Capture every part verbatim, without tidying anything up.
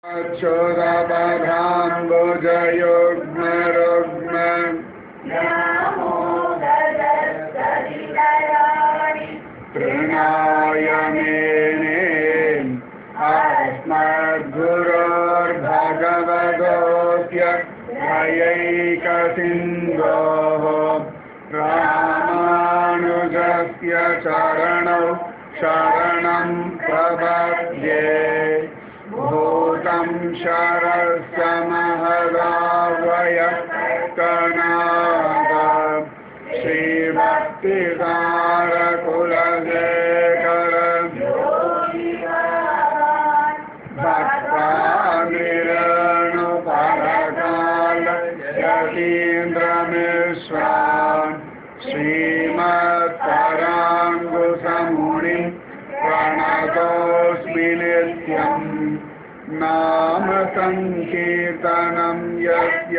अच्युतपदाम्बुजयुग्मरुग्म तृणाय मेने अस्मद्गुरोर्भगवतोऽस्य दयैकसिन्धोः रामानुजस्य चरणौ शरणं प्रपद्ये भूतं शरस्य महदावय कनाद श्रीभक्तिसारकुलशेखर भक्तानिरेणुपरकाल यतीन्द्रमिश्रान् श्रीमत्पराङ्कुशमुनिं प्रणतोऽस्मि नित्यम् नाम संकीर्तनं यस्य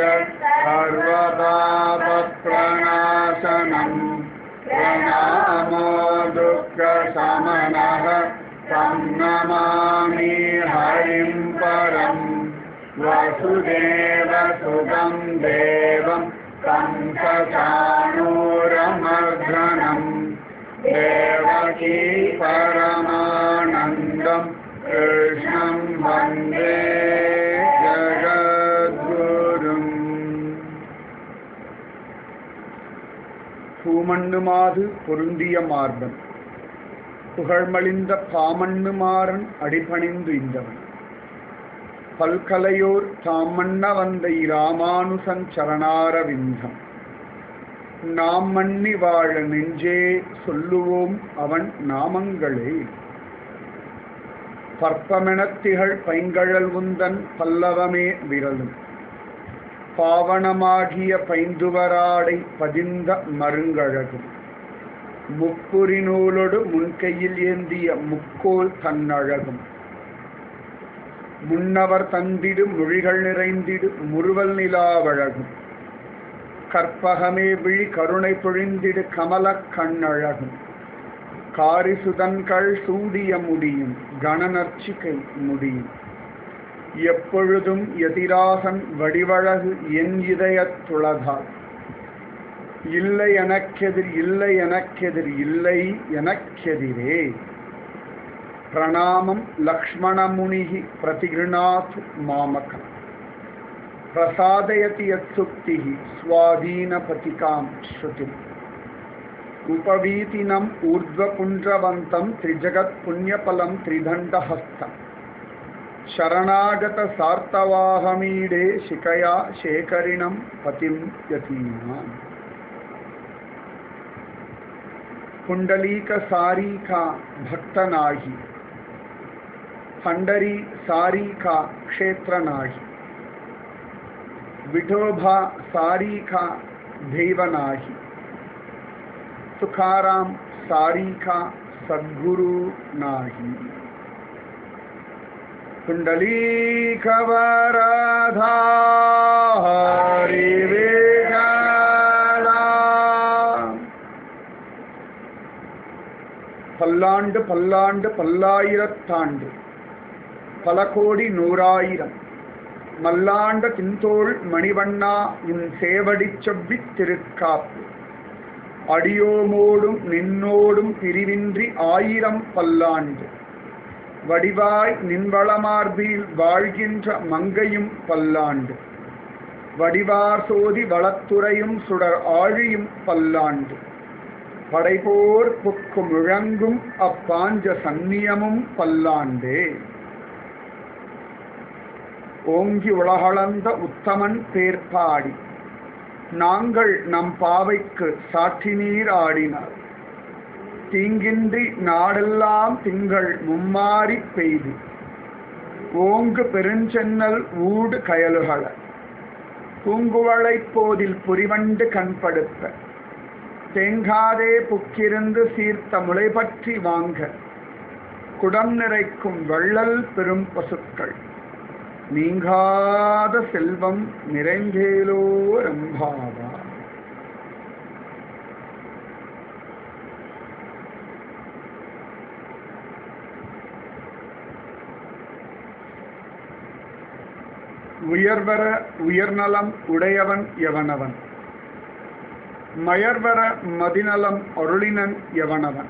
सर्वपापप्रणाशनं प्रणामो दुःखशमनः तं नमामि हरिं परं वसुदेवसुतं देवं तं सचाणूरमर्दनं देवकी परमानन्दम् कृष्णं वन्दे जगद्गुरुम् பூமண்ணுமாது பொருந்திய மார்பன் புகழ்மலிந்த பாமண்ணுமாறன் அடிபணிந்து இந்தவன் பல்கலையோர் தாமண்ண வந்த இராமானுசன் சரணாரவிந்தம் நாம் மன்னி வாழ நெஞ்சே சொல்லுவோம் அவன் நாமங்களே பற்பமெனத்திகள் பைங்கழல் உந்தன் பல்லவமே விரலும் பாவனமாகிய பைந்துவராடை பதிந்த மருங்கழகும் முப்புரி நூலொடு முன்கையில் ஏந்திய முக்கோல் தன்னழகும் முன்னவர் தந்திடு மொழிகள் நிறைந்திடு முறுவல் நிலாவழகும் கற்பகமே விழி கருணை பொழிந்திடு கமல கண்ணழகும் காரிசுதன்கள் சூடிய முடியும் கணநர்ச்சிகை முடியும் எப்பொழுதும் எதிராகன் வடிவழகு என் இதயத்துளதால் இல்லை எனக்கெதிர் இல்லை எனக்கெதிர் இல்லை எனக்கெதிரே பிரணாமம் லக்ஷ்மணமுனிகி பிரதிகிருணாத் மாமகம் பிரசாதயதி யத்சுக்திஹி ஸ்வாதீன பதிகாம் ஸ்ருதிம் उपवीतिनम ऊर्ध्वपुण्ड्रवन्तं त्रिजगत् पुण्यफलं त्रिदण्डहस्तं शरणागत सार्तवाहमीडे शिखया शेखरिणं पतिं यतीनाम् पुण्डलीक सारीका भक्तनाही पंडरी सारीका क्षेत्रनाही विठोबा सारीका देवनाही तुकाराम सारीका सद्गुरु नाही कुंडलीक वरदा हरि वेगला பல்லாண்டு பல்லாண்டு பல்லாயிரத்தாண்டு பல கோடி நூறாயிரம் மல்லாண்ட தின்தோள் மணிவண்ணா உன் சேவடி செவ்வி திருக்காப்பு அடியோமோடும் நின்னோடும் பிரிவின்றி ஆயிரம் பல்லாண்டு வடிவாய் நின்வளமார்பில் வாழ்கின்ற மங்கையும் பல்லாண்டு வடிவார் சோதி வளத்துறையும் சுடர் ஆழியும் பல்லாண்டு படைபோர் புக்கு முழங்கும் அப்பாஞ்ச சந்நியமும் பல்லாண்டே ஓங்கி உலகளந்த உத்தமன் பேர்பாடி நாங்கள் நம் பாவைக்கு சாற்றினீர் ஆடினார் தீங்கின்றி நாடெல்லாம் திங்கள் மும்மாறி பெய்து ஓங்கு பெருஞ்சென்னல் ஊடு கயலுகள பூங்குவளை போதில் புரிவண்டு கண்படுத்த தேங்காதே புக்கிருந்து சீர்த்த முளை பற்றி வாங்க குடம் நிறைக்கும் வள்ளல் பெரும் பசுக்கள் நீங்காத செல்வம் நிறைந்தேலோ ரம்பாவா உயர்வர உயர்நலம் உடையவன் எவனவன், மயர்வர மதிநலம் அருளினன் எவனவன்,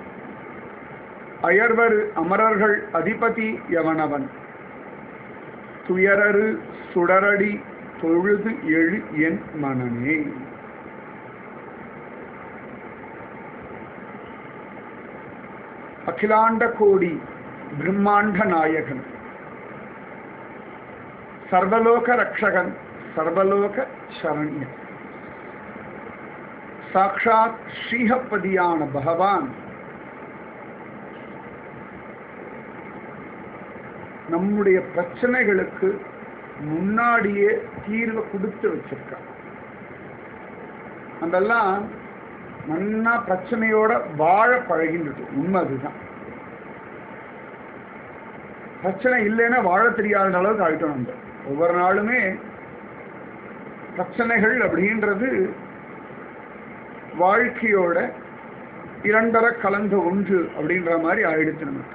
அயர்வரு அமரர்கள் அதிபதி எவனவன், துயரரு சுடரடி தொழுது எழு என் மனமே. அகிலாண்ட கோடி பிரம்மாண்ட நாயகன், சர்வலோக ரக்ஷகன், சர்வலோக சரண்யன், சாக்ஷாத் ஸ்ரீஹப்பதியான பகவான் நம்முடைய பிரச்சனைகளுக்கு முன்னாடியே தீர்வை கொடுத்து வச்சிருக்கான். அதெல்லாம் நன்னா பிரச்சனையோட வாழ பழகின்றது. உண்மை அதுதான். பிரச்சனை இல்லைன்னா வாழ தெரியாத அளவுக்கு ஆகிட்டோம். நம்ம ஒவ்வொரு நாளுமே பிரச்சனைகள் அப்படின்றது வாழ்க்கையோட இரண்டரை கலந்த ஒன்று அப்படின்ற மாதிரி ஆயிடுச்சு நமக்கு.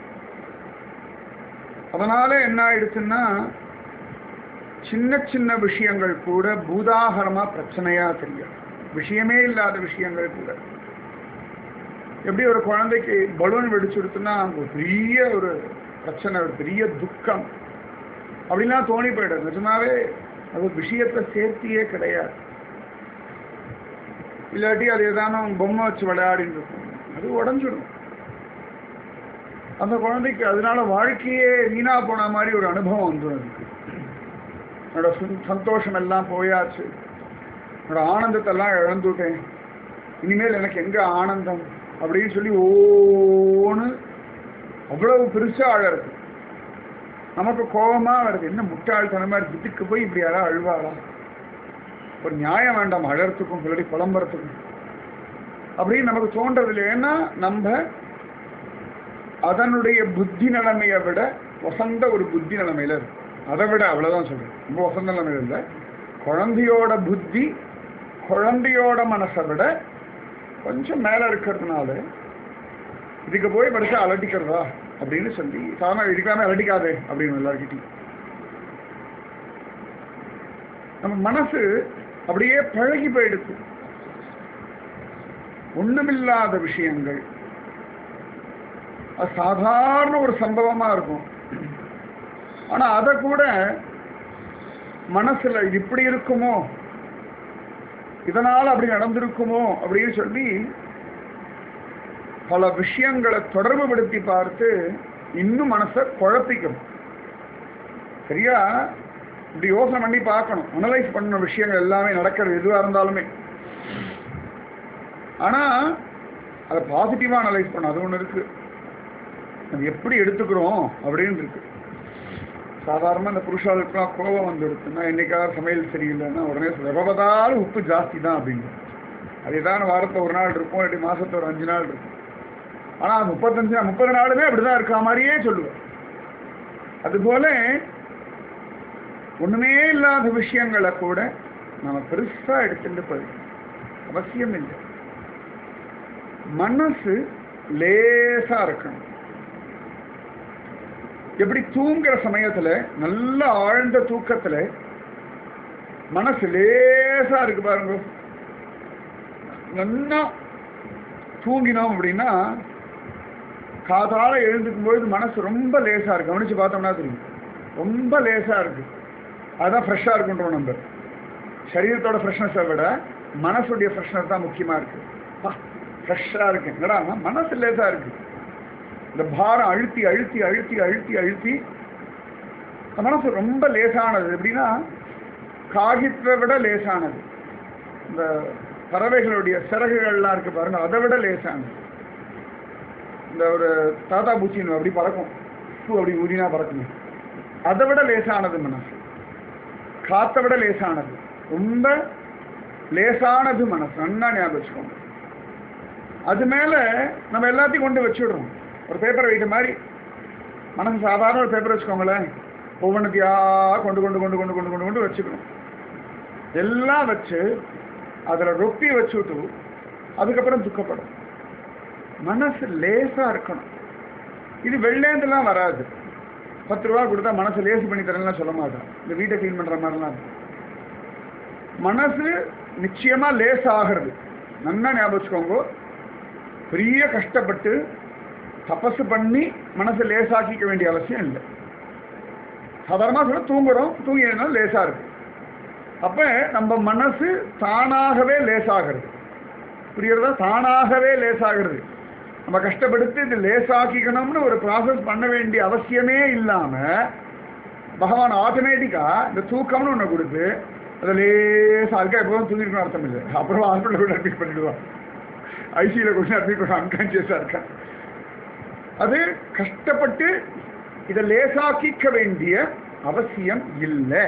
அதனால என்ன ஆயிடுச்சுன்னா, சின்ன சின்ன விஷயங்கள் கூட பூதாகரமா பிரச்சனையா தெரியும். விஷயமே இல்லாத விஷயங்கள் கூட, எப்படி ஒரு குழந்தைக்கு பலூன் வெடிச்சுடுத்துன்னா ஒரு பெரிய ஒரு பிரச்சனை, ஒரு பெரிய துக்கம் அப்படின்லாம் தோணி போயிடும். நிஜமாவே அது விஷயத்தை சேர்த்தியே கிடையாது. இல்லாட்டி அது ஏதானும் பொம்மை வச்சு விளையாடின்னு இருக்கும், அது உடஞ்சிடும். அந்த குழந்தைக்கு அதனால வாழ்க்கையே வீணா போன மாதிரி ஒரு அனுபவம் வந்துடும். அதுக்கு என்னோட சந்தோஷம் எல்லாம் போயாச்சு, என்னோட ஆனந்தத்தெல்லாம் இழந்துட்டேன், இனிமேல் எனக்கு எங்க ஆனந்தம் அப்படின்னு சொல்லி ஓன்னு அவ்வளவு பெருசா அழறது. நமக்கு கோபமா வருது, என்ன முட்டாள்தனமா இருக்கு, இதுக்கு போய் இப்படி யாரா அழுவாளா, ஒரு நியாயம் வேண்டாம் அழறதுக்கும் சொல்லி புலம்புறதுக்கும் அப்படின்னு நமக்கு தோன்றது இல்லை. ஏன்னா நம்ம அதனுடைய புத்தி நிலைமையை விட வசந்த ஒரு புத்தி நிலைமையில இருக்கு. அதை விட அவ்வளவுதான் சொல்றேன், ரொம்ப வசந்த நிலைமையில இல்லை. குழந்தையோட புத்தி குழந்தையோட மனசை விட கொஞ்சம் மேல இருக்கிறதுனால இதுக்கு போய் படிச்சா அலட்டிக்கிறதா அப்படின்னு சொல்லி சாம இதுக்காம அலட்டிக்காதே அப்படின்னு எல்லாருக்கிட்டையும் நம்ம மனசு அப்படியே பழகி போயிடுச்சு. ஒண்ணுமில்லாத விஷயங்கள் அது சாதாரண ஒரு சம்பவமா இருக்கும். ஆனா அதை கூட மனசுல இப்படி இருக்குமோ, இதனால அப்படி நடந்திருக்குமோ அப்படின்னு சொல்லி பல விஷயங்களை தொடர்பு படுத்தி பார்த்து இன்னும் மனசை குழப்பிக்கும். சரியா இப்படி யோசனை பண்ணி பார்க்கணும், அனலைஸ் பண்ண விஷயங்கள் எல்லாமே நடக்கிறது எதுவாக இருந்தாலுமே. ஆனா அதை பாசிட்டிவா அனலைஸ் பண்ண அது ஒன்று இருக்கு, அது எப்படி எடுத்துக்கிறோம் அப்படின்னு இருக்கு. சாதாரணமாக இந்த புருஷாளுக்குலாம் கோபம் வந்துடுச்சுன்னா, என்னைக்காவது சமையல் சரியில்லைன்னா உடனே எப்பதாலும் உப்பு ஜாஸ்தி தான் அப்படின்னு. அது ஏதாவது வாரத்தில் ஒரு நாள் இருக்கும், இல்லாட்டி மாசத்துல ஒரு அஞ்சு நாள் இருக்கும். ஆனால் முப்பத்தஞ்சு முப்பது நாளுமே அப்படிதான் இருக்கிற மாதிரியே சொல்லுவேன். அதுபோல ஒண்ணுமே இல்லாத விஷயங்களை கூட நம்ம பெருசா எடுத்துட்டு போய் அவசியம் இல்லை. மனசு லேசா இருக்கணும். எப்படி தூங்குற சமயத்துல நல்ல ஆழ்ந்த தூக்கத்துல மனசு லேசா இருக்கு பாருங்க. நல்லா தூங்கினோம் அப்படின்னா காதால எழுந்துக்கும் பொழுது மனசு ரொம்ப லேசா இருக்கு. கவனிச்சு பார்த்தோம்னா தெரியும், ரொம்ப லேசா இருக்கு. அதுதான் ஃப்ரெஷ்ஷா இருக்குன்றோம். நம்ம சரீரத்தோட ஃப்ரெஷ்னஸை விட மனசுடைய ஃப்ரெஷ்னஸ் தான் முக்கியமா இருக்கு. ஃப்ரெஷ்ஷா இருக்கு, என்னடா மனசு லேசா இருக்கு. இந்த பாரம் அழுத்தி அழுத்தி அழுத்தி அழுத்தி அழுத்தி மனசு ரொம்ப லேசானது. எப்படின்னா காகித்தை விட லேசானது. இந்த பறவைகளுடைய சிறகுகள்லாம் இருக்கு பாருங்க, அதை விட லேசானது. இந்த ஒரு தாத்தா பூச்சின்னு அப்படி பறக்கும், பூ அப்படி ஊதினா பறக்குமே, அதை விட லேசானது மனசு. காத்தை விட லேசானது, ரொம்ப லேசானது மனசு. நல்லா ஞாபகம் வச்சுக்கோங்க. அது மேல நம்ம எல்லாத்தையும் கொண்டு வச்சுடுறோம். ஒரு பேப்பர் வைக்கிற மாதிரி மனசு சாதாரண ஒரு பேப்பர் வச்சுக்கோங்களேன், ஒவ்வொன்றுத்தையா கொண்டு கொண்டு கொண்டு கொண்டு கொண்டு கொண்டு கொண்டு வச்சுக்கணும். எல்லாம் வச்சு அதில் ரொப்பி வச்சுட்டு அதுக்கப்புறம் துக்கப்படும். மனசு லேசா இருக்கணும். இது வெள்ளேந்துலாம் வராது. பத்து ரூபா கொடுத்தா மனசை லேசி பண்ணி தரேன்லாம் சொல்ல மாட்டான். இந்த வீட்டை க்ளீன் பண்ணுற மாதிரிலாம் மனசு நிச்சயமாக லேஸ் ஆகிறது. நல்லா ஞாபகம் வச்சுக்கோங்க. பெரிய கஷ்டப்பட்டு தபசு பண்ணி மனசை லேசாக்கிக்க வேண்டிய அவசியம் இல்லை. சாதாரணமாக சொல்ல தூங்குறோம், தூங்கி எழுந்தாலும் லேசாக இருக்கு. அப்போ நம்ம மனசு தானாகவே லேசாகிறது. புரியுறதா? தானாகவே லேசாகிறது. நம்ம கஷ்டப்படுத்தி இது லேசாக்கிக்கணும்னு ஒரு ப்ராசஸ் பண்ண வேண்டிய அவசியமே இல்லாமல் பகவான் ஆட்டோமேட்டிக்காக இந்த தூக்கம்னு ஒன்று கொடுத்து அதை லேசாக இருக்கா எப்போதும் தூங்கிருக்கணும் அர்த்தம் இல்லை. அப்புறம் ஹாஸ்பிட்டலில் கூட அட்மிட் பண்ணிடுவான், ஐசியூவில் கூட அட்மிட் பண்ண அன்கான்சியஸாக இருக்கா. அது கஷ்டப்பட்டு இதை லேசாக்கிக்க வேண்டிய அவசியம் இல்லை.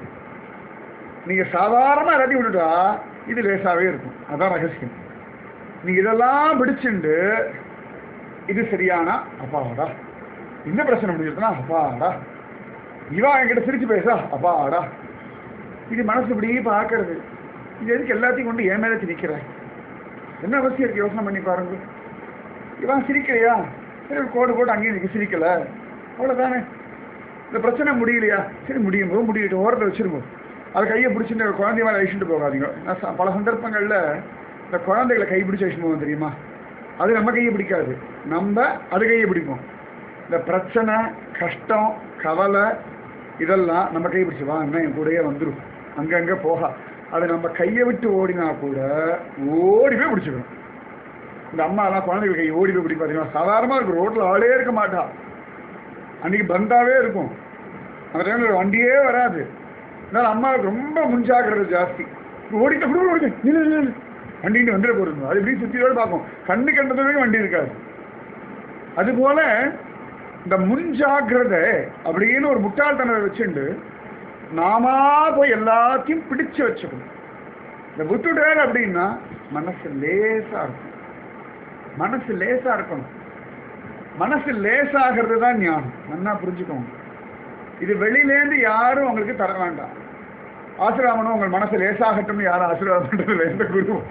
நீங்கள் சாதாரணமாக எல்லாத்தையும் விட்டுட்டா இது லேசாகவே இருக்கும். அதான் ரகசியம். நீ இதெல்லாம் பிடிச்சுண்டு இது சரியானா அப்பாடா, இந்த பிரச்சனை முடிஞ்சிருக்குன்னா அப்பாடா, இவா என்கிட்ட சிரிச்சு பேசா அப்பாடா, இது மனசு இப்படி பார்க்கறது. இது எதுக்கு எல்லாத்தையும் கொண்டு என் மேலே திணிக்கிற? என்ன அவசியம் இருக்கு? யோசனை பண்ணி பாருங்க. இவன் சிரிக்கலையா, சரி கோடு போட்டு அங்கேயும் எனக்கு சிரிக்கலை, அவ்வளோதானே. இந்த பிரச்சனை முடியலையா, சரி முடியும் போது முடியிட்டு ஓரத்தை வச்சுருங்க. அதை கையை பிடிச்சிட்டு குழந்தைய மேலே அழிச்சுட்டு போகாதீங்க. நான் பல சந்தர்ப்பங்களில் இந்த குழந்தைகளை கை பிடிச்சி அழிச்சுட்டு போவோம் தெரியுமா? அது நம்ம கையை பிடிக்காது, நம்ம அது கையை பிடிப்போம். இந்த பிரச்சனை, கஷ்டம், கவலை இதெல்லாம் நம்ம கையை பிடிச்சி வா என்ன என் கூடயே வந்துடும், அங்கங்கே போகா. அது நம்ம கையை விட்டு ஓடினா கூட ஓடி போய் பிடிச்சிக்கணும். இந்த அம்மாலாம் குழந்தைகள் கை ஓடி போய் பிடி பார்த்தீங்கன்னா சாதாரணமாக இருக்கும். ரோட்டில் ஆளே இருக்க மாட்டா, அன்றைக்கி பந்தாவே இருக்கும். அந்த டைமில் வண்டியே வராது. அதனால் அம்மாவுக்கு ரொம்ப முன்ஜாக்கிரதை ஜாஸ்தி. ஓடிட்டு கூட ஓடுது, இல்லை வண்டின்னு வந்துட போடுங்க. அது இப்படி சுற்றியோடு பார்க்கும், கண்ணு கண்டதுமே வண்டி இருக்காது. அதுபோல் இந்த முன்ஜாக்கிரதை அப்படின்னு ஒரு முட்டாள்தனத்தை வச்சுண்டு நாம போய் எல்லாத்தையும் பிடிச்சு வச்சுக்கணும். இந்த விட்டுட்டேன் அப்படின்னா மனசு லேசா இருக்கும். மனசு லேசா இருக்கணும். மனசு லேசாகிறது தான் ஞானம். நல்லா புரிஞ்சுக்கோங்க. இது வெளியிலேருந்து யாரும் உங்களுக்கு தர வேண்டாம். ஆசீர்வாதம் உங்கள் மனசு லேசாகட்டும்னு யாரும் ஆசீர்வாதம் பண்றதில்லை, எந்த குருவும்.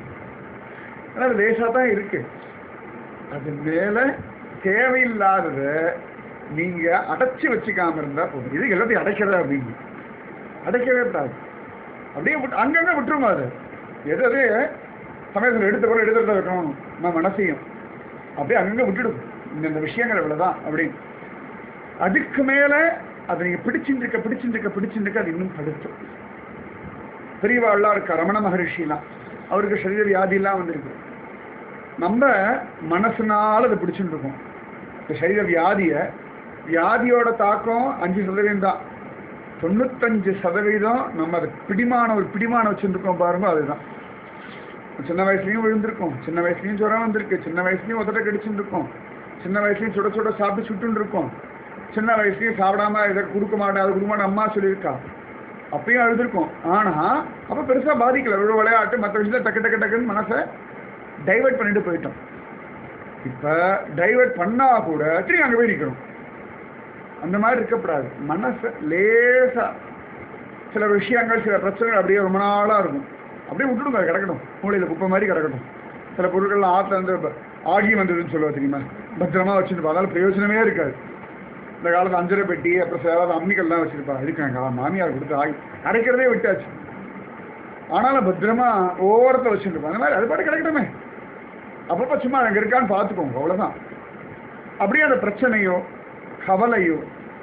ஆனால் லேசா தான் இருக்கு. அது மேல தேவையில்லாததை நீங்க அடைச்சி வச்சுக்காம இருந்தா போதும். இது எல்லாத்தையும் அடைக்கிறதா அப்படின்னு அடைக்கவே கூடாது. அப்படியே அங்கங்க விட்டுருமா. அது எது சமயத்தில் எடுத்த கூட எடுத்துட்டு இருக்கணும். நம்ம மனசையும் அப்படியே அங்கங்க விட்டுடும். இந்த விஷயங்கள் இவ்வளவுதான் அப்படின்னு. அதுக்கு மேல அதை நீங்க பிடிச்சிருக்க பிடிச்சிருக்க பிடிச்சிருக்க அது இன்னும் படுத்தும். பெரியவாள்லாம் இருக்க ரமண மகரிஷிலாம், அவருக்கு சரீர வியாதியெல்லாம் வந்திருக்கு. நம்ம மனசுனால அதை பிடிச்சுட்டு இருக்கோம். இந்த சரீர வியாதியை, வியாதியோட தாக்கம் அஞ்சு சதவீதம் தான். தொண்ணூத்தஞ்சு சதவீதம் நம்ம அதை பிடிமான ஒரு பிடிமான வச்சுருக்கோம் பாருங்க. அதுதான் சின்ன வயசுலையும் விழுந்திருக்கோம், சின்ன வயசுலையும் ஜுரம் வந்திருக்கு, சின்ன வயசுலையும் உதட்ட கடிச்சுட்டு இருக்கோம், சின்ன வயசுலையும் சுட சுட சாப்பிட்டு சுட்டுன்னு இருக்கோம், சின்ன வயசுலையும் சாப்பிடாம இதை கொடுக்க மாட்டேன் அது கொடுக்க மாட்டேன் அம்மா சொல்லியிருக்கா, அப்பயும் அழுதுருக்கோம். ஆனால் அப்போ பெருசாக பாதிக்கல. ஒரு விளையாட்டு மற்ற விஷயத்தில் டக்கு டக்கு டக்குன்னு மனசை டைவெர்ட் பண்ணிட்டு போயிட்டோம். இப்போ டைவெர்ட் பண்ணால் கூட திரும்பி அங்கே போய் நிற்கணும். அந்த மாதிரி இருக்கக்கூடாது. மனசை லேசாக சில விஷயங்கள் சில பிரச்சனைகள் அப்படியே ரொம்ப நாளாக இருக்கும், அப்படியே விட்டுடுங்க. அது கிடக்கட்டும், மூளையில் குப்பை மாதிரி கிடக்கட்டும். சில பொருட்கள்லாம் ஆற்றுல வந்து ஆகி வந்ததுன்னு சொல்லுவா தெரியுமா, பத்திரமா வச்சுருப்பா. அதனால பிரயோஜனமே இருக்காது. இந்த காலத்தில் அஞ்சரை பெட்டி அப்புறம் சேவாத அம்மிகள்லாம் வச்சுருப்பா. இருக்காங்க மாமியார் கொடுத்து ஆகி அடைக்கிறதே விட்டாச்சு. ஆனாலும் பத்திரமா ஓரத்தை வச்சுருப்பா. அந்த மாதிரி அது பாட்டு கிடக்கட்டுமே. அப்பப்போ சும்மா அங்கே இருக்கான்னு பார்த்துக்கோங்க, அவ்வளோதான். அப்படியே அந்த பிரச்சனையோ கவலையோ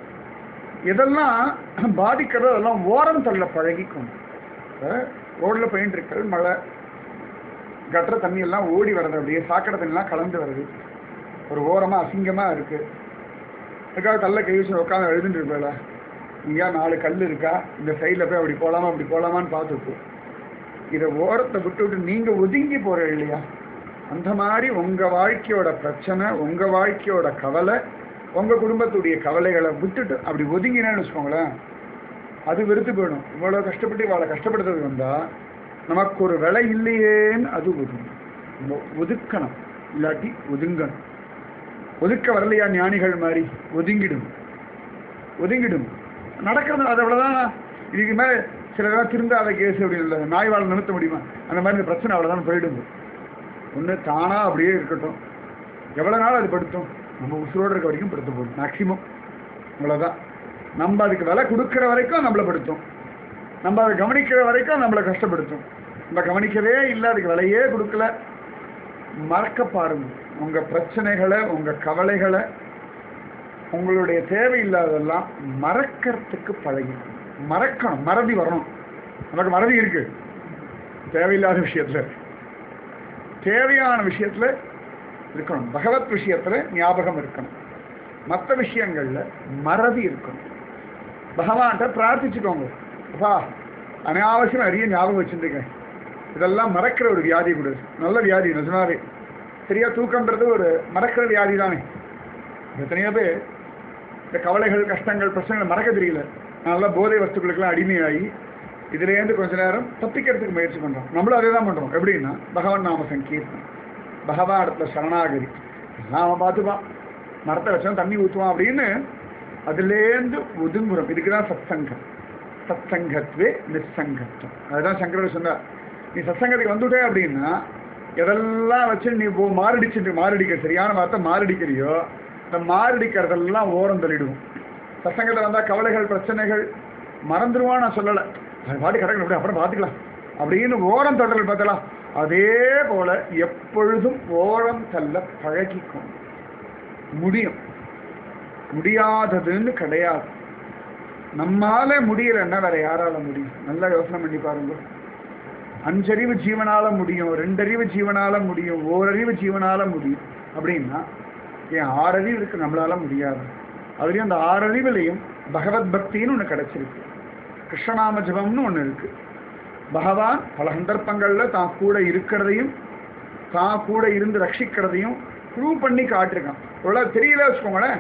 எதெல்லாம் பாதிக்கிறதோ அதெல்லாம் ஓரம் தள்ள பழகிக்கும். ரோடில் போயிட்டு இருக்கிறது, மழை கட்டுற தண்ணியெல்லாம் ஓடி வர்றது, அப்படியே சாக்கடை தண்ணியெல்லாம் கலந்து வருது, ஒரு ஓரமாக அசிங்கமாக இருக்குது. அதுக்காக கல்லை கை வச்சு உட்காந்து எழுதுட்டு இருப்பேல, இங்கேயா நாலு கல் இருக்கா, இந்த சைடில் போய் அப்படி போகலாமா அப்படி போகலாமான்னு பார்த்துட்டு இதை ஓரத்தை விட்டு விட்டு நீங்கள் ஒதுங்கி போகிற இல்லையா. அந்த மாதிரி உங்கள் வாழ்க்கையோட பிரச்சனை, உங்கள் வாழ்க்கையோட கவலை, உங்கள் குடும்பத்துடைய கவலைகளை விட்டுட்டு அப்படி ஒதுங்கினேன்னு வச்சுக்கோங்களேன், அது வெறுத்து போயிடும். இவ்வளோ கஷ்டப்பட்டு இவ்வளோ கஷ்டப்படுறது வந்தால் நமக்கு ஒரு விலை இல்லையேன்னு அது ஒதுங்கணும். ஒதுக்கணும், இல்லாட்டி ஒதுங்கணும். ஒதுக்க வரலையா ஞானிகள் மாதிரி ஒதுங்கிடும், ஒதுங்கிடும். நடக்கிறது அது அவ்வளோதான். இதுக்கு மேலே சிலதான் திருந்தாத கேஸ் அப்படின்னு இல்லை, நாய் வாழை நிறுத்த முடியுமா? அந்த மாதிரி இந்த பிரச்சனை அவ்வளோதான் போயிடுங்க. ஒன்று தானாக அப்படியே இருக்கட்டும். எவ்வளோ நாள் அது படுத்தும்? நம்ம உசுரோடு இருக்க வரைக்கும் படுத்த போடும் மேக்சிமம். இவ்வளோதான். நம்ம அதுக்கு விலை கொடுக்குற வரைக்கும் நம்மளை படுத்தும், நம்ம அதை கவனிக்கிற வரைக்கும் நம்மளை கஷ்டப்படுத்தும். நம்ம கவனிக்கவே இல்லை, அதுக்கு விலையே கொடுக்கல. மறக்க பாருங்க உங்கள் பிரச்சனைகளை, உங்கள் கவலைகளை, உங்களுடைய தேவையில்லாததெல்லாம் மறக்கிறதுக்கு பழகி. மறக்கணும், மறதி வரணும். நமக்கு மறதி இருக்கு தேவையில்லாத விஷயத்தில், தேவையான விஷயத்தில் இருக்கணும். பகவத் விஷயத்தில் ஞாபகம் இருக்கணும், மற்ற விஷயங்களில் மறதி இருக்கணும். பகவான்கிட்ட பிரார்த்திச்சுக்கோங்க, அப்பா அனாவசியம் நிறைய ஞாபகம் வச்சுருக்கேன், இதெல்லாம் மறக்கிற ஒரு வியாதி கொடு. நல்ல வியாதி நிஜமாவே. சரியா, தூக்கம்ன்றது ஒரு மறக்கிற வியாதி தானே. எத்தனையோ பேர் இந்த கவலைகள், கஷ்டங்கள், பிரச்சனைகள் மறக்க தெரியல, நல்லா போதை வஸ்துக்களுக்கெல்லாம் அடிமையாகி இதுலேருந்து கொஞ்ச நேரம் தப்பிக்கிறதுக்கு முயற்சி பண்ணுறோம். நம்மளும் அதே தான் பண்ணுறோம். எப்படின்னா பகவான் நாம சங்கீர்த்தனம், பகவான் இடத்துல சரணாகதி, எல்லாம் அவன் பார்த்துப்பான், மரத்தை வச்சான் தண்ணி ஊற்றுவான் அப்படின்னு அதுலேருந்து ஒதுங்குறோம். இதுக்கு தான் சத்சங்கம். சத்சங்கத்வே நிசங்கத்துவம். அதுதான் சங்கரர் சொன்னார், நீ சத்சங்கத்துக்கு வந்துட்டே அப்படின்னா எதெல்லாம் வச்சு நீ போ மாரடிச்சுட்டு, மாரடிக்கிற சரியான வார்த்தை மாரடிக்கிறியோ, இந்த மாரடிக்கிறதெல்லாம் ஓரம் தள்ளிடுவோம். சத்சங்கத்தில் வந்தால் கவலைகள், பிரச்சனைகள் மறந்துடுவான். நான் சொல்லலை, அது பாட்டு கிடக்கணும், அப்படி அப்புறம் பார்த்துக்கலாம் அப்படின்னு ஓரம் தள்ளல் பார்த்தலாம். அதே போல எப்பொழுதும் ஓரம் தள்ள பழகிக்கும். முடியும், முடியாததுன்னு கிடையாது. நம்மால முடியலன்னா வேற யாரால முடியும்? நல்லா யோசனை பண்ணி பாருங்க. அஞ்சறிவு ஜீவனால முடியும், ரெண்டறிவு ஜீவனால முடியும், ஓரறிவு ஜீவனால முடியும் அப்படின்னா ஏன் ஆறறிவு இருக்கு, நம்மளால முடியாது. அதுலேயும் அந்த ஆறறிவுலையும் பகவத் பக்தின்னு ஒன்று கிடைச்சிருக்கு, கிருஷ்ணநாம ஜபம்னு ஒன்று இருக்கு. பகவான் பல சந்தர்ப்பங்களில் தான் கூட இருக்கிறதையும் தான் கூட இருந்து ரட்சிக்கிறதையும் ப்ரூவ் பண்ணி காட்டிருக்கான். இவ்வளோ தெரியல வச்சுக்கோங்களேன்,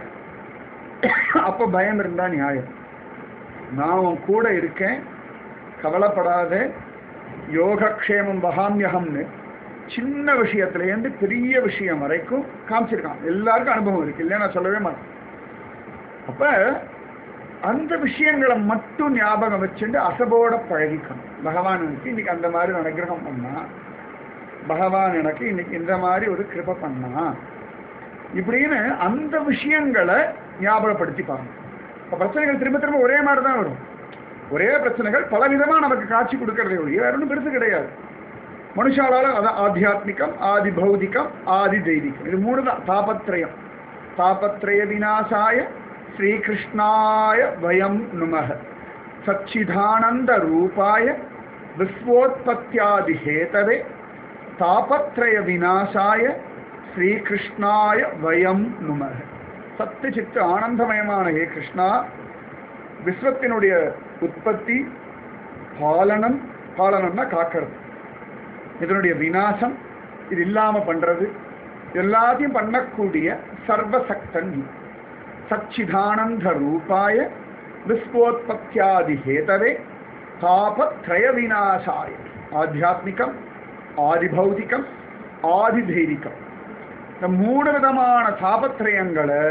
அப்போ பயம் இருந்தா நியாயம். நான் உன் கூட இருக்கேன், கவலைப்படாத, யோகக்ஷேமம் வகாமியகம்னு சின்ன விஷயத்துலேருந்து பெரிய விஷயம் வரைக்கும் காமிச்சிருக்கான். எல்லாருக்கும் அனுபவம் இருக்கு, இல்லையா நான் சொல்லவே மாட்டேன். அப்போ அந்த விஷயங்களை மட்டும் ஞாபகம் வச்சுட்டு அசபோட பழகிக்கணும். பகவான் எனக்கு இன்னைக்கு அந்த மாதிரி அனுகிரகம் பண்ணா, பகவான் எனக்கு இன்னைக்கு இந்த மாதிரி ஒரு கிருபை பண்ணா இப்படின்னு அந்த விஷயங்களை ஞாபகப்படுத்தி பாருங்க. இப்போ பிரச்சனைகள் திரும்ப திரும்ப ஒரே மாதிரி தான் வரும். ஒரே பிரச்சனைகள் பல விதமாக நமக்கு காட்சி கொடுக்கறதே ஒழிய வேற ஒன்றும் பெருசு கிடையாது. மனுஷாலால அதான் ஆத்தியாத்மிகம், ஆதி பௌதிகம், ஆதி தெய்வீகம், இது மூணு தான் தாபத்ரயம். தாபத்ரய விநாசாய ஸ்ரீகிருஷ்ணாய வயம் நுமஹ சச்சிதானந்த ரூபாய விஸ்வோத்பத்தியாதி ஹேதவே தாபத்ரய விநாசாய ஸ்ரீகிருஷ்ணாய வயம் நுமஹ. சத்து சித்து ஆனந்தமயமான ஹே கிருஷ்ணா, விஸ்வத்தினுடைய உற்பத்தி, பாலனம், பாலனம்னா காக்கிறது, இதனுடைய விநாசம், இது இல்லாமல் பண்றது, எல்லாத்தையும் பண்ணக்கூடிய சர்வசக்தன் நீ. சச்சிதானந்த ரூபாய விஸ்வோத்பத்தியாதி ஹேதவே தாபத்ரய விநாசாய. ஆத்தியாத்மிகம், ஆதிபௌதிகம், ஆதிதைரிகம், இந்த மூணு விதமான தாபத்ரயங்களை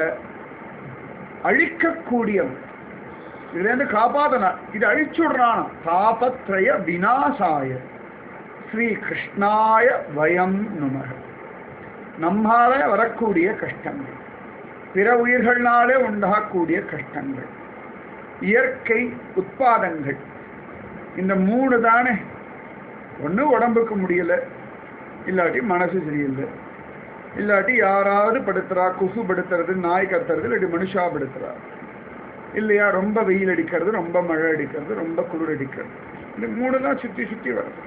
அழிக்கக்கூடியவன். இதுலேருந்து காப்பாத்தனா, இது அழிச்சுடுறான். தாபத்ரய விநாசாய ஸ்ரீ கிருஷ்ணாய வயம் நுமஹ. நம்மால வரக்கூடிய கஷ்டங்கள், பிற உயிர்களாலே உண்டாகக்கூடிய கஷ்டங்கள், இயற்கை உட்பாதங்கள், இந்த மூணு தானே. ஒன்று உடம்புக்கு முடியல, இல்லாட்டி மனசு சரியில்லை, இல்லாட்டி யாராவது படுத்துறா, கொசு படுத்துறது, நாய் கத்துறது, இல்லாட்டி மனுஷா படுத்துறா, இல்லையா ரொம்ப வெயில் அடிக்கிறது, ரொம்ப மழை அடிக்கிறது, ரொம்ப குளிர் அடிக்கிறது, இந்த மூணு தான் சுற்றி சுற்றி வருது.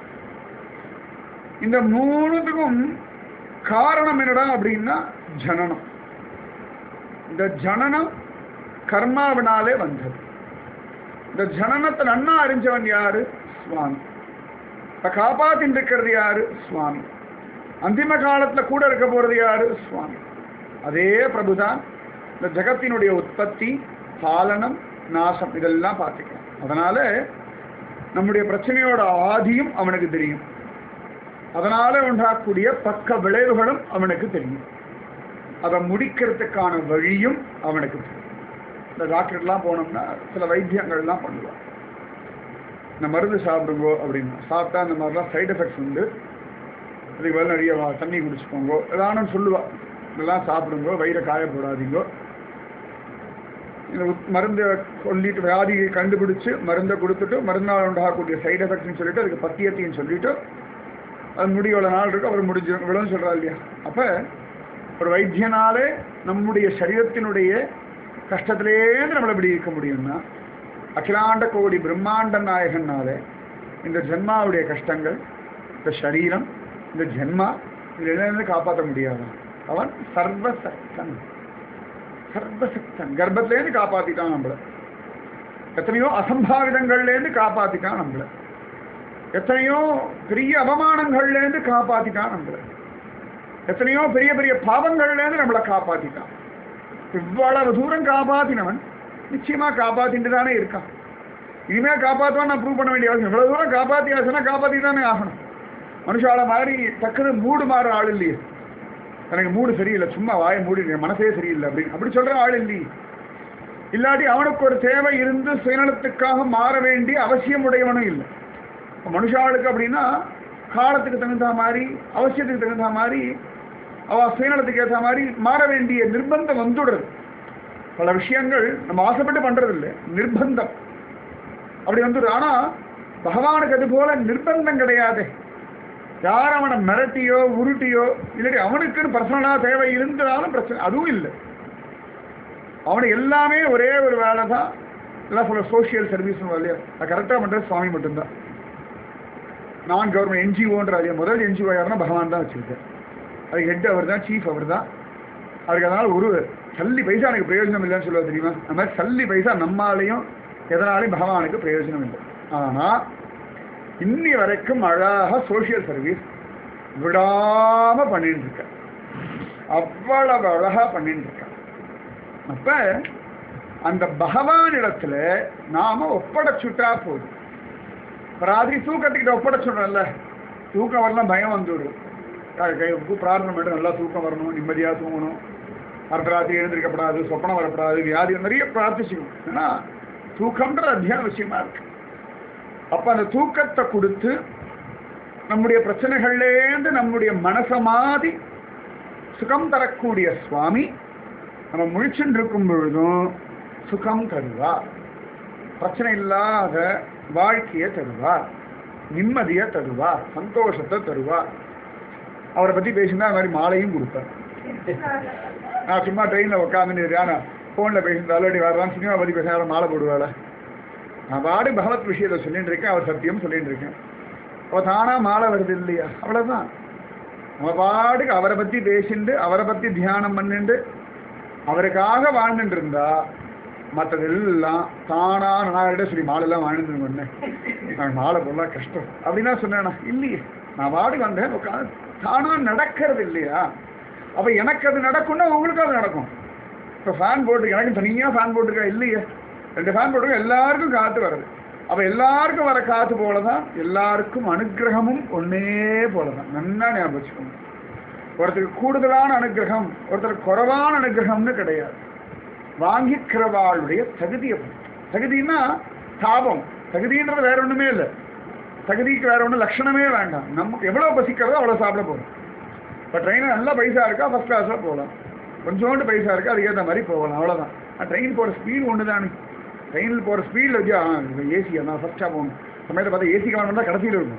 இந்த மூணுத்துக்கும் காரணம் என்னடா அப்படின்னா ஜனனம். இந்த ஜனனம் கர்மாவினாலே வந்தது. இந்த ஜனனத்தை நன்னா அறிஞ்சவன் யாரு? சுவாமி. இப்ப காப்பாத்தின்னு இருக்கிறது யாரு? சுவாமி. அந்திம காலத்துல கூட இருக்க போறது யாரு? சுவாமி. அதே பிரபுதான் இந்த ஜகத்தினுடைய உற்பத்தி, பாலனம், நாசம் இதெல்லாம் பார்த்துக்கலாம். அதனால நம்முடைய பிரச்சனையோட ஆதியும் அவனுக்கு தெரியும், அதனால உண்டாகக்கூடிய பக்க விளைவுகளும் அவனுக்கு தெரியும், அதை முடிக்கிறதுக்கான வழியும் அவனுக்கு தெரியும். இந்த டாக்டர்லாம் போனோம்னா சில வைத்தியங்கள்லாம் பண்ணுவான். இந்த மருந்து சாப்பிடுங்கோ அப்படின்னா, சாப்பிட்டா இந்த மாதிரிலாம் சைடு எஃபெக்ட்ஸ் உண்டு, அதுக்கு வேலை நிறைய தண்ணி குடிச்சுக்கோங்கோ ஏதானும் சொல்லுவா. இதெல்லாம் சாப்பிடுங்கோ, வயிறை காய போடாதீங்கோ, இந்த உத்- மருந்து சொல்லிட்டு வியாதியை கண்டுபிடிச்சு மருந்தை கொடுத்துட்டு மருந்தால் உண்டாகக்கூடிய சைடு எஃபெக்ட்னு சொல்லிட்டு அதுக்கு பத்தியத்தையும் சொல்லிட்டு அது முடி எவ்வளோ நாள் இருக்கு அவர் முடிஞ்சு இவ்வளோன்னு சொல்கிறா இல்லையா. அப்போ ஒரு வைத்தியனாலே நம்முடைய சரீரத்தினுடைய கஷ்டத்திலேருந்து நம்மளை இப்படி இருக்க முடியும்னா அகிலாண்ட கோடி பிரம்மாண்ட நாயகனாலே இந்த ஜென்மாவுடைய கஷ்டங்கள், இந்த சரீரம், இந்த ஜென்மா இதிலிருந்து காப்பாற்ற முடியாது. அவன் சர்வசக்தன். சர்வசக்தன் கர்ப்பத்திலேருந்து காப்பாற்றிட்டான் நம்மளை. எத்தனையோ அசம்பாவிதங்கள்லேருந்து காப்பாற்றிட்டான் நம்மளை. எத்தனையோ பெரிய அவமானங்கள்லேருந்து காப்பாற்றிட்டான் நம்மளை. எத்தனையோ பெரிய பெரிய பாவங்கள்லேருந்து நம்மளை காப்பாற்றிட்டான். இவ்வளவு தூரம் காப்பாற்றினவன் நிச்சயமா காப்பாத்திட்டு தானே இருக்கான். இனிமே காப்பாற்றுவான் நான் ப்ரூவ் பண்ண வேண்டிய அவசியம். இவ்வளவு தூரம் காப்பாற்றி ஆச்சுன்னா காப்பாற்றி தானே ஆகணும். மனுஷால மாதிரி டக்குனு மூடு மாற ஆள் இல்லையே. எனக்கு மூடு சரியில்லை, சும்மா வாயை மூடி மனசே சரியில்லை அப்படின்னு அப்படி சொல்ற ஆள் இல்லையே. இல்லாட்டி அவனுக்கு ஒரு தேவை இருந்து சுயநலத்துக்காக மாற வேண்டிய அவசியம் உடையவனும் இல்லை. மனுஷாளுக்கு அப்படின்னா காலத்துக்கு தகுந்த மாதிரி அவசியத்துக்கு தகுந்த மாதிரி அவ சுயநலத்துக்கு ஏற்ற மாதிரி மாற வேண்டிய நிர்பந்தம் வந்துடுறது. பல விஷயங்கள் நம்ம ஆசைப்பட்டு பண்றது இல்லை, நிர்பந்தம் அப்படி வந்துடுது. ஆனா பகவானுக்கு அது போல நிர்பந்தம் கிடையாது. யார் அவனை மிரட்டியோ உருட்டியோ இல்லாட்டி அவனுக்குன்னு பர்சனலா தேவை இருந்தாலும் பிரச்சனை அதுவும் இல்லை. அவனுக்கு எல்லாமே ஒரே ஒரு வேலை தான். எல்லாம் சொல்ல சோசியல் சர்வீஸ் இல்லையா, அது கரெக்டாக பண்ணுறது சுவாமி மட்டும்தான். நான் கவர்மெண்ட் என்ஜிஓன்ற அதே முதல் என்ஜிஓ யாருன்னா பகவான் தான் வச்சிருக்கேன். அது ஹெட் அவர் தான், சீஃப் அவர் தான். அவருக்கு அதனால் ஒரு சல்லி பைசா எனக்கு பிரயோஜனம் இல்லைன்னு சொல்லுவா தெரியுமா. அந்த மாதிரி சல்லி பைசா நம்மாலையும் எதனாலையும் பகவானுக்கு பிரயோஜனம் இல்லை. ஆனால் இன்னி வரைக்கும் அழகாக சோசியல் சர்வீஸ் விடாமல் பண்ணிட்டு இருக்கேன். அவ்வளவு அழகாக பண்ணிட்டு இருக்கேன். அப்போ அந்த பகவான் இடத்துல நாம ஒப்படைச்சுட்டா போதும். ராத்திரி தூக்கத்துக்கிட்ட ஒப்படைச்சுடுறோம்ல, தூக்கம் வரலாம் பயம் வந்துவிடும். பிரார்த்தனை பண்ணிட்டு நல்லா தூக்கம் வரணும், நிம்மதியாக தூங்கணும், அர்த்தராத்திரி எழுந்திருக்கப்படாது, சொப்பனம் வரப்படாது, வியாதி நிறைய பிரார்த்திச்சுக்கணும். ஏன்னா தூக்கம்ன்ற அத்தியாவசியமா இருக்கு. அப்ப அந்த தூக்கத்தை கொடுத்து நம்முடைய பிரச்சனைகள்லேருந்து நம்முடைய மனசை மாதி சுகம் தரக்கூடிய சுவாமி நம்ம முழிச்சுட்டு இருக்கும் பொழுதும் சுகம் தருவார். பிரச்சனை இல்லாத வாழ்க்கையை தருவார், நிம்மதியை தருவார், சந்தோஷத்தை தருவார். அவரை பற்றி பேசினா அது மாதிரி மாலையும் கொடுப்பார். நான் சும்மா ட்ரெயினில் உட்காந்துன்னு நான் ஃபோனில் பேசியிருந்தாலும் அப்படி வரலாம், சினிமா பற்றி பேசினா மாலை போடுவாள். நான் பாடு பகவத் விஷயத்தை சொல்லிட்டு இருக்கேன், அவர் சத்தியம் சொல்லிட்டு இருக்கேன். அவள் தானாக மாலை வருது இல்லையா, அவ்வளோதான். நம்ம பாடுக்கு அவரை பற்றி பேசிட்டு அவரை பற்றி தியானம் பண்ணிட்டு அவருக்காக வாழ்ந்துட்டு இருந்தா மற்றதெல்லாம் தானா நான் சொல்லி மாலையெல்லாம் வாழ்ந்துட்டு வந்தேன், நான் மாலை போடலாம் கஷ்டம் அப்படின்னா சொன்னேன்னா இல்லையே. நான் பாடு வந்தேன் உட்காந்து தானா நடக்கிறது இல்லையா. அப்போ எனக்கு அது நடக்கும்னா உங்களுக்கு அது நடக்கும். இப்போ ஃபேன் போட்டுருக்க, எனக்கு தனியாக ஃபேன் போட்டிருக்கா இல்லையே, ரெண்டு ஃபேன் போட்டிருக்க, எல்லாருக்கும் காற்று வருது. அப்போ எல்லாருக்கும் வர காற்று போல தான் எல்லாருக்கும் அனுகிரகமும் ஒன்னே போல தான். நல்லா ஞாபகம் வச்சுக்கோங்க. ஒருத்தருக்கு கூடுதலான அனுகிரகம், ஒருத்தருக்கு குறைவான அனுகிரகம்னு கிடையாது. வாங்கிக்கிறவாளுடைய தகுதியை, தகுதினா தாபம், தகுதின்றது வேற ஒன்றுமே இல்லை. தகுதிக்கு வேற ஒன்றும் லட்சணமே வேண்டாம். நமக்கு எவ்வளோ பசிக்கிறதோ அவ்வளோ சாப்பிட போகிறோம். இப்போ ட்ரெயினில் நல்லா பைசா இருக்கா ஃபஸ்ட் கிளாஸில் போகலாம், கொஞ்சோண்டு பைசா இருக்கா அதுக்கேற்ற மாதிரி போகலாம், அவ்வளோதான். ட்ரெயின் போகிற ஸ்பீடு ஒன்று தானே. ட்ரெயினில் போகிற ஸ்பீடில் வச்சு ஏசி நான் ஃபஸ்ட்டாக போகணும் சமயத்தை பார்த்தா ஏசி கவனம் தான் கடைசியில் இருக்கும்.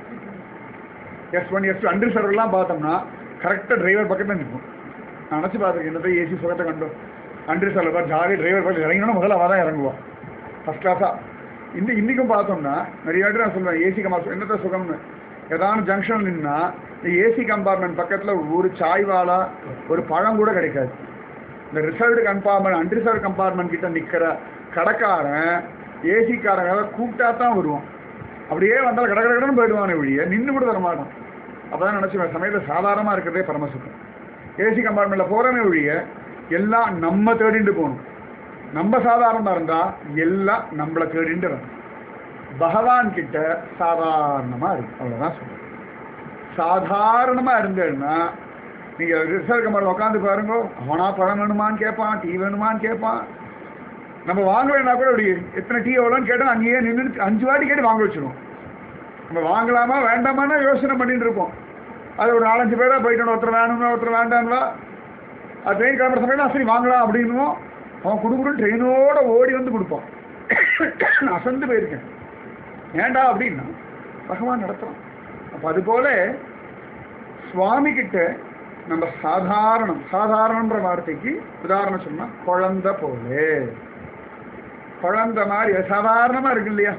S one S two under சர்வெல்லாம் பார்த்தோம்னா கரெக்டாக டிரைவர் பக்கத்தில் நிற்கும். நான் நினச்சி பார்த்துருக்கேன், என்னத்தை ஏசி சுகத்தை கண்டோம். அண்டர் சர்வர் பார்த்து ஜாலி டிரைவர் பார்த்து இறங்கினா முதல்ல அவள் தான் இறங்குவான் ஃபஸ்ட் கிளாஸாக. இந்த இன்றைக்கும் பார்த்தோம்னா நிறைய வாட்டி நான் சொல்லுவேன் ஏசி கம்பார்ட்மெண்ட் என்னத்த சுகம்னு. ஏதாவது ஜங்ஷன் நின்னா இந்த ஏசி கம்பார்ட்மெண்ட் பக்கத்தில் ஒரு சாய்வாலா ஒரு பழம் கூட கிடைக்காது. இந்த ரிசர்வ்டு கம்பார்ட்மெண்ட் அன்ரிசர்வ் கம்பார்ட்மெண்ட் கிட்ட நிற்கிற கடைக்காரன் ஏசிக்காரங்க கூப்பிட்டா தான் வருவான். அப்படியே வந்தாலும் கடை கடைன்னு போயிடுவானே ஒழிய நின்று கூட வரமாட்டான். அப்போ தான் நினச்சிவேன் சமயத்தில் சாதாரணமாக இருக்கிறதே பரமசுகம். ஏசி கம்பார்ட்மெண்ட்டில் போகிறமே ஒழிய எல்லாம் நம்ம தேடிட்டு போகணும். நம்ம சாதாரணமாக இருந்தால் எல்லாம் நம்மளை தேடிட்டு வரணும். பகவான் கிட்ட சாதாரணமாக இருக்கு, அவ்வளோதான் சொல்லுவேன். சாதாரணமாக இருந்தேன்னா நீங்கள் ரிசர்வ் கம்பார்ட்மெண்ட் உட்காந்து பாருங்க, அவனா பழம் வேணுமான்னு கேட்பான், டீ வேணுமான்னு கேட்பான். நம்ம வாங்க வேணா கூட அப்படி எத்தனை டீ எவ்வளோன்னு கேட்டால் அங்கேயே நின்று அஞ்சு வாட்டி கேட்டு வாங்க வச்சுருவோம். நம்ம வாங்கலாமா வேண்டாமான்னா யோசனை பண்ணிட்டு இருப்போம். அது ஒரு நாலஞ்சு பேராக போயிட்டோம், ஒருத்தர் வேணும்னா ஒருத்தர் வேண்டாங்களா, அது ட்ரெயின் கிளம்புற சமயம் சரி வாங்கலாம் அப்படின்னுவோம். அவன் குடுக்குறோம் ட்ரெயினோட ஓடி வந்து கொடுப்பான். நான் அசந்து போயிருக்கேன். ஏண்டா அப்படின்னா பகவான் நடத்துறான். அப்போ அதுபோல சுவாமி கிட்ட நம்ம சாதாரணம், சாதாரணன்ற வார்த்தைக்கு உதாரணம் சொன்னா குழந்தை போல, குழந்தை மாதிரி சாதாரணமா இருக்கு இல்லையா,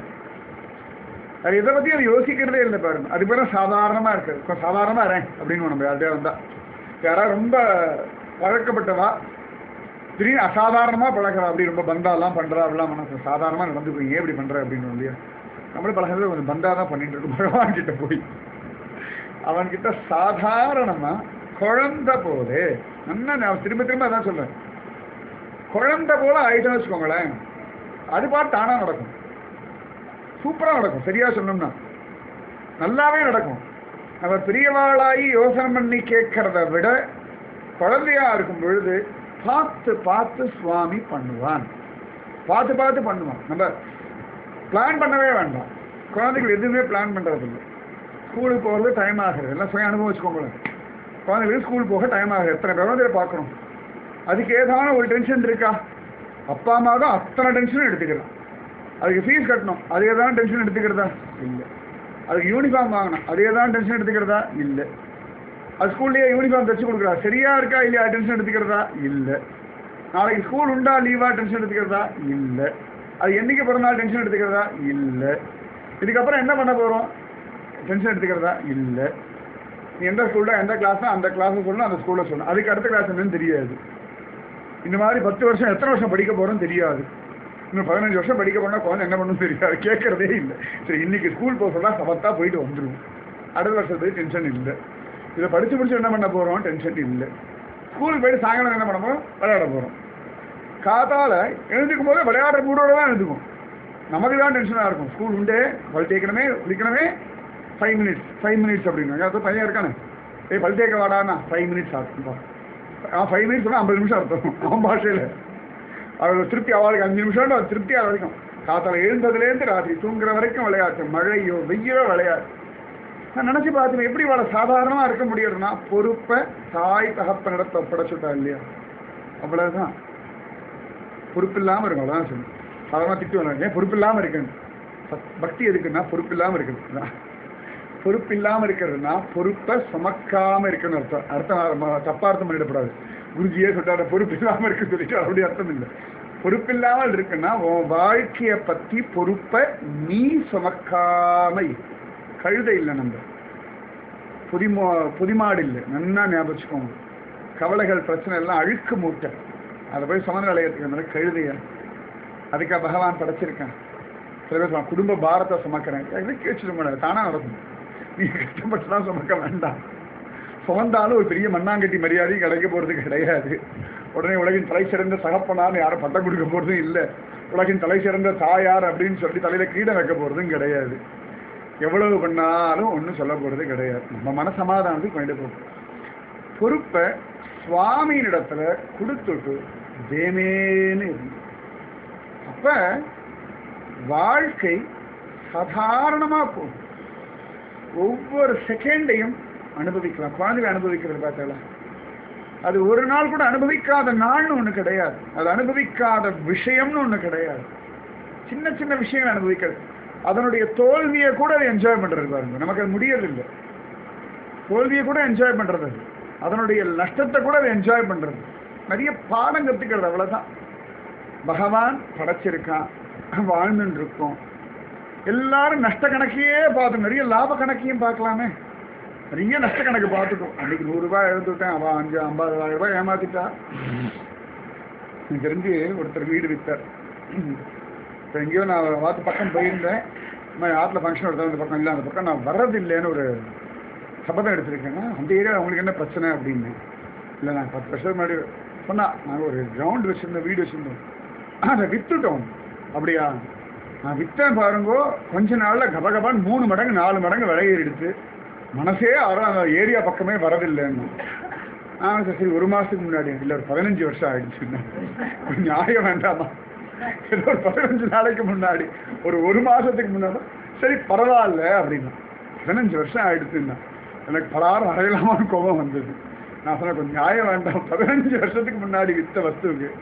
அது எதை பத்தி அது யோசிக்கிறதே இல்லை பாருங்க. அது பேர சாதாரணமா இருக்கு. சாதாரணமா இருக்கேன் அப்படின்னு நம்ம யார்கிட்டயா வந்தா, யாராவது ரொம்ப பழக்கப்பட்டவா திடீர்னு அசாதாரணமா பழகிறா, அப்படி ரொம்ப பந்தாலாம் பண்றா, அப்படிலாம் மனசு சாதாரணமா நடந்துக்கும், ஏன் இப்படி பண்ற அப்படின்னு இல்லையா. நம்மளே பழகிறது கொஞ்சம் பந்தா தான் பண்ணிட்டு இருக்கோம். பகவான் கிட்ட போய் அவன்கிட்ட சாதாரணமா குழந்தை போல, நல்லா நான் திரும்ப திரும்ப அதான் சொல்றேன், குழந்தை போல ஆயிட்டோம்னு வச்சுக்கோங்களேன், அது பாட்டு தானா நடக்கும், சூப்பரா நடக்கும். சரியா சொன்னோம்னா நல்லாவே நடக்கும். நம்ம பெரியவாளாகி யோசனை பண்ணி கேட்கறத விட குழந்தையா இருக்கும் பொழுது பார்த்து பார்த்து சுவாமி பண்ணுவான், பார்த்து பார்த்து பண்ணுவான். நம்ம பிளான் பண்ணவே வேண்டாம். குழந்தைகள் எதுவுமே பிளான் பண்றது இல்லை. ஸ்கூலுக்கு போகிறது டைம் ஆகுது, எல்லாம் சுய அனுபவம் வச்சுக்கோங்களேன். குழந்தைகளுக்கு ஸ்கூல் போக டைம் ஆகுது, எத்தனை குழந்தைய பார்க்கணும், அதுக்கு ஏதான ஒரு டென்ஷன் இருக்கா? அப்பா அம்மா தான் அத்தனை டென்ஷனும் எடுத்துக்கலாம். அதுக்கு ஃபீஸ் கட்டணும், அதே தான் டென்ஷன் எடுத்துக்கிறதா? இல்லை. அதுக்கு யூனிஃபார்ம் வாங்கணும், அதே தான் டென்ஷன் எடுத்துக்கிறதா? இல்லை. அது ஸ்கூல்லேயே யூனிஃபார்ம் தைச்சு கொடுக்குறா, சரியா இருக்கா இல்லையா டென்ஷன் எடுத்துக்கிறதா? இல்லை. நாளைக்கு ஸ்கூல் உண்டா லீவா டென்ஷன் எடுத்துக்கிறதா? இல்லை. அது என்னைக்கு பிறந்தாலும் டென்ஷன் எடுத்துக்கிறதா? இல்லை. இதுக்கப்புறம் என்ன பண்ண போகிறோம்? டென்ஷன் எடுத்துக்கிறதா? இல்லை. நீ எந்த ஸ்கூலில் எந்த கிளாஸோ அந்த கிளாஸை சொல்லணும், அந்த ஸ்கூலில் சொல்லணும், அதுக்கு அடுத்த கிளாஸ் என்னன்னு தெரியாது. இந்த மாதிரி பத்து வருஷம் எத்தனை வருஷம் படிக்க போகிறோன்னு தெரியாது. இன்னும் பதினஞ்சு வருஷம் படிக்க போனால் குழந்தை என்ன பண்ணணும் தெரியாது, கேட்கறதே இல்லை. சரி இன்னைக்கு ஸ்கூல் போக சொன்னால் சமத்தா போயிட்டு வந்துடும், அடுத்த வருஷத்துக்கு டென்ஷன் இல்லை. இதை படித்து படித்து என்ன பண்ண போகிறோம்? டென்ஷன் இல்லை. ஸ்கூலுக்கு போயிட்டு சாயங்காலம் என்ன பண்ண போகிறோம்? விளையாட போகிறோம். காத்தால எழுந்துக்கும் போது விளையாடுற மூடோட தான் எழுந்துக்கும். நமக்கு தான் டென்ஷனாக இருக்கும். ஸ்கூல் உண்டே, பல் தேய்க்கணுமே, குளிக்கணுமே, ஃபைவ் மினிட்ஸ் ஃபைவ் மினிட்ஸ் அப்படின்னாங்க. அது பையன் இருக்கானே, ஏய் பல் தேய்க்க வாடானா, ஃபைவ் மினிட்ஸ் ஆகும்பா. அவன் ஃபைவ் மினிட்ஸ் சொன்னால் ஐம்பது நிமிஷம் அர்த்தம் அவன் பாஷையில். அவளுக்கு திருப்தி, அவளுக்கு அஞ்சு நிமிஷம் அவள் திருப்தி. அது வரைக்கும் காத்தால எழுந்ததுலேருந்து ராத்திரி தூங்குற வரைக்கும் விளையாட்டு, மழையோ வெய்யோ விளையாட்டு. நான் நினச்சி பார்த்துவேன், எப்படி இவ்வளோ சாதாரணமாக இருக்க முடியுதுன்னா, பொறுப்பை தாய் தகப்பனிடத்தை ஒப்படைச்சுட்டா இல்லையா, அவ்வளோதான். பொறுப்பு இல்லாமல் இருக்கும், அவ்வளோதான் சொல்லணும். சாதாரணமாக திட்டு வேணாம், ஏன் பொறுப்பு இல்லாமல் இருக்குன்னு. பக்தி எதுக்குன்னா பொறுப்பு இல்லாமல் இருக்கிறது. பொறுப்பு இல்லாமல் இருக்கிறதுனா பொறுப்பை சுமக்காமல் இருக்குன்னு அர்த்தம். அர்த்தம் தப்பா அர்த்தம் பண்ணிடக்கூடாது. குருஜியே சொல்றாரு பொறுப்பு இல்லாமல் இருக்கு சொல்லிட்டு, அப்படி அர்த்தம் இல்லை. பொறுப்பு இல்லாமல் இருக்குன்னா உன் வாழ்க்கையை பற்றி பொறுப்பை நீ சுமக்காம. கழுதை இல்லை, நம்ம புதிமோ புதிமாடு இல்லை, நல்லா ஞாபகம் வச்சுக்கோங்க. கவலைகள் பிரச்சனை எல்லாம் அழுக்கு மூட்டை, அதை போய் சுமந்து அலையத்துக்கு கழுதையா? அதுக்காக பகவான் படைச்சிருக்கேன். சில பேர் சொல்லுவாங்க குடும்ப பாரத்தை சுமக்கிறேன், எதுக்கு வச்சுருங்க, தானா நடக்கும். நீங்க கஷ்டப்பட்டு தான் சுமக்க வேண்டாம். சுமந்தாலும் ஒரு பெரிய மண்ணாங்கட்டி மரியாதையும் கிடைக்க போகிறது கிடையாது. உடனே உலகின் தலை சிறந்த சகப்பனான்னு யாரும் பட்டம் கொடுக்க போகிறதும் இல்லை. உலகின் தலை சிறந்த தாயார் அப்படின்னு சொல்லி தலையில் கீழே வைக்க போகிறதும் கிடையாது. எவ்வளவு பண்ணாலும் ஒன்றும் சொல்ல போகிறது கிடையாது. நம்ம மனசமாதானத்துக்கு வேண்டிய போகும். பொறுப்பை சுவாமியினிடத்துல கொடுத்துட்டு தேமேன்னு இருந்து அப்ப வாழ்க்கை சாதாரணமாக போகும். ஒவ்வொரு செகண்டையும் அனுபவிக்கலாம். குழந்தைகளை அனுபவிக்கிறது பார்த்தால, அது ஒரு நாள் கூட அனுபவிக்காத நாள்னு ஒன்று கிடையாது, அது அனுபவிக்காத விஷயம்னு ஒன்று கிடையாது. சின்ன சின்ன விஷயங்கள் அனுபவிக்கிறது, அதனுடைய தோல்வியை கூட அதை என்ஜாய் பண்ணுறது பாருங்க. நமக்கு அது முடியறதில்லை. தோல்வியை கூட என்ஜாய் பண்ணுறது, அதனுடைய நஷ்டத்தை கூட அதை என்ஜாய் பண்ணுறது, நிறைய பாடம் கற்றுக்கிறது, அவ்வளோதான். பகவான் படைச்சிருக்கான், வாழ்ந்துட்டு இருக்கோம். எல்லாரும் நஷ்ட கணக்கையே பார்த்து நிறைய லாப கணக்கையும் பார்க்கலாமே. நிறைய நஷ்ட கணக்கு பார்த்துட்டோம். அன்றைக்கி நூறுரூபாய் எழுந்துட்டேன், அவள் அஞ்சு ஐம்பதாயிரம் ரூபாய் ஏமாத்திட்டா. எனக்கு தெரிஞ்சு ஒருத்தர் வீடு விற்றார். இப்போ எங்கேயோ நான் வாத்து பக்கம் போயிருந்தேன், நான் ஆற்றுல ஃபங்க்ஷன் எடுத்தேன், அந்த பக்கம் இல்லை, அந்த பக்கம் நான் வர்றதில்லைன்னு ஒரு சபதம் எடுத்திருக்கேன்னா, அந்த ஏரியா அவங்களுக்கு என்ன பிரச்சனை அப்படின்னு. இல்லை நான் பத்து வருஷத்துக்கு முன்னாடி சொன்னால் நாங்கள் ஒரு கிரவுண்ட் வச்சுருந்தோம், வீடு வச்சுருந்தோம், அதை விற்றுட்டோம். அப்படியா? நான் விற்றேன் பாருங்கோ, கொஞ்ச நாளில் கபகபான்னு மூணு மடங்கு நாலு மடங்கு விலை ஏறிடுச்சு. மனசே யாரும் அந்த ஏரியா பக்கமே வரதில்லைன்னு. ஆ சரி, ஒரு மாதத்துக்கு முன்னாடி இல்லை, ஒரு பதினஞ்சு வருஷம் ஆயிடுச்சுன்னா நியாயம் வேண்டாமா? ஏதோ ஒரு பதினஞ்சு நாளைக்கு முன்னாடி, ஒரு ஒரு மாதத்துக்கு முன்னாடி சரி பரவாயில்ல அப்படின்னா, பதினஞ்சு வருஷம் ஆயிடுச்சுன்னா எனக்கு பலாரம் அறையலாமான்னு கோபம் வந்தது. நான் சொன்னேன் கொஞ்சம் நியாயம் வேண்டாம், பதினஞ்சு வருஷத்துக்கு முன்னாடி விற்ற வஸ்துவுக்கு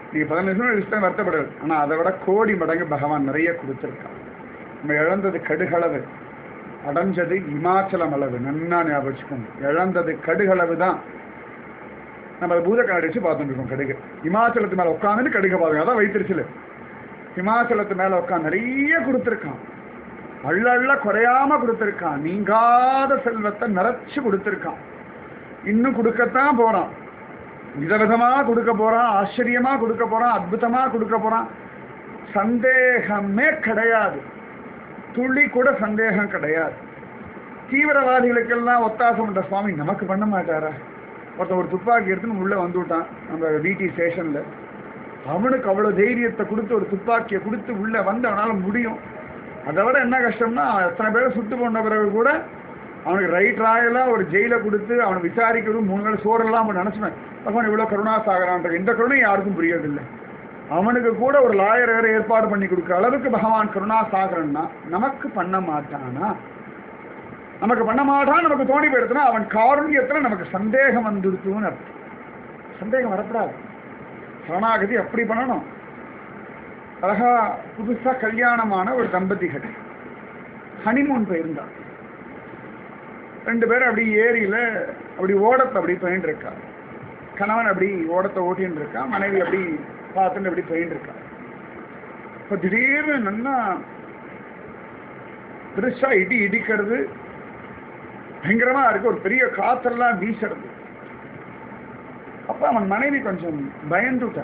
நீ பதினஞ்சு நிமிஷம் விஷயம் வருத்தப்படுறது, ஆனால் அதை விட கோடி மடங்கு பகவான் நிறைய கொடுத்துருக்கான். நம்ம இழந்தது கடுகளவு, அடைஞ்சது இமாச்சலம் அளவு. நன்னா ஞாபகம் வச்சுக்கோங்க, இழந்தது கடுகளவு தான். நம்ம அதை பூத கண்ணாடி வச்சு பார்த்துட்டு இருக்கோம். கடுகு இமாச்சலத்து மேலே உட்காந்துட்டு கடுகை பார்த்துங்க, அதான் வைத்திருச்சுல. இமாச்சலத்து மேலே உட்காந்து நிறைய கொடுத்துருக்கான், அள்ள அள்ள குறையாம கொடுத்துருக்கான், நீங்காத செல்வத்தை நிறைச்சு கொடுத்துருக்கான். இன்னும் கொடுக்கத்தான் போறான், விதவிதமா கொடுக்க போறான், ஆச்சரியமா கொடுக்க போறான், அற்புதமா கொடுக்க போறான். சந்தேகமே கிடையாது, துளி கூட சந்தேகம் கிடையாது. தீவிரவாதிகளுக்கெல்லாம் ஒத்தாசம் பண்ற சுவாமி நமக்கு பண்ண மாட்டாரா? ஒருத்தன் ஒரு துப்பாக்கி எடுத்துன்னு உள்ள வந்து விட்டான் நம்ம டிடி ஸ்டேஷன்ல. அவனுக்கு அவ்வளவு தைரியத்தை கொடுத்து ஒரு துப்பாக்கியை கொடுத்து உள்ள வந்து அவனால முடியும். அதை விட என்ன கஷ்டம்னா, எத்தனை பேரை சுட்டு போன பிறகு கூட அவனுக்கு ரைட் ராயலா ஒரு ஜெயில கொடுத்து அவனை விசாரிக்கிறது, மூணு நாள் சோறெல்லாம் அவன் நினைச்சுவேன். அவன் இவ்வளவு கருணா சாகரான்ற இந்த கருணை யாருக்கும் புரியறதில்லை. அவனுக்கு கூட ஒரு லாயர் வேற ஏற்பாடு பண்ணி கொடுக்குற அளவுக்கு பகவான் கருணா சாகரன்னா நமக்கு பண்ண மாட்டானா? நமக்கு பண்ண மாட்டான் நமக்கு தோணி போயிடுதுன்னா அவன் காருண்யத்துல நமக்கு சந்தேகம் வந்துடுத்துன்னு அர்த்தம். சந்தேகம் வரப்படாது. சரணாகதி அப்படி பண்ணணும். அழகா புதுசா கல்யாணமான ஒரு தம்பதிகள் ஹனிமூன் போயிருந்தான். ரெண்டு பேரும் அப்படி ஏரியில அப்படி ஓடத்தை அப்படி போயின்னு இருக்கா. கணவன் அப்படி ஓடத்தை ஓட்டின்னு இருக்கா, மனைவி அப்படி பார்த்துட்டு அப்படி போயின்னு இருக்கா. இப்போ திடீர்னு நல்லா பெருசா இடி இடிக்கிறது, பயங்கரமா இருக்கு, ஒரு பெரிய காத்தெல்லாம் வீசுறது. அப்ப அவன் மனைவி கொஞ்சம் பயந்துட்டா.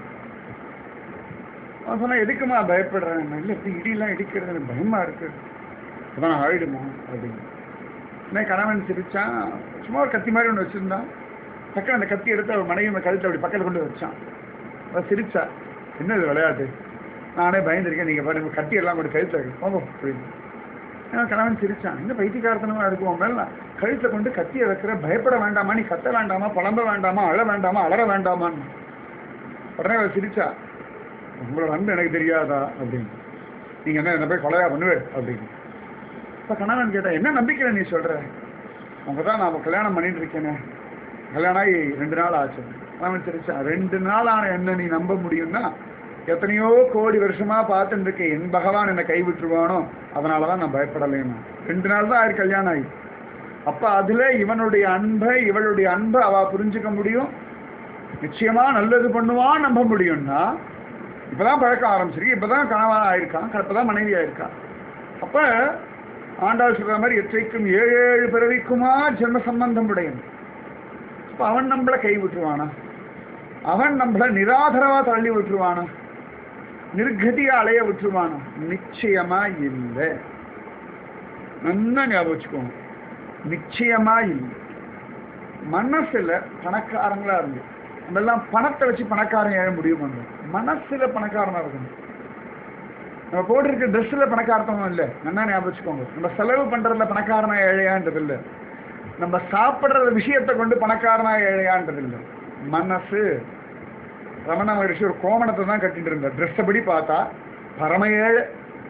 அவன் சொன்னா, எதுக்குமா பயப்படுறேன்? இல்லை, இப்படி இடியெல்லாம் இடிக்கிறது எனக்கு பயமா இருக்கு, அதான் ஆயிடுமா அப்படின்னு. என்ன கணவன் சிரிச்சான். சும்மா ஒரு கத்தி மாதிரி ஒன்று வச்சிருந்தான். டக்குனு அந்த கத்தி எடுத்து அவன் மனைவி கழுத்தை அப்படி பக்கத்தில் கொண்டு வச்சான். அவன் சிரிச்சா, என்ன இது விளையாட்டு, நானே பயந்துருக்கேன், நீங்க பாருங்க கத்தி எல்லாம் கூட கழுத்தை போங்க அப்படின்னு. கணவன் சிரிச்சான். இந்த பைத்தியக்காரத்தனமா இருக்கும் மேல கழுத்தை கொண்டு கத்தியை வைக்கிற, பயப்பட வேண்டாமா, நீ கத்த வேண்டாமா, புலம்ப வேண்டாமா, அழ வேண்டாமா, அலற வேண்டாமான்னு. உடனே அவள் சிரிச்சா, உங்களோட அன்பு எனக்கு தெரியாதா அப்படின்னு, நீங்க என்ன என்ன போய் கொலையா பண்ணுவேன் அப்படின்னு. இப்போ கணவன் கேட்டா, என்ன நம்பிக்கை நீ சொல்ற? அவங்க தான் நான் கல்யாணம் பண்ணிட்டு இருக்கேனே, கல்யாணம் ஆகி ரெண்டு நாள் ஆச்சு. கணவன் சிரிச்சா, ரெண்டு நாள் ஆன என்ன நீ நம்ப முடியும்னா, எத்தனையோ கோடி வருஷமா பார்த்துட்டு இருக்கேன், என் பகவான் என்னை கைவிட்டுருவானோ அதனாலதான் நான் பயப்படலைன்னா. ரெண்டு நாள் தான் ஆயிரு கல்யாணம் ஆகி. அப்ப அதுல இவனுடைய அன்பை இவளுடைய அன்பை அவ புரிஞ்சுக்க முடியும், நிச்சயமா நல்லது பண்ணுவான் நம்ப முடியும்னா. இப்பதான் பழக்கம் ஆரம்பிச்சிருக்கு, இப்பதான் கணவன் ஆயிருக்கான், இப்பதான் மனைவி ஆயிருக்கான். அப்ப ஆண்டாள் சொல்ற மாதிரி எற்றைக்கும் ஏழு ஏழு பிறவிக்குமா ஜென்ம சம்பந்தம் உடையன். இப்ப அவன் நம்மளை கை விட்டுருவானா? அவன் நம்மளை நிராதரவா தள்ளி விட்டுருவானா? நிர்கதியா அலைய விட்டுருவானா? நிச்சயமா இல்லை. நல்லா ஞாபகம் வச்சுக்கோங்க, நிச்சயமா இல்லை. மனசுல பணக்காரங்களா இருந்து நம்ம எல்லாம் பணத்தை வச்சு பணக்காரன் ஏழ முடியும் பண்றோம். மனசுல பணக்காரனா இருக்கணும். நம்ம போட்டிருக்க ட்ரெஸ்ல பணக்காரத்தமும் இல்லை, நல்லா ஞாபகம் வச்சுக்கோங்க. நம்ம செலவு பண்றதுல பணக்காரனா ஏழையான்றது இல்லை, நம்ம சாப்பிட்ற விஷயத்தை கொண்டு பணக்காரனா ஏழையான்றது இல்லை. மனசு. ரமண மகரிஷி ஒரு கோமணத்தை தான் கட்டிட்டு இருந்தார், ட்ரெஸ் படி பார்த்தா பரம ஏழை,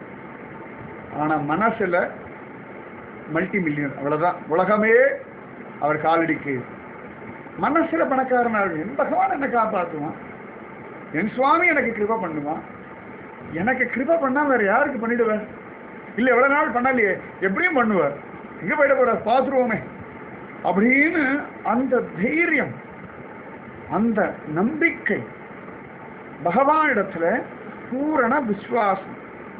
ஆனா மனசுல மல்டி மில்லியன். அவ்வளவுதான், உலகமே அவர் காலடிக்கு. மனசுல பணக்காரனா இருக்கு. என் பகவான் என்ன காப்பாற்றுவான், என் சுவாமி எனக்கு கிருபை பண்ணுவான். எனக்கு கிருபை பண்ணா வேற யாருக்கு பண்ணிடுவேன்? இல்ல எவ்வளவு நாள் பண்ணலையே, எப்படியும் பண்ணுவார், எங்க போயிட போற பார்த்துருவோமே அப்படின்னு அந்த தைரியம், அந்த நம்பிக்கை, பகவானிடத்துல பூரண விசுவாசம்,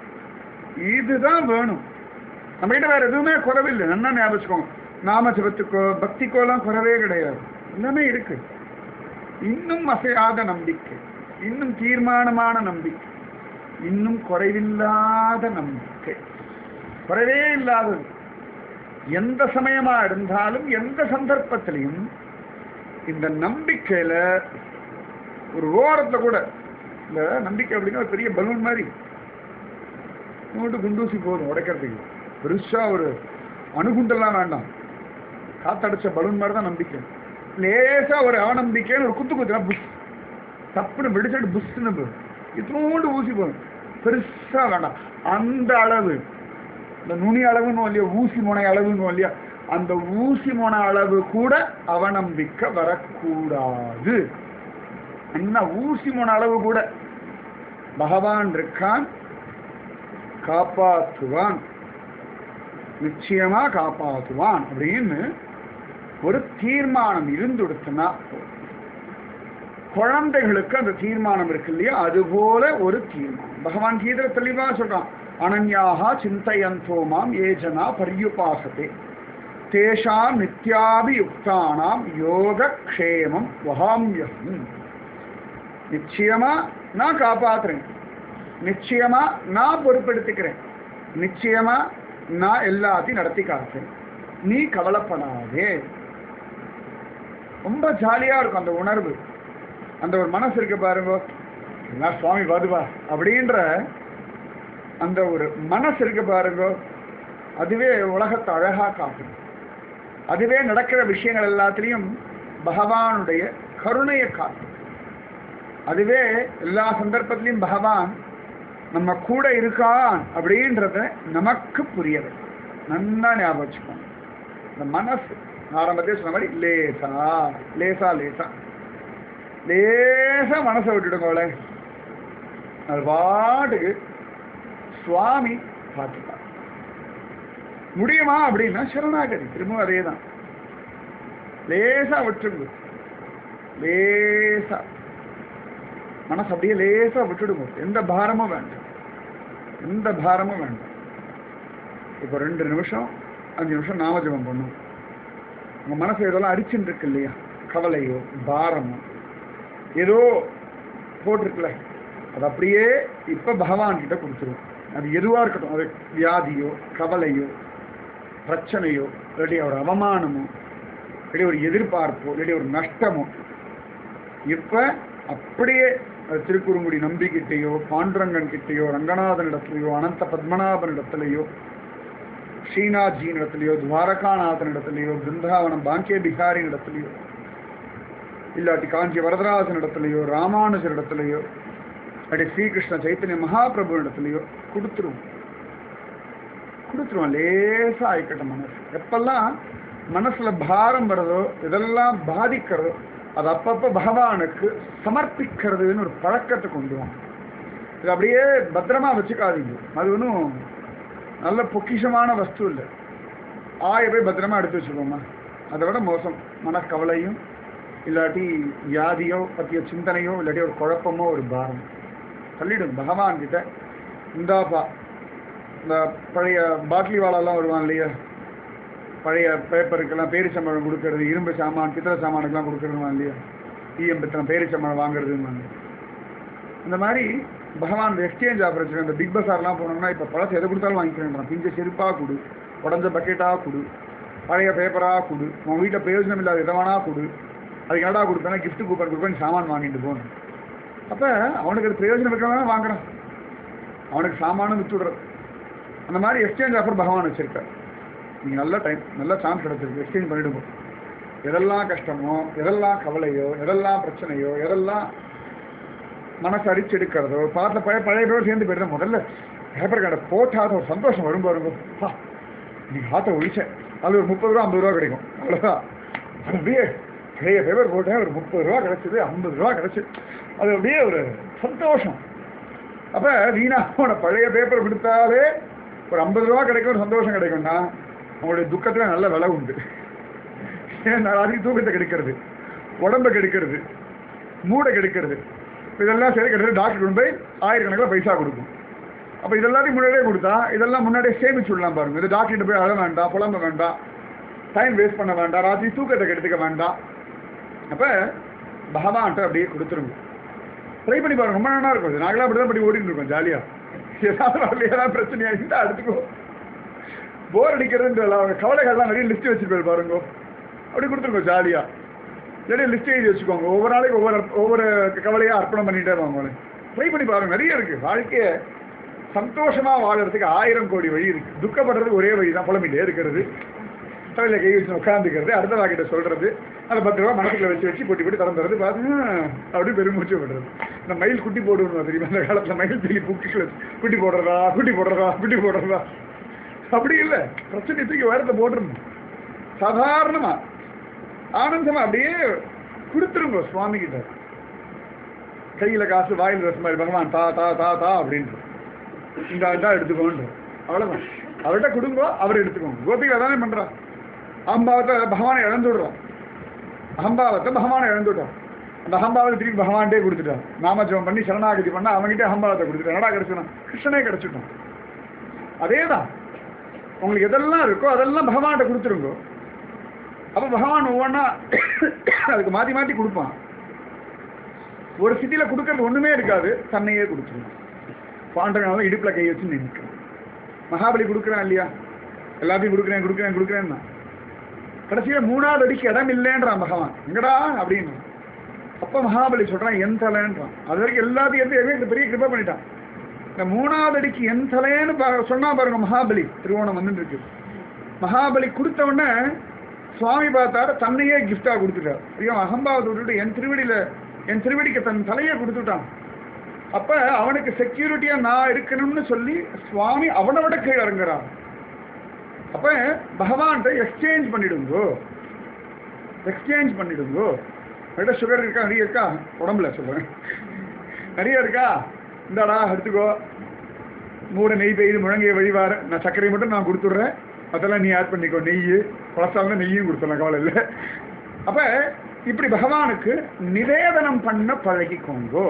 இதுதான் வேணும். நம்ம கிட்ட வேற எதுவுமே குறைவில்லை. நல்லா ஞாபகம் வச்சுக்கோங்க. நாம ஜபத்துக்கோ பக்திக்கோ எல்லாம் குறைவே கிடையாது, எல்லாமே இருக்கு. இன்னும் அசையாத நம்பிக்கை, இன்னும் தீர்மானமான நம்பிக்கை, இன்னும் குறைவில்லாத நம்பிக்கை, குறைவே இல்லாதது. எந்த சமயமா இருந்தாலும் எந்த சந்தர்ப்பத்திலையும் இந்த நம்பிக்கையில ஒரு ஓரத்துல கூட இந்த நம்பிக்கை அப்படின்னா ஒரு பெரிய பலூன் மாதிரி குண்டூசி போதும் உடைக்கிறதுக்கு. பெருசா ஒரு அணுகுண்டெல்லாம் வேண்டாம், காத்தடைச்ச பலூன் மாதிரி தான் நம்பிக்கை. லேசா ஒரு அவநம்பிக்கைன்னு ஒரு குத்து குத்துனா புஷ் தப்புன்னு வெடிச்சுட்டு புஷ்ன்னு இத்தனோண்டு ஊசி போதும், பெருசா வேண்டாம். அந்த அளவு, இந்த நுனி அளவுன்னு இல்லையா, ஊசி முனை அளவுன்னு இல்லையா, அந்த ஊசி முனை அளவு கூட அவநம்பிக்கை வரக்கூடாது. என்ன ஊசி மூணு அளவு கூட பகவான் இருக்கான், காப்பாற்றுவான், நிச்சயமா காப்பாற்றுவான் அப்படின்னு ஒரு தீர்மானம் இருந்துடுத்துனா, குழந்தைகளுக்கு அந்த தீர்மானம் இருக்கு இல்லையா, அதுபோல ஒரு தீர்மானம் பகவான் கீதை தெளிவா சொல்றான். அனன்யாக சிந்தயந்தோ மாம் ஏஜனா பர்யுபாசதே தேஷாம் நித்யாபியுக்தானாம் யோக க்ஷேமம் வகாம்யஹம். நிச்சயமா நான் காப்பாத்துறேன், நிச்சயமா நான் பொறுப்பெடுத்துக்கிறேன், நிச்சயமா நான் எல்லாத்தையும் நடத்தி காட்டுறேன், நீ கவலைப்படாதே. ரொம்ப ஜாலியா இருக்கும் அந்த உணர்வு, அந்த ஒரு மனசு இருக்கு பாருங்க, எல்லாம் சுவாமி பாதுவா அப்படின்ற அந்த ஒரு மனசு இருக்கு பாருங்க, அதுவே உலகத்தை அழகா காட்டும். அதுவே நடக்கிற விஷயங்கள் எல்லாத்திலையும் பகவானுடைய கருணையை காட்டும். அதுவே எல்லா சந்தர்ப்பத்திலையும் பகவான் நம்ம கூட இருக்கான் அப்படின்றத நமக்கு புரியது. நல்லா ஞாபகம் வச்சுக்கோங்க. இந்த மனசு ஆரம்பத்தே சொன்ன மாதிரி லேசா லேசா லேசா லேசா மனசை விட்டுடுங்களே, அது பாட்டுக்கு சுவாமி பார்த்துப்பார். முடியுமா அப்படின்னா சரணாகதி, திரும்பவும் அதே தான். லேசா விட்டுடுங்க, லேசா மனசு அப்படியே லேசா விட்டுடுங்க. எந்த பாரமும் வேண்டாம், எந்த பாரமும் வேண்டாம். இப்போ ரெண்டு நிமிஷம் அஞ்சு நிமிஷம் நாமஜபம் பண்ணும். உங்க மனசு இதெல்லாம் அடிச்சுட்டு இருக்கு இல்லையா, கவலையோ பாரமோ ஏதோ போட்டிருக்குல்ல, அது அப்படியே இப்ப பகவான் கிட்ட கொடுத்துருவோம். அது எதுவா இருக்கட்டும், அது வியாதியோ கவலையோ பிரச்சனையோ இல்லாட்டி ஒரு அவமானமோ இல்லாட்டி ஒரு எதிர்பார்ப்போ இல்லாட்டி ஒரு நஷ்டமோ, இப்ப அப்படியே திருக்குறுங்குடி நம்பிக்கிட்டேயோ பாண்டுரங்கன் கிட்டேயோ ரங்கநாதன் இடத்துலையோ அனந்த பத்மநாபன் இடத்துலையோ ஸ்ரீநாத்ஜியின் இடத்துலையோ துவாரகாநாதன் இடத்துலையோ பிருந்தாவனம் பாங்கிய பிகாரின் இடத்துலையோ இல்லாட்டி காஞ்சி வரதராஜன் இடத்துலையோ ராமானுஜர் இடத்துலையோ அப்படி ஸ்ரீகிருஷ்ண சைத்தன்ய மகாபிரபு இடத்துலையோ கொடுத்துருவோம் கொடுத்துருவோம் லேசா ஆயிக்கட்டும். மனசு எப்பெல்லாம் மனசுல பாரம் வருதோ, இதெல்லாம் பாதிக்கிறதோ, அது அப்பப்ப பகவானுக்கு சமர்ப்பிக்கிறதுன்னு ஒரு பழக்கத்தை கொண்டு வாங்க. இது அப்படியே பத்திரமா வச்சுக்காதீங்க. அது ஒன்றும் நல்ல பொக்கிஷமான வஸ்து இல்லை. ஆய போய் பத்திரமா எடுத்து வச்சுக்கோமா, அதை விட மோசம் மனக்கவலையும் இல்லாட்டி வியாதியோ பற்றிய சிந்தனையோ இல்லாட்டி ஒரு குழப்பமோ ஒரு பாரம் தள்ளிடும் பகவான் கிட்ட. இந்தாப்பா, இந்த பழைய பாட்லி வாழெல்லாம் வருவான் இல்லையா, பழைய பேப்பருக்கெல்லாம் பேரிச்சம்பழம் கொடுக்கறது, இரும்பு சாமான் பித்தளை சாமானுக்கெல்லாம் கொடுக்கறதுவான் இல்லையா, ஈயம் பித்தளம் பேரிச்சம்பழம் வாங்குறதுன்னு. இந்த மாதிரி பகவான் எக்ஸ்சேஞ்ச் ஆஃபர் வச்சுருக்கேன். இந்த பிக் பஸார்லாம் போனோம்னா இப்போ பழசு எதை கொடுத்தாலும் வாங்கிக்கிறேன். பிஞ்ச செருப்பாக கொடு, உடஞ்ச பக்கெட்டாக கொடு, பழைய பேப்பராக கொடு, உன் வீட்டில் பிரயோஜனம் இல்லாத எதவானா கொடு, அதுக்கு என்னடா கொடுப்பேன்னா கிஃப்ட் கூப்பன் கொடுப்பேன், சாமான் வாங்கிட்டு போகணும். அப்போ அவனுக்கு அது பிரயோஜனம் இருக்கிறவங்க வாங்குறான், அவனுக்கு சாமானும் வித்துடுறது. அந்த மாதிரி எக்ஸ்சேஞ்ச் ஆஃபர் பகவான் வச்சுருக்கார். நீங்கள் நல்ல டைம் நல்ல சான்ஸ் கிடச்சிருக்கு, எக்ஸ்சேஞ்ச் பண்ணிவிடுவோம். எதெல்லாம் கஷ்டமோ எதெல்லாம் கவலையோ எதெல்லாம் பிரச்சனையோ எதெல்லாம் மனசு அடிச்சு எடுக்கிறதோ பார்த்த பழைய பழைய பேர் சேர்ந்து போயிடுறேன். முதல்ல பேப்பர் கடை போட்டாத ஒரு சந்தோஷம் வரும் பாருங்க. நீங்கள் ஆற்ற ஒழிச்சேன், அது ஒரு முப்பது ரூபா ஐம்பது ரூபா கிடைக்கும், அவ்வளோதான். அது அப்படியே பழைய பேப்பர் போட்டேன், ஒரு முப்பது ரூபா கிடச்சிது, ஐம்பது ரூபா கிடச்சி, அது அப்படியே ஒரு சந்தோஷம். அப்போ வீணா போன பழைய பேப்பர் கொடுத்தாலே ஒரு ஐம்பது ரூபா கிடைக்கும், ஒரு சந்தோஷம் கிடைக்கும்னா அவங்களுடைய துக்கத்தில் நல்ல விலை உண்டு. ஏன்னா அதுக்கு தூக்கத்தை கெடுக்கிறது, உடம்பை கெடுக்கிறது, மூடை கெடுக்கிறது, இதெல்லாம் சரி கிடையாது. டாக்டர் கொண்டு போய் ஆயிரக்கணக்கில் பைசா கொடுக்கும். அப்போ இதெல்லாத்தையும் முன்னாடியே கொடுத்தா இதெல்லாம் முன்னாடியே சேமிச்சு விடலாம் பாருங்க. இது டாக்டர்கிட்ட போய் அழ வேண்டாம், புலம்ப வேண்டாம், டைம் வேஸ்ட் பண்ண வேண்டாம், ராத்திரி தூக்கத்தை கெடுத்துக்க வேண்டாம். அப்போ பகவான்கிட்ட அப்படியே கொடுத்துருங்க. ட்ரை பண்ணி பாருங்க, ரொம்ப நல்லா இருக்கும். நாங்களாம் அப்படி தான் படி ஓடிட்டு இருக்கோம் ஜாலியாக. ஏதாவது ஏதாவது பிரச்சனையாக இருந்தால் அடுத்துக்கோ, போர் அடிக்கிறதுன்ற அவங்க கவலைகள்லாம் நிறைய லிஸ்ட் வச்சுருப்பாரு பாருங்க, அப்படி கொடுத்துருக்கோம் ஜாலியாக. நிறைய லிஸ்ட் எழுதி வச்சுக்கோங்க, ஒவ்வொரு நாளைக்கு ஒவ்வொரு ஒவ்வொரு கவலையாக அர்ப்பணம் பண்ணிகிட்டே வாங்க. ட்ரை பண்ணி பாருங்க, நிறைய இருக்குது. வாழ்க்கையை சந்தோஷமாக வாழறதுக்கு ஆயிரம் கோடி வழி இருக்குது. துக்கப்படுறதுக்கு ஒரே வழி தான், புலம்பிகிட்டே இருக்கிறது, தலையில் கை வச்சு உட்காந்துக்கிறது, அடுத்த வாக்கிட்ட சொல்கிறது, அதை பத்து ரூபா மனசுக்குள்ள வச்சு வச்சு பொட்டி போட்டு திறந்துறது, பார்த்து அப்படி பெருமூச்சு விடுறது. இந்த மயில் குட்டி போடுவோம் தெரியுமா, அந்த காலத்தில் மயில் சொல்லி குட்டிக்குள்ள குட்டி போடுறதா குட்டி போடுறதா குட்டி போடுறதா அப்படி இல்லை. பிரச்சனை தூக்கி வேறத்தை போட்டுருணும், சாதாரணமாக ஆனந்தமாக அப்படியே கொடுத்துருங்க சுவாமி கிட்ட. கையில காசு வாயில் ரசம் மாதிரி பகவான் தா தா தா தா அப்படின்ற இந்த இதா எடுத்துக்கோன்ற அவ்வளவுதான். அவர்கிட்ட கொடுங்கோ அவர் எடுத்துக்கோங்க. கோபிகா தானே பண்றா. அகம்பாவத்தை பகவானை இழந்து விடுறான். அகம்பாவத்தை பகவானை இழந்து விட்டான். அந்த அகம்பாவத்தை திருப்பி பகவான்டே கொடுத்துட்டான். நாமஜபம் பண்ணி சரணாகதி பண்ணா அவங்ககிட்ட அகம்பாவத்தை கொடுத்துட்டான். என்னடா கிடைச்சிடும்? கிருஷ்ணனே கிடைச்சிட்டான். அதேதான் உங்களுக்கு எதெல்லாம் இருக்கோ அதெல்லாம் பகவான்கிட்ட கொடுத்துருங்கோ. அப்ப பகவான் ஒவ்வொன்னா அதுக்கு மாத்தி மாத்தி கொடுப்பான். ஒரு சிட்டியில கொடுக்கறது ஒண்ணுமே இருக்காது, தன்னையே கொடுத்துருவான். பாண்டவன் இடுப்புல கை வச்சு நிற்கிறான். மகாபலி கொடுக்குறான் இல்லையா, எல்லாத்தையும் கொடுக்குறேன் கொடுக்குறேன் கொடுக்குறேன்னா கடைசியில மூணாவது அடிக்கு இடம் இல்லைன்றான் பகவான். எங்கடா அப்படின்னு. அப்ப மகாபலி சொல்றான் என் தலைன்றான். அது வரைக்கும் எல்லாத்தையும் எடுத்து பெரிய கிருபை பண்ணிட்டான். இந்த மூணாவது அடிக்கு என் தலைன்னு சொன்னா பாருங்க மகாபலி. திருவோணம் வந்துட்டு இருக்கு. மகாபலி கொடுத்த உடனே சுவாமி பார்த்தாரு, தன்னையே கிஃப்டா கொடுத்துட்டார். ஐயோ அகம்பாவத்தை விட்டுட்டு என் திருவடியில என் திருவடிக்கு தன் தலையை கொடுத்துட்டான். அப்ப அவனுக்கு செக்யூரிட்டியா நான் இருக்கணும்னு சொல்லி சுவாமி அவனை விட கீழே இறங்குறான். அப்ப பகவான்கிட்ட எக்ஸ்சேஞ்ச் பண்ணிடுங்கோ, எக்ஸ்சேஞ்ச் பண்ணிடுங்கோ. அவர்கிட்ட சுகர் இருக்கா, நிறைய இருக்கா உடம்புல சொல்றேன், நிறைய இருக்கா, இந்தாடா எடுத்துக்கோ. மூட நெய் பெய்து முழங்கிய வழிவார நான் சர்க்கரை மட்டும் நான் கொடுத்துட்றேன், அதெல்லாம் நீ ஆட் பண்ணிக்கோ. நெய் கொலஸ்ட்ரால் நெய்யும் கொடுத்துடலாம், கவலை இல்லை. அப்ப இப்படி பகவானுக்கு நிவேதனம் பண்ண பழகிக்கோங்கோ,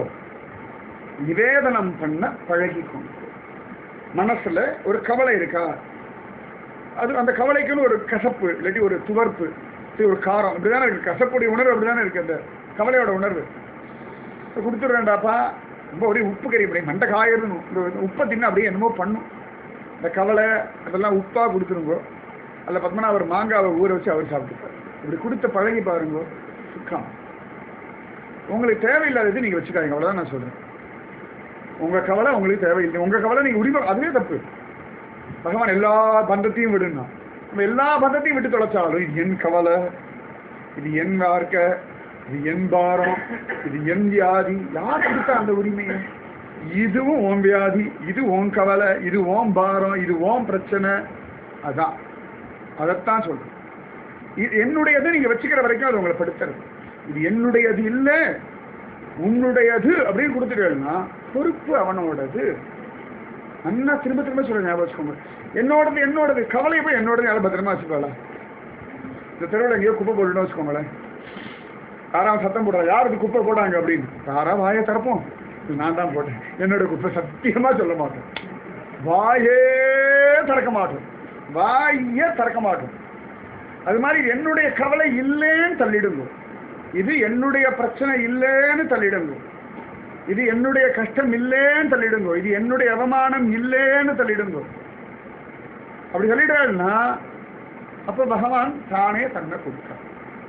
நிவேதனம் பண்ண பழகிக்கோங்க. மனசுல ஒரு கவலை இருக்கா, அது அந்த கவலைக்குன்னு ஒரு கசப்பு இல்லாட்டி ஒரு துவர்ப்பு ஒரு காரம் இப்படிதானே இருக்கு. கசப்புடைய உணர்வு அப்படிதானே இருக்கு. அந்த கவலையோட உணர்வு கொடுத்துடுறேன்டாப்பா. ரொம்ப அப்படியே உப்பு கறி அப்படியே மண்டை காயிருன்னு இந்த உப்பை தின்னு அப்படியே என்னமோ பண்ணும். இந்த கவலை அதெல்லாம் உப்பா கொடுத்துருங்கோ. அதில் பத்மனா அவர் மாங்காவை ஊற வச்சு அவர் சாப்பிட்டுப்பார். இப்படி கொடுத்த பழகி பாருங்கோ, சுக்கம். உங்களுக்கு தேவையில்லாதது நீங்க வச்சுக்காதீங்க, அவ்வளவுதான் நான் சொல்றேன். உங்க கவலை உங்களுக்கு தேவையில்லை. உங்க கவலை நீங்க உரிமை, அதுவே தப்பு. பகவான் எல்லா பந்தத்தையும் விடுனா, நம்ம எல்லா பந்தத்தையும் விட்டு தொலைச்சாலும் இது என் கவலை, இது என் வாழ்க்கை, இது என் பாரம், இது என் வியாதி. யார் கொடுத்தா அந்த உரிமையை? இதுவும் ஓம் வியாதி, இது ஓம் கவலை, இது ஓம் பாரம், இது ஓம் பிரச்சனை. அதான் அதைத்தான் சொல்றேன். இது என்னுடையது நீங்க வச்சுக்கிற வரைக்கும் அது உங்களை படுத்துறது. இது என்னுடையது இல்லை உன்னுடையது அப்படின்னு கொடுத்துட்டேன்னா பொறுப்பு அவனோடது. அண்ணா திரும்ப திரும்ப சொல்ல ஞாபகம் வச்சுக்கோங்க. என்னோடது என்னோடது கவலையை போய் என்னோடது யாரும் பத்திரமா வச்சுக்கோங்களா. இந்த தெருவில் எங்கேயோ குப்பை போட்டுன்னு வச்சுக்கோங்களேன். யாராவது சத்தம் போடுறா, யாருக்கு குப்பை போட்டாங்க அப்படின்னு. யாரா வாயை திறப்போம், நான் தான் போட்டேன். என்னோட குப்பை சத்தியமா சொல்ல மாட்டேன், வாயே திறக்க மாட்டோம், வாயே திறக்க மாட்டோம். அது மாதிரி என்னுடைய கவலை இல்லைன்னு தள்ளிடுங்க, இது என்னுடைய பிரச்சனை இல்லைன்னு தள்ளிடுங்க, இது என்னுடைய கஷ்டம் இல்லைன்னு தள்ளிடுங்க, இது என்னுடைய அவமானம் இல்லைன்னு தள்ளிடுங்க. அப்படி சொல்லிடுறாருன்னா அப்ப பகவான் தானே தன்னை கொடுத்தார்.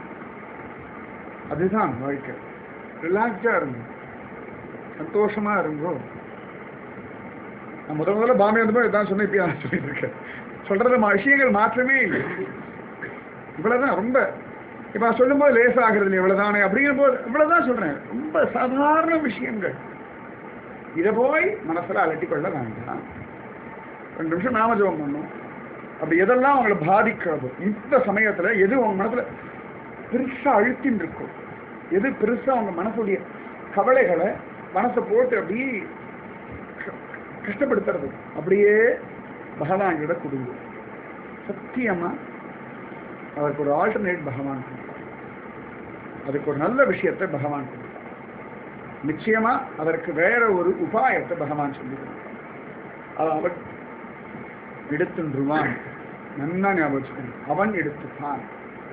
அதுதான் வாழ்க்கை. ரிலாக்ஸா இருங்க, சந்தோஷமா இருங்கோ. நான் முத முதல்ல பாம்பே வந்து இதான் சொன்னேன், இப்ப நான் சொல்லிட்டு இருக்கேன். சொல்றது விஷயங்கள் மாற்றமே இல்லை. இவ்வளவுதான். ரொம்ப இப்ப நான் சொல்லும் போது லேச ஆகிறது இல்லை, இவ்வளவுதானே அப்படிங்கிற போது இவ்வளவுதான் சொல்றேன். ரொம்ப சாதாரண விஷயங்கள். இதை போய் மனசுல அலட்டி கொள்ள வேண்டாம். ரெண்டு நிமிஷம் நாம ஜெபம் பண்ணும். அப்படி எதெல்லாம் உங்களை பாதிக்கிறதோ இந்த சமயத்துல எது உங்க மனசுல பெருசா அழுத்தின்னு இருக்கும், எது பெருசா உங்க மனசுடைய கவலைகளை மனசை போட்டு அப்படியே கஷ்டப்படுத்துறது, அப்படியே பகவான் கிட்ட கொடுங்க. சத்தியமா அதற்கு ஒரு ஆல்டர்னேட் பகவான் கொடுப்பார். அதுக்கு ஒரு நல்ல விஷயத்தை பகவான் கொடுப்பார். நிச்சயமா அதற்கு வேற ஒரு உபாயத்தை பகவான் சொல்லி கொடுப்பார். அதை அவன் எடுத்துருவான். நல்லா ஞாபகம் வச்சுக்கணும், அவன் எடுத்துப்பான்.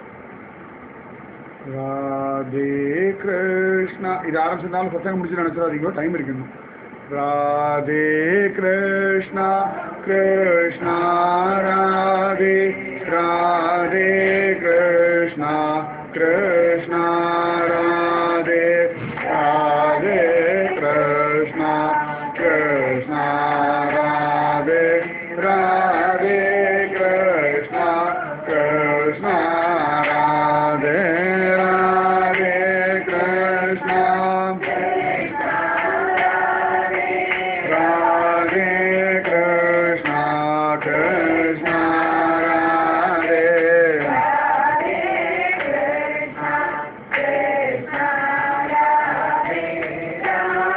ராதே கிருஷ்ணா. இது ஆரம்பிச்சிருந்தாலும் சத்தம் முடிச்சு நினைச்சிடாதீங்க, டைம் இருக்கணும். Radhe Krishna Krishna Radhe, Radhe Krishna Krishna Radhe, Radhe Krishna Krishna Radhe, Radhe Krishna Krishna Radhe, Radhe Krishna Radhe Krishna Krishna Radhe, Radhe Krishna Krishna Radhe,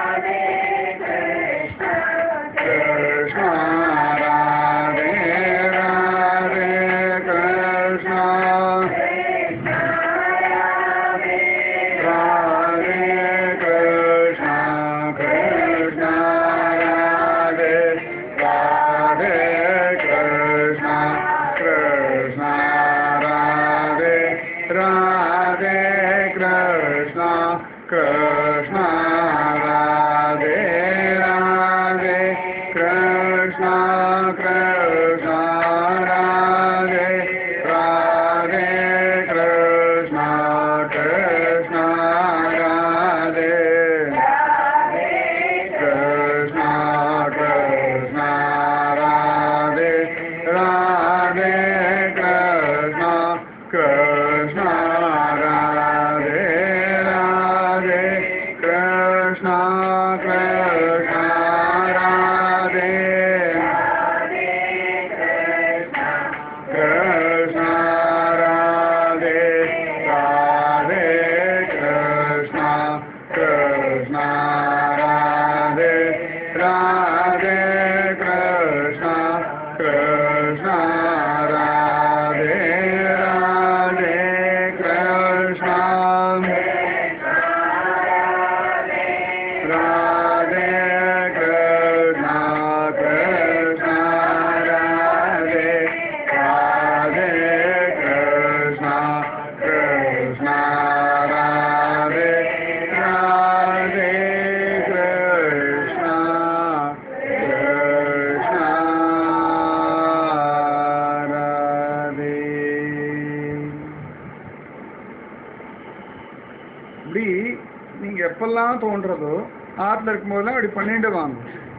Krishna Radhe Radhe Krishna Radhe Krishna Krishna Radhe Radhe Krishna Krishna Radhe Radhe Krishna Krishna Radhe. இப்படி நீங்க எப்பெல்லாம் தோன்றதோ ஆற்றுல இருக்கும்போதெல்லாம் அப்படி பண்ணிட்டு வாங்க.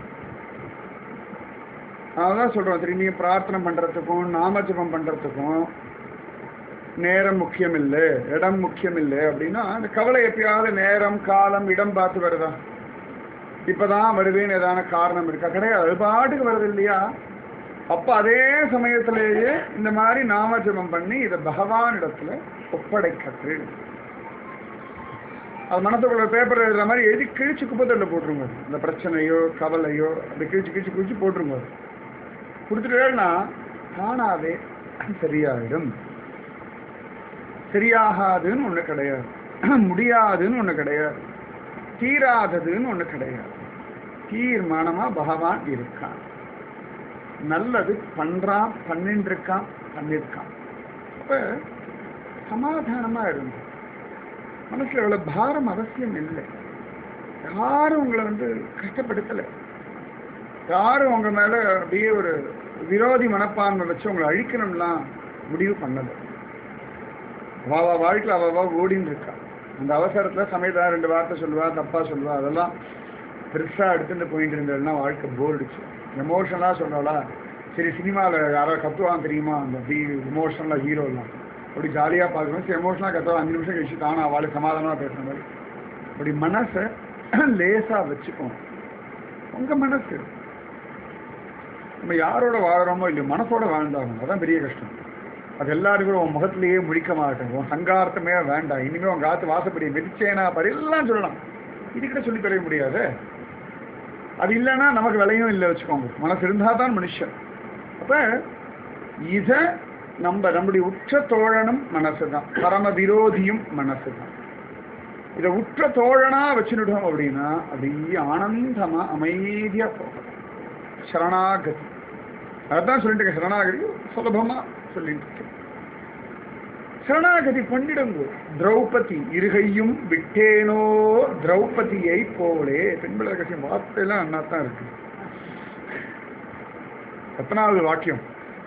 அதான் சொல்றோம், சரி நீங்க பிரார்த்தனை பண்றதுக்கும் நாமஜபம் பண்றதுக்கும் நேரம் முக்கியம் இல்லை, இடம் முக்கியம் இல்லை அப்படின்னா அந்த கவலை எப்பயாவது நேரம் காலம் இடம் பார்த்து வருதா? இப்பதான் வருதுன்னு ஏதான காரணம் இருக்கா? கிடையாது, அது பாட்டுக்கு வருது இல்லையா? அப்ப அதே சமயத்திலேயே இந்த மாதிரி நாமஜபம் பண்ணி இதை பகவான் இடத்துல ஒப்படைக்கிறது. அது மனசுக்குள்ள பேப்பர் எழுதுற மாதிரி எழுதி கிழிச்சு குப்பத்தொட்டில் போட்டுருங்க. இந்த பிரச்சனையோ கவலையோ அப்படி கிழிச்சு கிழிச்சு கிழிச்சு போட்டுருங்க. கொடுத்துட்டேன்னா தானாவே சரியாயிடும். சரியாகாதுன்னு ஒண்ணு கிடையாது, முடியாதுன்னு ஒண்ணு கிடையாது, தீராததுன்னு ஒண்ணு கிடையாது. தீர்மானமா பகவான் இருக்கான், நல்லது பண்றான், பண்ணிட்டு இருக்கான், பண்ணிருக்கான். அப்ப சமாதானமா இருந்து மனசுல எவ்வளவு பாரம் அவசியம் இல்லை. யாரும் உங்களை வந்து கஷ்டப்படுத்தலை, யாரும் உங்க மேல அப்படியே ஒரு விரோதி மனப்பான்மை வச்சு உங்களை அழிக்கணும்லாம் முடிவு பண்ணலை. அவாவா வாழ்க்கையில் அவாவா ஓடின்னு இருக்கா. அந்த அவசரத்துல சமயத்தா ரெண்டு வார்த்தை சொல்லுவா, தப்பா சொல்லுவா, அதெல்லாம் பெருசா எடுத்துட்டு போயிட்டு இருந்ததுன்னா வாழ்க்கை போர் அடிச்சு. எமோஷனலா சொல்லலா, சரி சினிமாவில் யாரோ கத்துவான் தெரியுமா, அந்த அப்படி எமோஷனலா ஹீரோலாம் அப்படி ஜாலியா பார்க்கணும். சரி எமோஷனலா கத்துவா, அஞ்சு நிமிஷம் கழிச்சு தானே அவளுக்கு சமாதானமா பேசுற மாதிரி. அப்படி மனசை லேசா வச்சுக்கோங்க. உங்க மனசு நம்ம யாரோட வாழறோமோ இல்லையோ மனசோட வாழ்ந்தாகணும். அதான் பெரிய கஷ்டம். அது எல்லாருக்கும் உன் முகத்திலேயே முழிக்க மாட்டேன், உன் சங்கார்த்தமே வேண்டாம், இனிமே உன் காத்து வாசப்படி மிதிச்சேனா பாரு எல்லாம் சொல்லலாம். இதுக்கிட்ட சொல்லி தர முடியாது. அது இல்லைன்னா நமக்கு விலையும் இல்லை வச்சுக்கோங்க. மனசு இருந்தா தான் மனுஷன். அப்ப இத நம்ம நம்முடைய உற்ற தோழனும் மனசு தான், பரம விரோதியும் மனசு தான். இதை உற்ற தோழனா வச்சுட்டோம் அப்படின்னா அப்படியே ஆனந்தமா அமைதியா போகலாம். சரணாகதி, அதான் சொல்லிட்டு இருக்க. சரணாகதி சுலபமா சொல்லிட்டு இருக்கேன். சரணாகதி பண்ணிடுங்கோ. திரௌபதி இருகையும் விட்டேனோ திரௌபதியை போலே. பெண்பிள்ளை ரகசியம் வார்த்தையெல்லாம் நல்லா தான் இருக்கு. எத்தனாவது வாக்கியம்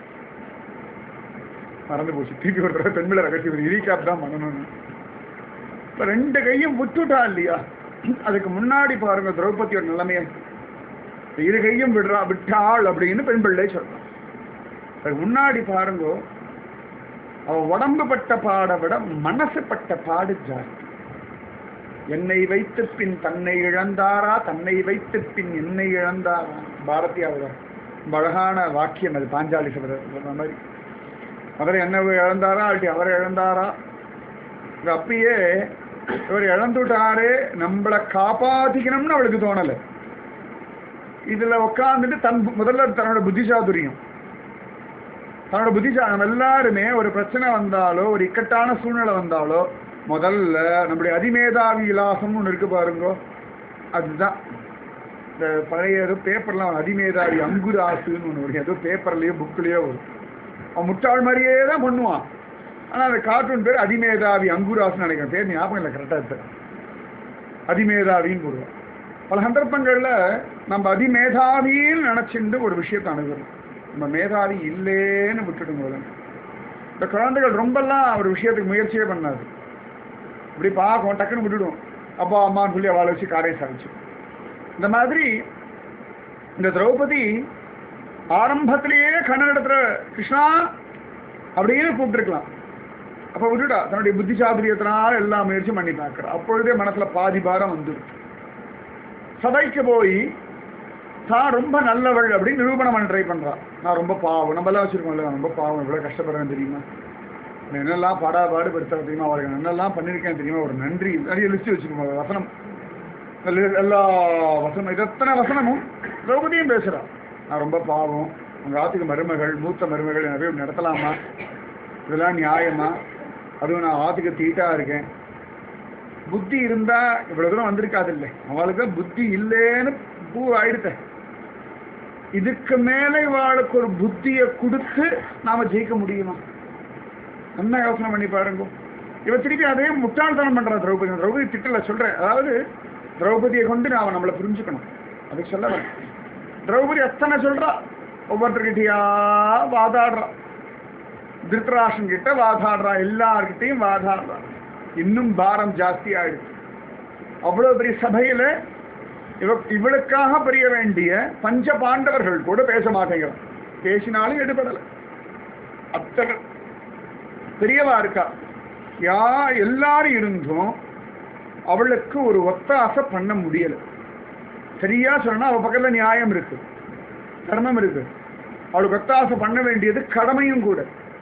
மறந்து போச்சு. திருப்பி ஒரு தடவை பெண்பிள்ளை ரகசியம் ரீகேப் தான் பண்ணணும்னு. இப்ப ரெண்டு கையும் விட்டுட்டா இல்லையா? அதுக்கு முன்னாடி பாருங்க திரௌபதியோட நிலைமைய. இரு கையும் விடுறா விட்டாள் அப்படின்னு பெண் பிள்ளை சொல்றான். அதுக்கு முன்னாடி பாருங்க, அவ உடம்பு பட்ட பாடை விட மனசு பட்ட பாடு ஜாஸ்தி. என்னை வைத்து பின் தன்னை இழந்தாரா, தன்னை வைத்து பின் என்னை இழந்தாரா. பாரதியார் அழகான வாக்கியம் அது. பாஞ்சாலி சொல்ற மாதிரி அவர் என்ன இழந்தாரா அப்படி அவரை இழந்தாரா. அப்பயே இவர் இழந்துட்டாரு, நம்மளை காப்பாத்திக்கணும்னு அவளுக்கு தோணலை. இதுல உட்காந்துட்டு தன் முதல்ல தன்னோட புத்திசாதுரியம், தன்னோட புத்திசா நம்ம எல்லாருமே ஒரு பிரச்சனை வந்தாலோ ஒரு இக்கட்டான சூழ்நிலை வந்தாலோ முதல்ல நம்முடைய அதிமேதாவி விலாசம்னு ஒன்று இருக்கு பாருங்கோ. அதுதான் இந்த பழைய ஏதோ பேப்பர்லாம் அதிமேதாவி அங்குராசுன்னு ஒன்று வரும். ஏதோ பேப்பர்லயோ புக்லயோ வரும். அவன் முட்டாள் மாதிரியே தான் பண்ணுவான். ஆனால் அந்த கார்ட்டூன் பேர் அதிமேதாவி அங்குராசுன்னு நினைக்கிறேன். பேர் ஞாபகம் இல்லை கரெக்டாக இருக்கு. அதிமேதாவின்னு போடுவான். பல சந்தர்ப்பங்கள்ல நம்ம அதிமேதாவின்னு நினைச்சிட்டு ஒரு விஷயத்தை அணுகிறோம். நம்ம மேதாவி இல்லேன்னு விட்டுடுங்க. இந்த குழந்தைகள் ரொம்பலாம் ஒரு விஷயத்துக்கு முயற்சியே பண்ணாது. இப்படி பார்க்கும், டக்குன்னு விட்டுடும். அப்பா அம்மான்னு சொல்லி அவளை வச்சு காரையை சாதிச்சு. இந்த மாதிரி இந்த திரௌபதி ஆரம்பத்திலேயே கண்ணன் இடத்துல கிருஷ்ணா அப்படின்னு கூப்பிட்டுருக்கலாம். அப்ப விட்டுட்டா. தன்னுடைய புத்தி சாதுரியத்தினால எல்லா முயற்சியும் பண்ணி பார்க்கிறா. அப்பொழுதே மனசுல பாதி பாரம் வந்துடும். சபைக்கு போய் தான் ரொம்ப நல்லவள் அப்படின்னு நிரூபணம் பண்ண ட்ரை பண்றா. நான் ரொம்ப பாவம், நம்ம எல்லாம் வச்சிருக்கோம்ல, ரொம்ப பாவம், இவ்வளவு கஷ்டப்படுறேன் தெரியுமா, என்னெல்லாம் பாடா பாடுபடுத்த தெரியுமா, அவருக்கு என்னெல்லாம் பண்ணிருக்கேன் தெரியுமா, ஒரு நன்றி நிறைய லிஸ்ட் வச்சுக்கோங்க. வசனம் எல்லா வசனம், இது எத்தனை வசனமும் திரௌபதியும் பேசுறா. நான் ரொம்ப பாவம், உங்கள் ஆத்துக்கு மருமகள் மூத்த மருமகள் நிறைய நடத்தலாமா, இதெல்லாம் நியாயமா, அதுவும் நான் ஆத்துக்கு தீட்டாக இருக்கேன். புத்தி இருந்தால் இவ்வளோ தூரம் வந்திருக்காது இல்லை, அவளுக்கு புத்தி இல்லைன்னு பூ ஆயிடுத்தேன். இதுக்கு மேலே இவாளுக்கு ஒரு புத்தியை கொடுத்து நாம் ஜெயிக்க முடியுமா? என்ன யோசனை பண்ணி பாருங்க. இவ திருப்பி அதே முட்டாள்தனம் பண்ணுறா திரௌபதி. திரௌபதி திட்டல சொல்கிறேன். அதாவது திரௌபதியை கொண்டு நான் நம்மளை புரிஞ்சுக்கணும், அதுக்கு சொல்ல வரேன். திரௌபதி அத்தனை சொல்கிறா, ஒவ்வொருத்தர்கிட்டயா வாதாடுறா, திருத்தராஷன் கிட்ட வாதாடுறா, எல்லார்கிட்டையும் வாதாடுறா. இன்னும் பாரம் ஜாஸ்தி ஆயிடுச்சு. அவ்வளோ பெரிய சபையில் இவ இவளுக்காக புரிய வேண்டிய பஞ்ச பாண்டவர்கள் கூட பேச மாட்டேங்கிறான். பேசினாலும் எடுபடலை. அத்தனை பெரியவா இருக்கா. யா எல்லாரும் இருந்தும் அவளுக்கு ஒரு ஒத்தாசை பண்ண முடியலை. சரியா சொன்னா அவள் பக்கத்தில் நியாயம் இருக்கு, தர்மம் இருக்கு. அவளுக்கு ஒத்தாசை பண்ண வேண்டியது கடமையும் கூட.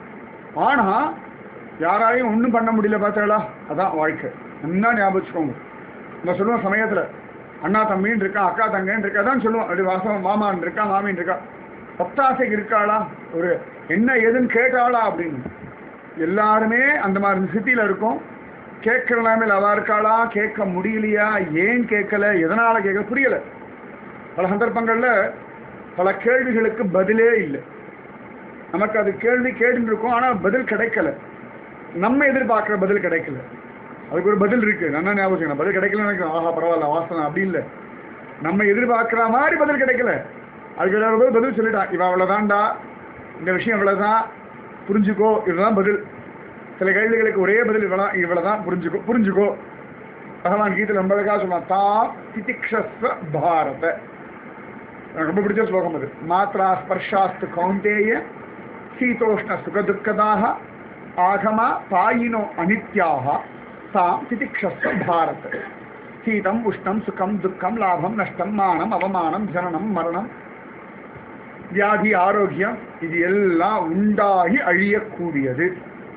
ஆனா யாராலையும் ஒன்றும் பண்ண முடியல. பார்த்தாளா? அதான் வாழ்க்கை. என்ன ஞாபகம் வச்சுக்கோங்க. நம்ம சொல்லுவோம் சமயத்தில் அண்ணா தம்பின்னு இருக்கா, அக்கா தங்கன்னு இருக்கா, அதான் சொல்லுவோம். அப்படி வாசம் மாமான் இருக்கா, மாமின்னு இருக்கா. ஒத்தாசைக்கு இருக்காளா, ஒரு என்ன ஏதுன்னு கேட்டாளா அப்படின்னு. எல்லாருமே அந்த மாதிரி சித்தியில் இருக்கும். கேட்குற நிலைமையில் அவா இருக்காளா, கேட்க முடியலையா, ஏன் கேட்கல, எதனால் கேட்கல புரியலை. பல சந்தர்ப்பங்களில் பல கேள்விகளுக்கு பதிலே இல்லை. நமக்கு அது கேள்வி கேட்டுன்னு இருக்கும், ஆனால் பதில் கிடைக்கல. நம்ம எதிர்பார்க்குற பதில் கிடைக்கல. அதுக்கு ஒரு பதில் இருக்குது. நல்லா ஞாபகம், பதில் கிடைக்கலன்னு நினைக்கிறோம். ஆஹா பரவாயில்ல வாசனை அப்படி இல்லை. நம்ம எதிர்பார்க்குற மாதிரி பதில் கிடைக்கல. அதுக்கு எல்லாரும் பதில் சொல்லிட்டான். இவன் அவ்வளோதான்டா, இந்த விஷயம் இவ்வளோதான், புரிஞ்சுக்கோ, இதுதான் பதில். சில கேள்விகளுக்கு ஒரே பதில் இவ்வளோ, இவ்வளோதான், புரிஞ்சுக்கோ புரிஞ்சுக்கோ. பகவான் கீதையில் ரொம்பதுக்காக சொல்லுவான், தா திதிக்ஷஸ்வ பாரத. எனக்கு ரொம்ப பிடிச்ச ஸ்லோகம் அது. மாத்ரா ஸ்பர்ஷாஸ்து கௌந்தேய சீதோஷ்ண சுகதுக்கதாக ஆகமா பாயினோ அனித்யாக தாம் திதிக்ஷஸ்வ பாரத. சீதம் உஷ்ணம் சுகம் துக்கம் லாபம் நஷ்டம் மானம் அவமானம் ஜனனம் மரணம் வியாதி ஆரோக்கியம் இது எல்லாம் உண்டாகி அழியக்கூடியது.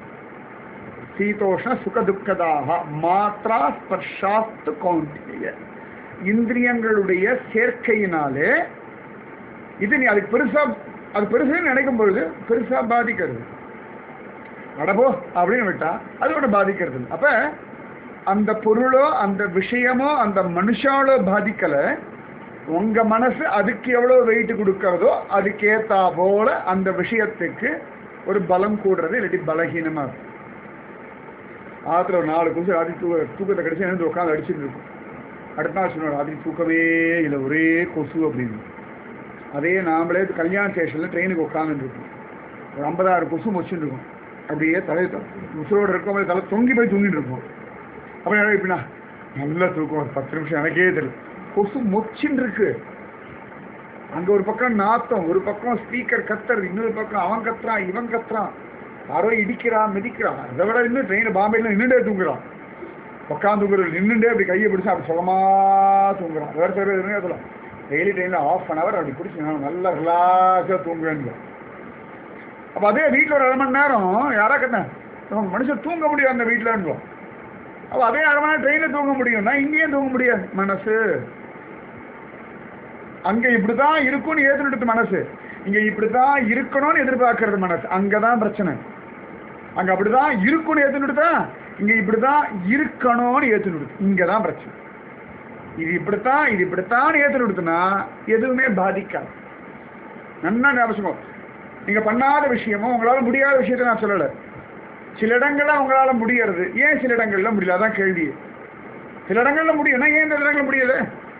சீதோஷ்ண சுகதுக்கதாக மாத்ரா ஸ்பர்ஷாஸ்து கௌந்தேய. இந்திரியங்களுடைய சேர்க்கையினாலே இது நீ அதுக்கு பெருசா அது பெருசுன்னு நினைக்கும் பொழுது பெருசா பாதிக்கிறது. அடபோ அப்படின்னு விட்டா அதோட பாதிக்கிறது. அப்ப அந்த பொருளோ அந்த விஷயமோ அந்த மனுஷாலோ பாதிக்கல. உங்க மனசு அதுக்கு எவ்வளோ வெயிட் கொடுக்கறதோ அதுக்கேத்தா போல அந்த விஷயத்துக்கு ஒரு பலம் கூடுறது, இல்லாட்டி பலகீனமா இருக்கும். ஆத்துல ஒரு நாலு கொசு ராத்திரி தூக்க தூக்கத்தை கடிச்சு எழுந்து உட்காந்து அடிச்சுட்டு இருக்கும். அடுத்த நாள் சொன்ன ராத்திரி தூக்கவே இல்லை, ஒரே கொசு அப்படின்னு. அதே நாமளே கல்யாண ஸ்டேஷனில் ட்ரெயினுக்கு உட்காந்துருக்கும். ஒரு ஐம்பதாயிரம் கொசு மொச்சுட்டு இருக்கும். அப்படியே தலை உசுரோடு இருக்கும், தலை தொங்கி போய் தூங்கிட்டு இருக்கும். அப்புறம் என்ன இப்படின்னா நல்லா தூக்கம், ஒரு பத்து நிமிஷம் எனக்கே தெரியும். கொசு மொச்சின்னு இருக்கு. அங்கே ஒரு பக்கம் நாத்தம், ஒரு பக்கம் ஸ்பீக்கர் கத்துறது, இன்னொரு பக்கம் அவன் கத்துறான் இவன் கத்துறான், யாரோ இடிக்கிறான் மிதிக்கிறான். அதை விட இன்னும் ட்ரெயின் பாம்பேல நின்றுட்டே தூங்குறான். உட்காந்து தூங்குறது நின்றுட்டே அப்படி கையை பிடிச்சி அப்படி சுகமாக தூங்குறான். வேறு பேர் அதில் டெய்லி ட்ரெயினில் ஆஃப் அன் ஹவர் அப்படி பிடிச்சி நான் நல்லா ரிலாக்ஸாக தூங்குவேன்னு. அப்போ அதே வீட்டில் ஒரு அரை மணி நேரம் யாரா கட்டேன் மனுஷன் தூங்க முடியும் அந்த வீட்டில் இருந்தோம். அப்போ அதே அரை மணி நேரம் ட்ரெயினில் தூங்க முடியும்னா இங்கேயும் தூங்க முடியாது. மனசு அங்கே இப்படி தான் இருக்கும்னு ஏற்றுனுடுது மனசு, இங்கே இப்படி தான் இருக்கணும்னு எதிர்பார்க்கறது மனசு. அங்கே தான் பிரச்சனை. அங்கே அப்படி தான் இருக்கும்னு ஏற்றுனுடுதா, இங்கே இப்படி தான் இருக்கணும்னு ஏற்றுனுடுது. இங்கே தான் பிரச்சனை. இது இப்படித்தான் இது இப்படித்தான் ஏற்றுனுடுதுன்னா எதுவுமே பாதிக்காது. நல்லா ஞாபகம். நீங்கள் பண்ணாத விஷயமோ உங்களால் முடியாத விஷயத்தை நான் சொல்லலை. சில இடங்கள்ல உங்களால் முடியறது, ஏன் சில இடங்கள்ல முடியல, அதான் கேள்வி. சில இடங்கள்ல முடியும்னா ஏன் இந்த இடங்கள்ல முடியல?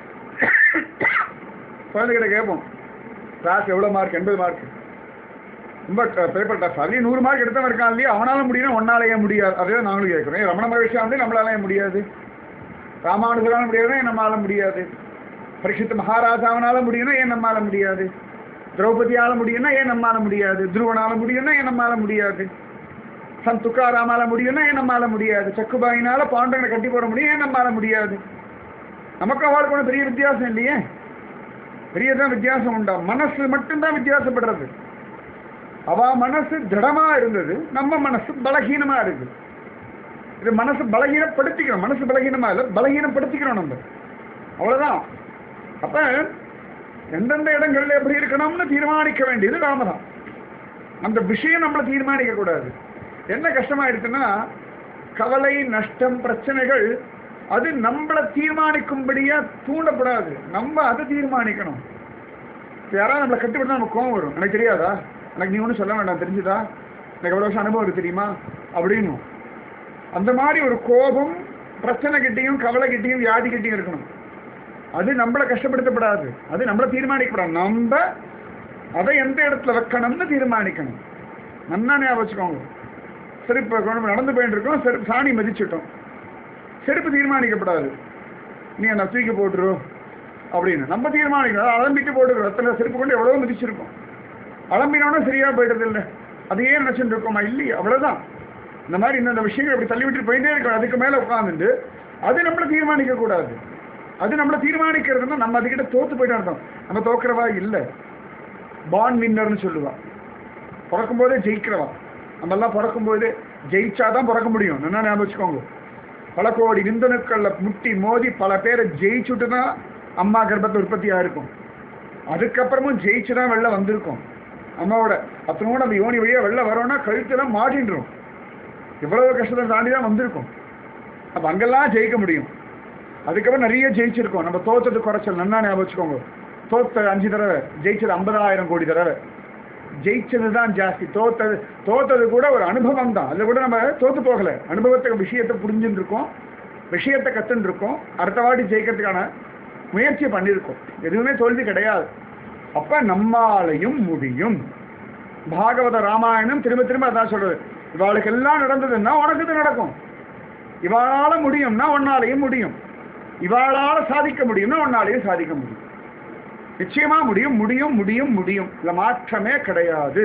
குழந்தைகிட்ட கேட்போம், கிளாஸ் எவ்வளோ மார்க்? எண்பது மார்க். ரொம்ப பேப்பர் டஃப். அதுலேயும் நூறு மார்க் எடுத்தவன் இருக்கான் இல்லையா, அவனால முடியும், ஒன்னால ஏன் முடியாது? அதே நாங்களும் கேட்குறோம். ரமண மகரிஷி வந்து நம்மளால ஏன் முடியாது? ராமானுஜரால முடியாதுன்னா ஏன் நம்மளால முடியாது? பரீட்சித் மகாராஜாவனால முடியும்னா ஏன் நம்மளால முடியாது? திரௌபதியால முடியும்னா ஏன் நம்மளால முடியாது? துருவனால முடியும்னா ஏன் நம்மளால முடியாது? சந்த் துக்காராமால முடியும்னா ஏன் நம்மளால முடியாது? சக்குபாயினால பாண்டவனை கட்டி போட முடியும், ஏன் நம்மளால முடியாது? நமக்கு அவளுக்கு ஒன்றும் பெரிய வித்தியாசம் இல்லையே. பெரியதான் வித்தியாசம் உண்டா? மனசு மட்டும்தான் வித்தியாசப்படுறது. அவ மனசு திடமா இருந்தது, நம்ம மனசு பலகீனமா இருக்கு. இது மனசு பலகீனப்படுத்திக்கிறோம். மனசு பலகீனமா இல்லை, பலகீனப்படுத்திக்கிறோம் நம்ம, அவ்வளவுதான். அப்ப எந்தெந்த இடங்கள்ல எப்படி இருக்கணும்னு தீர்மானிக்க வேண்டியது நாம தான். அந்த விஷயம் நம்மள தீர்மானிக்க கூடாது. என்ன கஷ்டமாயிடுச்சுன்னா கவலை, நஷ்டம், பிரச்சனைகள் அது நம்மள தீர்மானிக்கும்படியா தூண்டப்படாது. நம்ம அதை தீர்மானிக்கணும். யாராவது நம்மளை கட்டுப்படுத்தா நமக்கு கோவம் வரும். எனக்கு தெரியாதா, எனக்கு நீ ஒன்றும் சொல்ல வேண்டாம், தெரிஞ்சுதா, எனக்கு எவ்வளோ வருஷம் அனுபவம் இருக்கு தெரியுமா அப்படின்னு. அந்த மாதிரி ஒரு கோபம் பிரச்சனை கிட்டையும் கவலை கிட்டையும் வியாதி கிட்டையும் இருக்கணும். அது நம்மளை கஷ்டப்படுத்தப்படாது, அது நம்மளை தீர்மானிக்கப்படாது. நம்ம அதை எந்த இடத்துல வைக்கணும்னு தீர்மானிக்கணும். நன்னா ஞாபகம் வச்சுக்கோங்க. செருப்பு நடந்து போயிட்டு இருக்கோம், செருப்பு சாணி மதிச்சுட்டோம், செருப்பு தீர்மானிக்கப்படாது. நீ என்ன தூக்கி போட்டுரு அப்படின்னு நம்ம தீர்மானிக்கணும். அலம்பிட்டு போட்டுக்கிறோம். எத்தனை செருப்பு கொண்டு எவ்வளோ மிதிச்சிருக்கோம். அலம்பினோன்னா சரியா போயிடுறது இல்லை, அதையே நினைச்சுட்டு இருக்கோமா இல்லையா, அவ்வளவுதான். இந்த மாதிரி இந்த விஷயங்கள் அப்படி தள்ளி விட்டு போயிட்டே இருக்கோம். அதுக்கு மேல உட்காந்துட்டு அது நம்மளை தீர்மானிக்க கூடாது. அது நம்மளை தீர்மானிக்கிறதுனா நம்ம அதுக்கிட்ட தோத்து போயிட்டு இருந்தோம். நம்ம தோக்குறவா இல்லை, பான் வின்னர்னு சொல்லுவா. பிறக்கும் போதே ஜெயிக்கிறவா. நம்ம எல்லாம் பிறக்கும் போதே ஜெயிச்சாதான் பிறக்க முடியும். என்ன ஞாபகம் வச்சுக்கோங்க. பல கோடி விந்தணுக்கள்ல முட்டி மோதி பல பேரை ஜெயிச்சுட்டு தான் அம்மா கர்ப்பத்தை உற்பத்தியா இருக்கும். அதுக்கப்புறமும் ஜெயிச்சுதான் வெளில வந்திருக்கும். அம்மாவோட அத்தனோட நம்ம யோனி வழியா வெளில வரோம்னா கழுத்தெல்லாம் மாட்டின்றோம். எவ்வளவு கஷ்டத்தை தாண்டி தான் வந்திருக்கும். அப்ப அங்கெல்லாம் ஜெயிக்க முடியும். அதுக்கப்புறம் நிறைய ஜெயிச்சிருக்கோம். நம்ம தோத்தது குறைச்சல். நன்னா ஞாபகம் வச்சுக்கோங்க. தோத்த அஞ்சு தடவை, ஜெயிச்சது ஐம்பதாயிரம் கோடி தடவை. ஜெயிச்சது தான் ஜாஸ்தி. தோத்தது தோத்தது கூட ஒரு அனுபவம் தான். அதில் கூட நம்ம தோத்து போகலை. அனுபவத்துக்கு விஷயத்தை புரிஞ்சுட்டு இருக்கோம், விஷயத்தை கற்றுன்னு இருக்கோம், அடுத்த வாட்டி ஜெயிக்கிறதுக்கான முயற்சி பண்ணியிருக்கோம். எதுவுமே தோல்வி கிடையாது. அப்ப நம்மாலையும் முடியும். பாகவத ராமாயணம் திரும்ப திரும்ப அதான் சொல்றது. இவாளுக்கு எல்லாம் நடந்ததுன்னா உனக்கு இது நடக்கும். இவாளால முடியும்னா உன்னாலையும் முடியும். இவாளால சாதிக்க முடியும்னா உன்னாலையும் சாதிக்க முடியும். நிச்சயமா முடியும், முடியும், முடியும், முடியும். இல்ல மாற்றமே கிடையாது.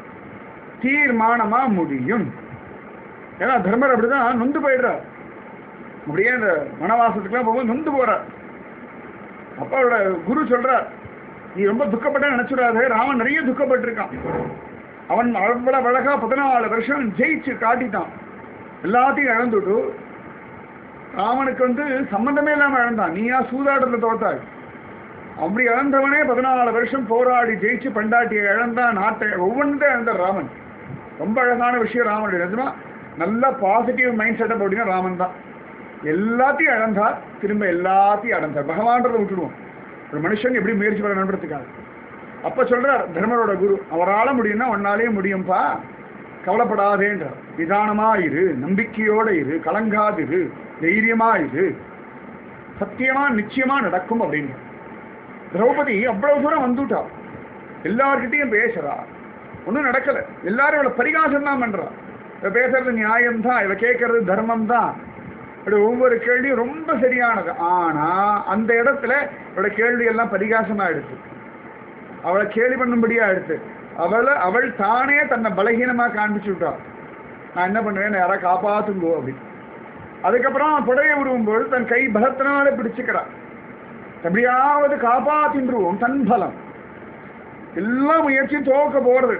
தீர்மானமா முடியும். ஏன்னா தர்மர் அப்படிதான் நொந்து போயிடுறார். அப்படியே இந்த வனவாசத்துக்குலாம் போகும்போது நொந்து போறார். அப்ப அவரோட குரு சொல்றார், நீ ரொம்ப துக்கப்பட்ட நினைச்சுடாத, ராமன் நிறைய துக்கப்பட்டிருக்கான். அவன் அவ்வளவு அழகா பதினாலு வருஷம் ஜெயிச்சு காட்டிட்டான். எல்லாத்தையும் இழந்துட்டு ராமனுக்கு வந்து சம்பந்தமே இல்லாம இழந்தான். நீயா சூதாட்டத்துல தோத்தாய். அப்படி இழந்தவனே பதினாலு வருஷம் போராடி ஜெயிச்சு பண்டாட்டியை இழந்தான், நாட்டை ஒவ்வொன்றையும் இழந்த ராமன். ரொம்ப அழகான விஷயம் ராமனுடைய. நிஜமா நல்ல பாசிட்டிவ் மைண்ட் செட்டப் அப்படின்னா ராமன் தான். எல்லாத்தையும் இழந்தார், திரும்ப எல்லாத்தையும் அடைந்தார். பகவான்றதை விட்டுடுவோம். ஒரு மனுஷன் எப்படி முயற்சி பண்ண நண்பறதுக்காக. அப்ப சொல்றார் தர்மரோட குரு, அவரால் முடியும்னா உன்னாலேயே முடியும்பா, கவலைப்படாதேன்றார். நிதானமா இரு, நம்பிக்கையோட இரு, கலங்காதிரு, தைரியமா இரு, சத்தியமா நிச்சயமா நடக்கும் அப்படின்னு. திரௌபதி அவ்வளவு தூரம் வந்துட்டா, எல்லார்கிட்டையும் பேசுறா, ஒன்றும் நடக்கல. எல்லாரும் இவளை பரிகாசம் தான் பண்றா. இவ பேசுறது நியாயம்தான், இவ கேட்கறது தர்மம் தான். ஒவ்வொரு கேள்வியும் ரொம்ப சரியானது. ஆனா அந்த இடத்துல அவளோட கேள்வி எல்லாம் பரிகாசமா எடுத்து, அவளை கேள்வி பண்ணும்படியா எடுத்து, அவளை அவள் தானே தன்னை பலகீனமா காண்பிச்சு விட்டா. நான் என்ன பண்ணுவேன், யாராவது காப்பாத்துங்கோ அப்படின்னு. அதுக்கப்புறம் புடைய விடும்போது தன் கை பலத்தினால பிடிச்சுக்கிறா. எப்படியாவது காப்பாத்தின்றுவோம், தன் பலம். எல்லா முயற்சியும் துவக்க போறது.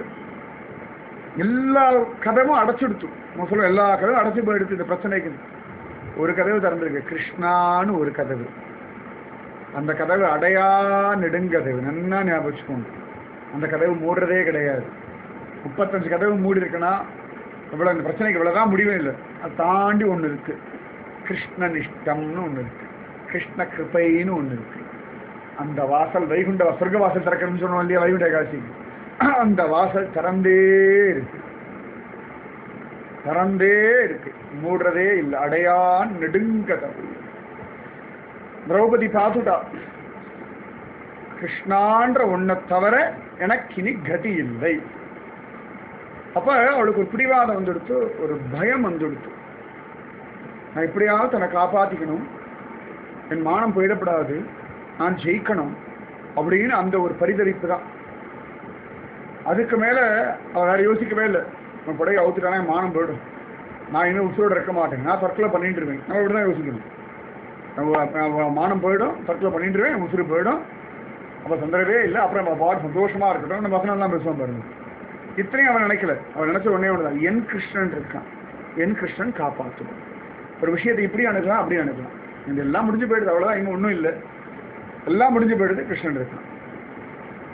எல்லா கதவும் அடைச்சுடுத்து. சொல்ல எல்லா கதவும் அடைச்சு போயிடுச்சு. இந்த பிரச்சனைக்கு ஒரு கதவு திறந்திருக்கு, கிருஷ்ணான்னு ஒரு கதவு. அந்த கதவு அடையா நெடுங்கதவு. நன்னா ஞாபகம் வச்சுக்கோங்க. அந்த கதவு மூடுறதே கிடையாது. முப்பத்தஞ்சு கதவு மூடி இருக்குன்னா இவ்வளோ இந்த பிரச்சனைக்கு இவ்வளோதான் முடிவே இல்லை. அது தாண்டி ஒன்று இருக்கு, கிருஷ்ணனிஷ்டம்னு ஒன்று இருக்கு, கிருஷ்ண கிருப்பைன்னு ஒன்று இருக்கு. அந்த வாசல் வைகுண்ட சொர்க்க வாசல் திறக்கணும்னு சொன்னோம் இல்லையா, வைகுண்ட ஏகாதசிக்கு. அந்த வாசல் திறந்தே இருக்கு, திறந்தே இருக்கு, மூடுறதே இல்லை. அடையான் நெடுங்கதவு. திரௌபதி பார்த்துட்டா, கிருஷ்ணான்ற ஒன்றை தவிர எனக்கு இனி கதி இல்லை. அப்ப அவளுக்கு ஒரு பிடிவாதம் வந்துடுத்து, ஒரு பயம் வந்துடுத்து. நான் இப்படியாவது தன்னை காப்பாத்திக்கணும், என் மானம் போயிடப்படாது, நான் ஜெயிக்கணும் அப்படின்னு அந்த ஒரு பரிதவிப்பு தான். அதுக்கு மேல அவ வேற யோசிக்கவே இல்லை. நம்ம புடைய அவுத்துட்டானா மானம் போயிடும், நான் இன்னும் உசுரோடு இருக்க மாட்டேன், நான் தற்கொலை பண்ணிட்டு இருவேன். நம்ம இப்படிதான் யோசிக்கணும். நம்ம மானம் போயிடும், தற்கொலை பண்ணிட்டு இருவேன், உசுறு போயிடும், அப்ப தொந்தரவே இல்லை, அப்புறம் நம்ம பாட்டு சந்தோஷமா இருக்கட்டும். நம்ம வசனம் எல்லாம் பேசுவோம் பாருங்க. இத்தனையும் அவன் நினைக்கல. அவன் நினைச்ச உடனே ஒண்ணுதான், என் கிருஷ்ணன் இருக்கான், என் கிருஷ்ணன் காப்பாற்றுவான். ஒரு விஷயத்தை இப்படி அணுகலாம், அப்படி அணுகலாம். இது எல்லாம் முடிஞ்சு போயிடுது, அவ்வளவுதான். இன்னும் ஒன்றும் இல்லை, எல்லாம் முடிஞ்சு போயிடுது. கிருஷ்ணன் இருக்கான்.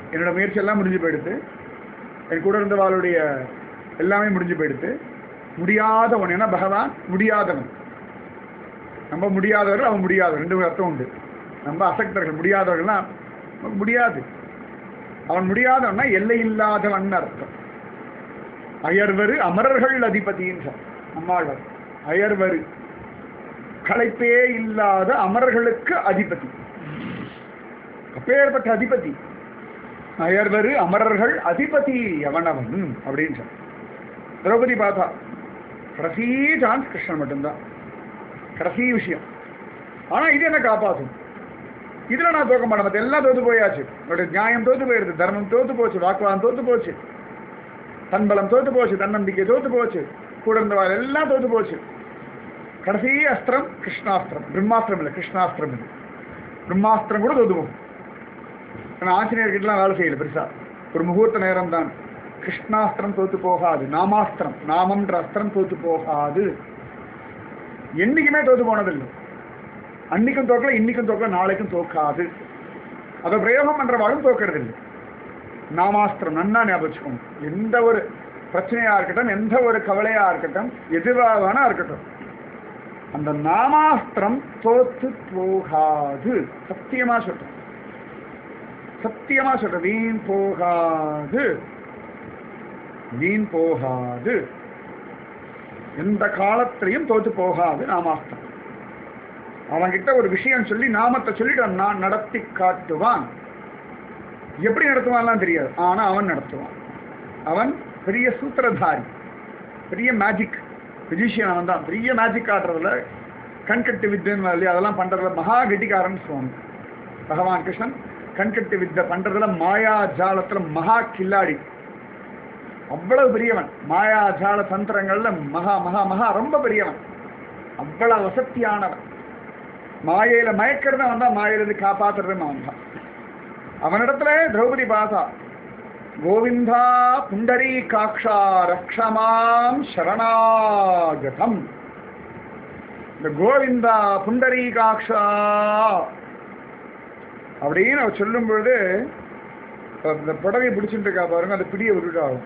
என்னோட முயற்சி எல்லாம் முடிஞ்சு போயிடுத்து, என் கூட இருந்தவாளுடைய எல்லாமே முடிஞ்சு போயிடுத்து. முடியாதவன் ஏன்னா பகவான் முடியாதவன். நம்ம முடியாதவர்கள் அவன் முடியாதவன், ரெண்டு அர்த்தம் உண்டு. நம்ம அசக்தர்கள், முடியாதவர்கள்னா நமக்கு முடியாது. அவன் முடியாதவன்னா எல்லை இல்லாதவன் அர்த்தம். அயர்வரு அமரர்கள் அதிபதின்னு அம்மாள். அயர்வரு களைப்பே இல்லாத அமரர்களுக்கு அதிபதி. அப்பேற்பட்ட அதிபதி அயர்வரு அமரர்கள் அதிபதி எவனவன் அப்படின்னு சொன்ன. திரௌபதி பார்த்தா கடைசி சான்ஸ் கிருஷ்ணன் மட்டும்தான், கடைசி விஷயம். ஆனா இது என்ன காப்பாற்றும், இதுல நான் தோக்க மாட்டேன். மற்ற எல்லாம் தோத்து போயாச்சு. என்னுடைய நியாயம் தோத்து போயிடுது, தர்மம் தோத்து போச்சு, வாக்குவாதம் தோத்து போச்சு, தன்பலம் தோத்து போச்சு, தன்னம்பிக்கை தோத்து போச்சு, கூட இருந்தவாள் எல்லாம் தோத்து போச்சு. கடைசி அஸ்திரம் கிருஷ்ணாஸ்திரம். பிரம்மாஸ்திரம் இல்லை, கிருஷ்ணாஸ்திரம் இல்லை. பிரம்மாஸ்திரம் கூட தோத்து போகும். ஆனால் ஆஞ்சநேயர்கிட்டலாம் வேலை செய்யல பெருசா. ஒரு முகூர்த்த நேரம் தான். கிருஷ்ணாஸ்திரம் தோத்து போகாது. நாமாஸ்திரம், நாமம்ன்ற அஸ்திரம் தோத்து போகாது. என்னைக்குமே தோத்து போனதில்லை. அன்னைக்கும் தோக்கல, இன்னைக்கும் தோக்கல, நாளைக்கும் தோக்காது. அதை பிரயோகம் பண்றவாளும் தோக்கிறது இல்லை. நாமாஸ்திரம் நன்னா ஞாபகம் வச்சுக்கணும். எந்த ஒரு பிரச்சனையா இருக்கட்டும், எந்த ஒரு கவலையா இருக்கட்டும், எதுவாக வேணா இருக்கட்டும், அந்த நாமாஸ்திரம் தோத்து போகாது. சத்தியமா சொல்றேன், சத்தியமா சொல்றேன். வீண் போகாது, வீண் போகாது, எந்த காலத்திலையும் தோத்து போகாது நாமாஸ்திரம். அவன்கிட்ட ஒரு விஷயம் சொல்லி நாமத்தை சொல்லிட்டு நான் நடத்தி காட்டுவான். எப்படி நடத்துவான்லாம் தெரியாது, ஆனா அவன் நடத்துவான். அவன் பெரிய சூத்திரதாரி, பெரிய மேஜிக் பிஜிஷியன். அவன் தான் பெரிய மேஜிக் ஆடுறதுல, கண்கட்டு வித்தைன்னு இல்லையா, அதெல்லாம் பண்றதுல மகா கெட்டிக்காரன் சுவாமி பகவான் கிருஷ்ணன். கண்கட்டு வித்தை பண்றதுல, மாயா ஜாலத்துல மகா கில்லாடி. அவ்வளவு பெரியவன். மாயா ஜால தந்திரங்கள்ல மகா மகா மகா ரொம்ப பெரியவன். அவ்வளவு வசத்தியானவன். மாயையில மயக்கிறது அவன் தான், மாயிலிருந்து காப்பாத்துறதுன்னு அவன் தான். அவனிடத்துல திரௌபதி பாசா கோவிந்தா புண்டரீ காக்ஷா ரக்ஷமாம் சரணாகதம். இந்த கோவிந்தா புண்டரீ காக்ஷா அப்படின்னு அவர் சொல்லும் பொழுது இந்த புடவையை பிடிச்சிட்டு இருக்கா பாருங்க, அந்த பிடியை விட்டுட்டாகும்.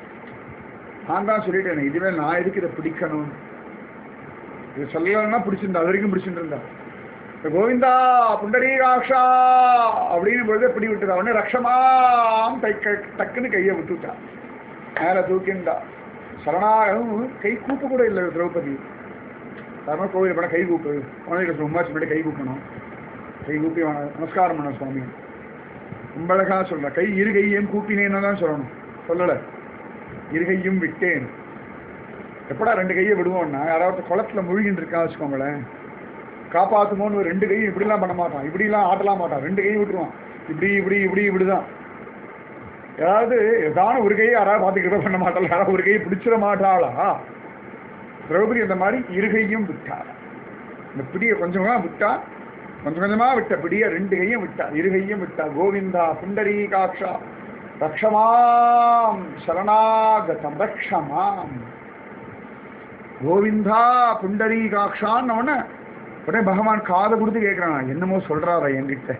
நான் தான் சொல்லிட்டேன், இதுவே நான் எதுக்கு இதை பிடிக்கணும், இது சொல்லலன்னா பிடிச்சிருந்தா, அது வரைக்கும் பிடிச்சிட்டு இருந்தா. கோவிந்தா புண்டரீகாக்ஷா அப்படின்னு பொழுது பிடி விட்டுதா. உடனே ரக்ஷமாம் டக்குன்னு கையை விட்டுட்டா, மேல தூக்கிண்டா. சரணாகவும் கை கூப்பு கூட இல்லை திரௌபதி. சாதாரண கோவில் படம் கை கூப்பு, குழந்தைகளுக்கு உமாச்சு மட்டும் கை கூப்பணும், கை கூப்பி நமஸ்காரம் பண்ண சுவாமி. ரொம்ப அழகா சொல்ற, கை இரு கையையும் கூப்பினேன்னு தான் சொல்லணும், சொல்லலை இரு கையும் விட்டேன். எப்படா ரெண்டு கையை விடுவோம்னா, யாராவது குளத்துல முழுகின்னு இருக்கா வச்சுக்கோங்களேன், காப்பாற்றுமோன்னு ஒரு ரெண்டு கையும் இப்படிலாம் பண்ண மாட்டான், இப்படிலாம் ஆட்டலாம் மாட்டான், ரெண்டு கையும் விட்டுருவான். இப்படி இப்படி இப்படி இப்படிதான். ஏதாவது ஏதாவது ஒரு கையை யாராவது பார்த்துக்கிட்ட பண்ண மாட்டாள், யாராவது ஒரு கையை பிடிச்சிட மாட்டாளா. திரௌபதி அந்த மாதிரி இருகையும் விட்டா. இந்த பிடியை கொஞ்சமா விட்டா, கொஞ்சம் கொஞ்சமா விட்ட பிடிய ரெண்டு கையும் விட்டா, இருகையும் விட்டா. கோவிந்தா புண்டரீகாக்ஷா ரக்ஷமாம் சரணாகதம் ரக்ஷமாம். கோவிந்தா புண்டரீகாக்ஷான்னு உடனே உடனே பகவான் காதை கொடுத்து கேட்கிறான், என்னமோ சொல்றாரா என்கிட்ட.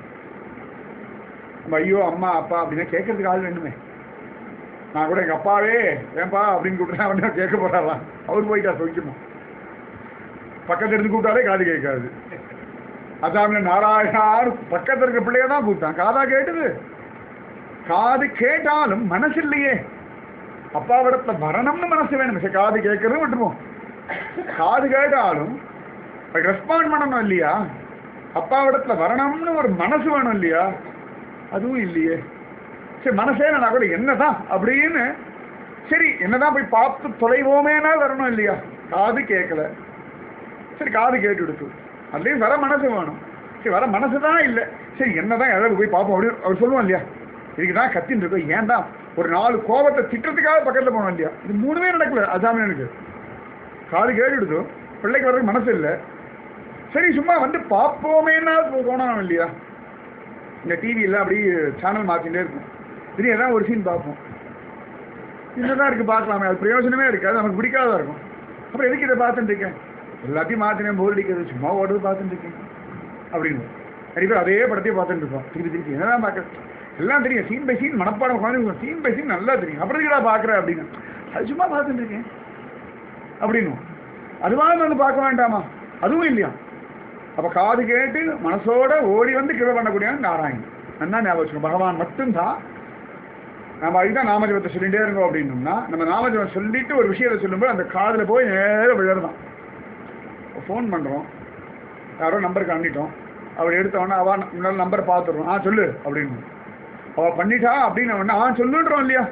நம்ம ஐயோ அம்மா அப்பா அப்படின்னா கேட்கறதுக்கு ஆள் வேணுமே. நான் கூட எங்க அப்பாவே ஏன்பா அப்படின்னு கூப்பிட்டா கேட்க போறாராம். அவர் போயிட்டா சொல்லிக்குமா, பக்கத்துல இருந்து கூப்பிட்டாலே காது கேட்காது. அதான் நாராயணார் பக்கத்துல இருக்க பிள்ளைய தான் கூப்பிட்டான், காதா கேட்டுது. காது கேட்டாலும் மனசு இல்லையே. அப்பாவிடத்துல வரணும்னு மனசு வேணும். காது கேட்கறது விட்டுருவோம், காது கேட்டாலும் ரெஸ்பாண்ட் பண்ணணும் இல்லையா. அப்பாவிடத்துல வரணும்னு ஒரு மனசு வேணும் இல்லையா, அதுவும் இல்லையே. சரி மனசே நான் கூட என்னதான் அப்படின்னு, சரி என்னதான் போய் பார்த்து தொலைவோமேனா வரணும் இல்லையா. காது கேட்கல, சரி காது கேட்டு விடுத்து, அதுலேயும் வர மனசு வேணும். சரி வர மனசு தான் இல்லை, சரி என்னதான் யாராவது போய் பார்ப்போம் அப்படின்னு அவர் சொல்லுவோம் இல்லையா. இதுக்கு தான் கத்தின்னு இருக்கோம். ஏன் தான் ஒரு நாலு கோபத்தை திட்டத்துக்காக பக்கத்தில் போனோம் இல்லையா. இது மூணுமே நடக்கல. அதாமே எனக்கு காது கேட்டுடுதோ, பிள்ளைக்கு வர்றதுக்கு மனசு இல்லை, சரி சும்மா வந்து பார்ப்போமேனா தோணணும் இல்லையா. இந்த டிவியெல்லாம் அப்படி சேனல் மாற்றிகிட்டே இருக்கும், திடீர்னு ஏதாவது ஒரு சீன் பார்ப்போம், என்னதான் இருக்குது பார்க்கலாமே, அது பிரயோஜனமே இருக்காது, நமக்கு பிடிக்காதா இருக்கும். அப்புறம் எதுக்கு இதை பார்த்துட்டு இருக்கேன், எல்லாத்தையும் மாற்றினேன், போர் அடிக்கிறது, சும்மா ஓடுறது பார்த்துட்டு இருக்கேன் அப்படின்னு நிறைய பேர் அதே படத்தையும் பார்த்துட்டு இருப்போம். திருப்பி திருப்பி என்னதான் பார்க்க, எல்லாம் தெரியும், சீன் பை சீன் மனப்பாடம் குழந்தைங்க சீன் பை சீன் நல்லா தெரியும், அப்புறம் இருக்கா பார்க்குற அப்படின்னு. அது சும்மா பார்த்துட்டு இருக்கேன் அப்படின்னு. அதுவாக வந்து பார்க்க வேண்டாமா? அதுவும் இல்லையா? அப்போ காது கேட்டு மனசோட ஓடி வந்து கிருபை பண்ணக்கூடிய நாராயணன். என்ன ஞாபகம் வச்சுக்கணும், பகவான் மட்டும்தான். நம்ம அதுதான் நாமஜபத்தை சொல்லிகிட்டே இருக்கோம் அப்படின்னோம்னா, நம்ம நாமஜபம் சொல்லிட்டு ஒரு விஷயத்தை சொல்லும்போது அந்த காதில் போய் நேரம் விழுறதான். ஃபோன் பண்ணுறோம், யாரோ நம்பருக்கு அண்ணிட்டோம், அவர் எடுத்தவொடனே அவள் முன்னாள் நம்பரை பார்த்துடுறோம், ஆ சொல்லு அப்படின்னு. அவள் பண்ணிட்டா அப்படின்னு ஆ சொல்லுன்றோம் இல்லையா?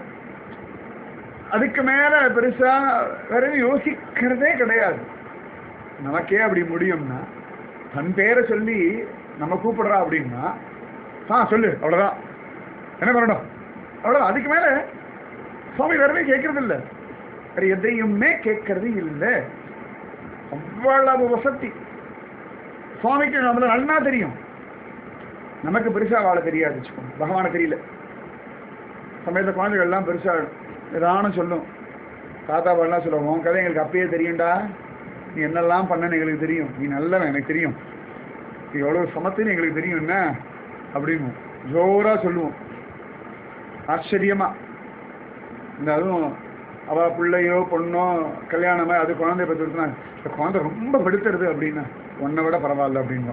அதுக்கு மேலே பெருசாக வேற எதுவும் யோசிக்கிறதே கிடையாது. நமக்கே அப்படி முடியும்னா, தன் பேரை சொல்லி நம்ம கூப்பிடுறா அப்படின்னா ஆ சொல்லு, அவ்வளோதான், என்ன பண்ணணும், அவ்வளோதான். அதுக்கு மேலே சுவாமி வேறவே கேட்கறது இல்லை, வேறு எதையுமே கேட்கறது இல்லை. அவ்வளவு வசதி சுவாமிக்கு. நம்மள நல்லா தெரியும், நமக்கு பெருசாக வாழ தெரியாது வச்சுக்கோங்க, பகவானை தெரியல. சமயத்தில் குழந்தைகள் எல்லாம் பெருசாக ஏதானும் சொல்லும், தாத்தா பாடலாம் சொல்லுவோம், உன் கதை எங்களுக்கு அப்பயே தெரியும்டா, நீ என்னெல்லாம் பண்ணன்னு எங்களுக்கு தெரியும், நீ நல்லவன் எனக்கு தெரியும், நீ எவ்வளோ சமத்துன்னு எங்களுக்கு தெரியும் என்ன அப்படின்னு ஜோராக சொல்லுவோம். ஆச்சரியமாக இந்த அதுவும் அவள் பிள்ளையோ பொண்ணோ கல்யாணமோ அது குழந்தைய பற்றி கொடுத்தா, இந்த குழந்தை ரொம்ப படுத்துறது அப்படின்னா ஒன்றை விட பரவாயில்ல அப்படின்வா.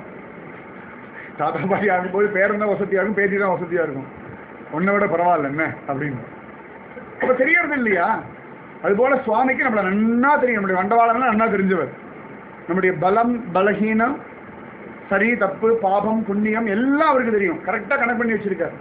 தாத்தா பாட்டி ஆகும்போது பேரன் தான் வசதியாக இருக்கும், பேத்தி தான் வசதியாக இருக்கும், ஒன்றை விட பரவாயில்ல என்ன அப்படின்னு. அப்போ தெரியறது இல்லையா? அதுபோல் சுவாமிக்கு நம்மளை நன்னா தெரியும், நம்முடைய வண்டவாளம்லாம் நன்னா தெரிஞ்சவர். நம்முடைய பலம் பலகீனம், சரி தப்பு பாபம் புண்ணியம் எல்லாம் அவருக்கு தெரியும். கரெக்டாக கணக்கு பண்ணி வச்சிருக்கார்,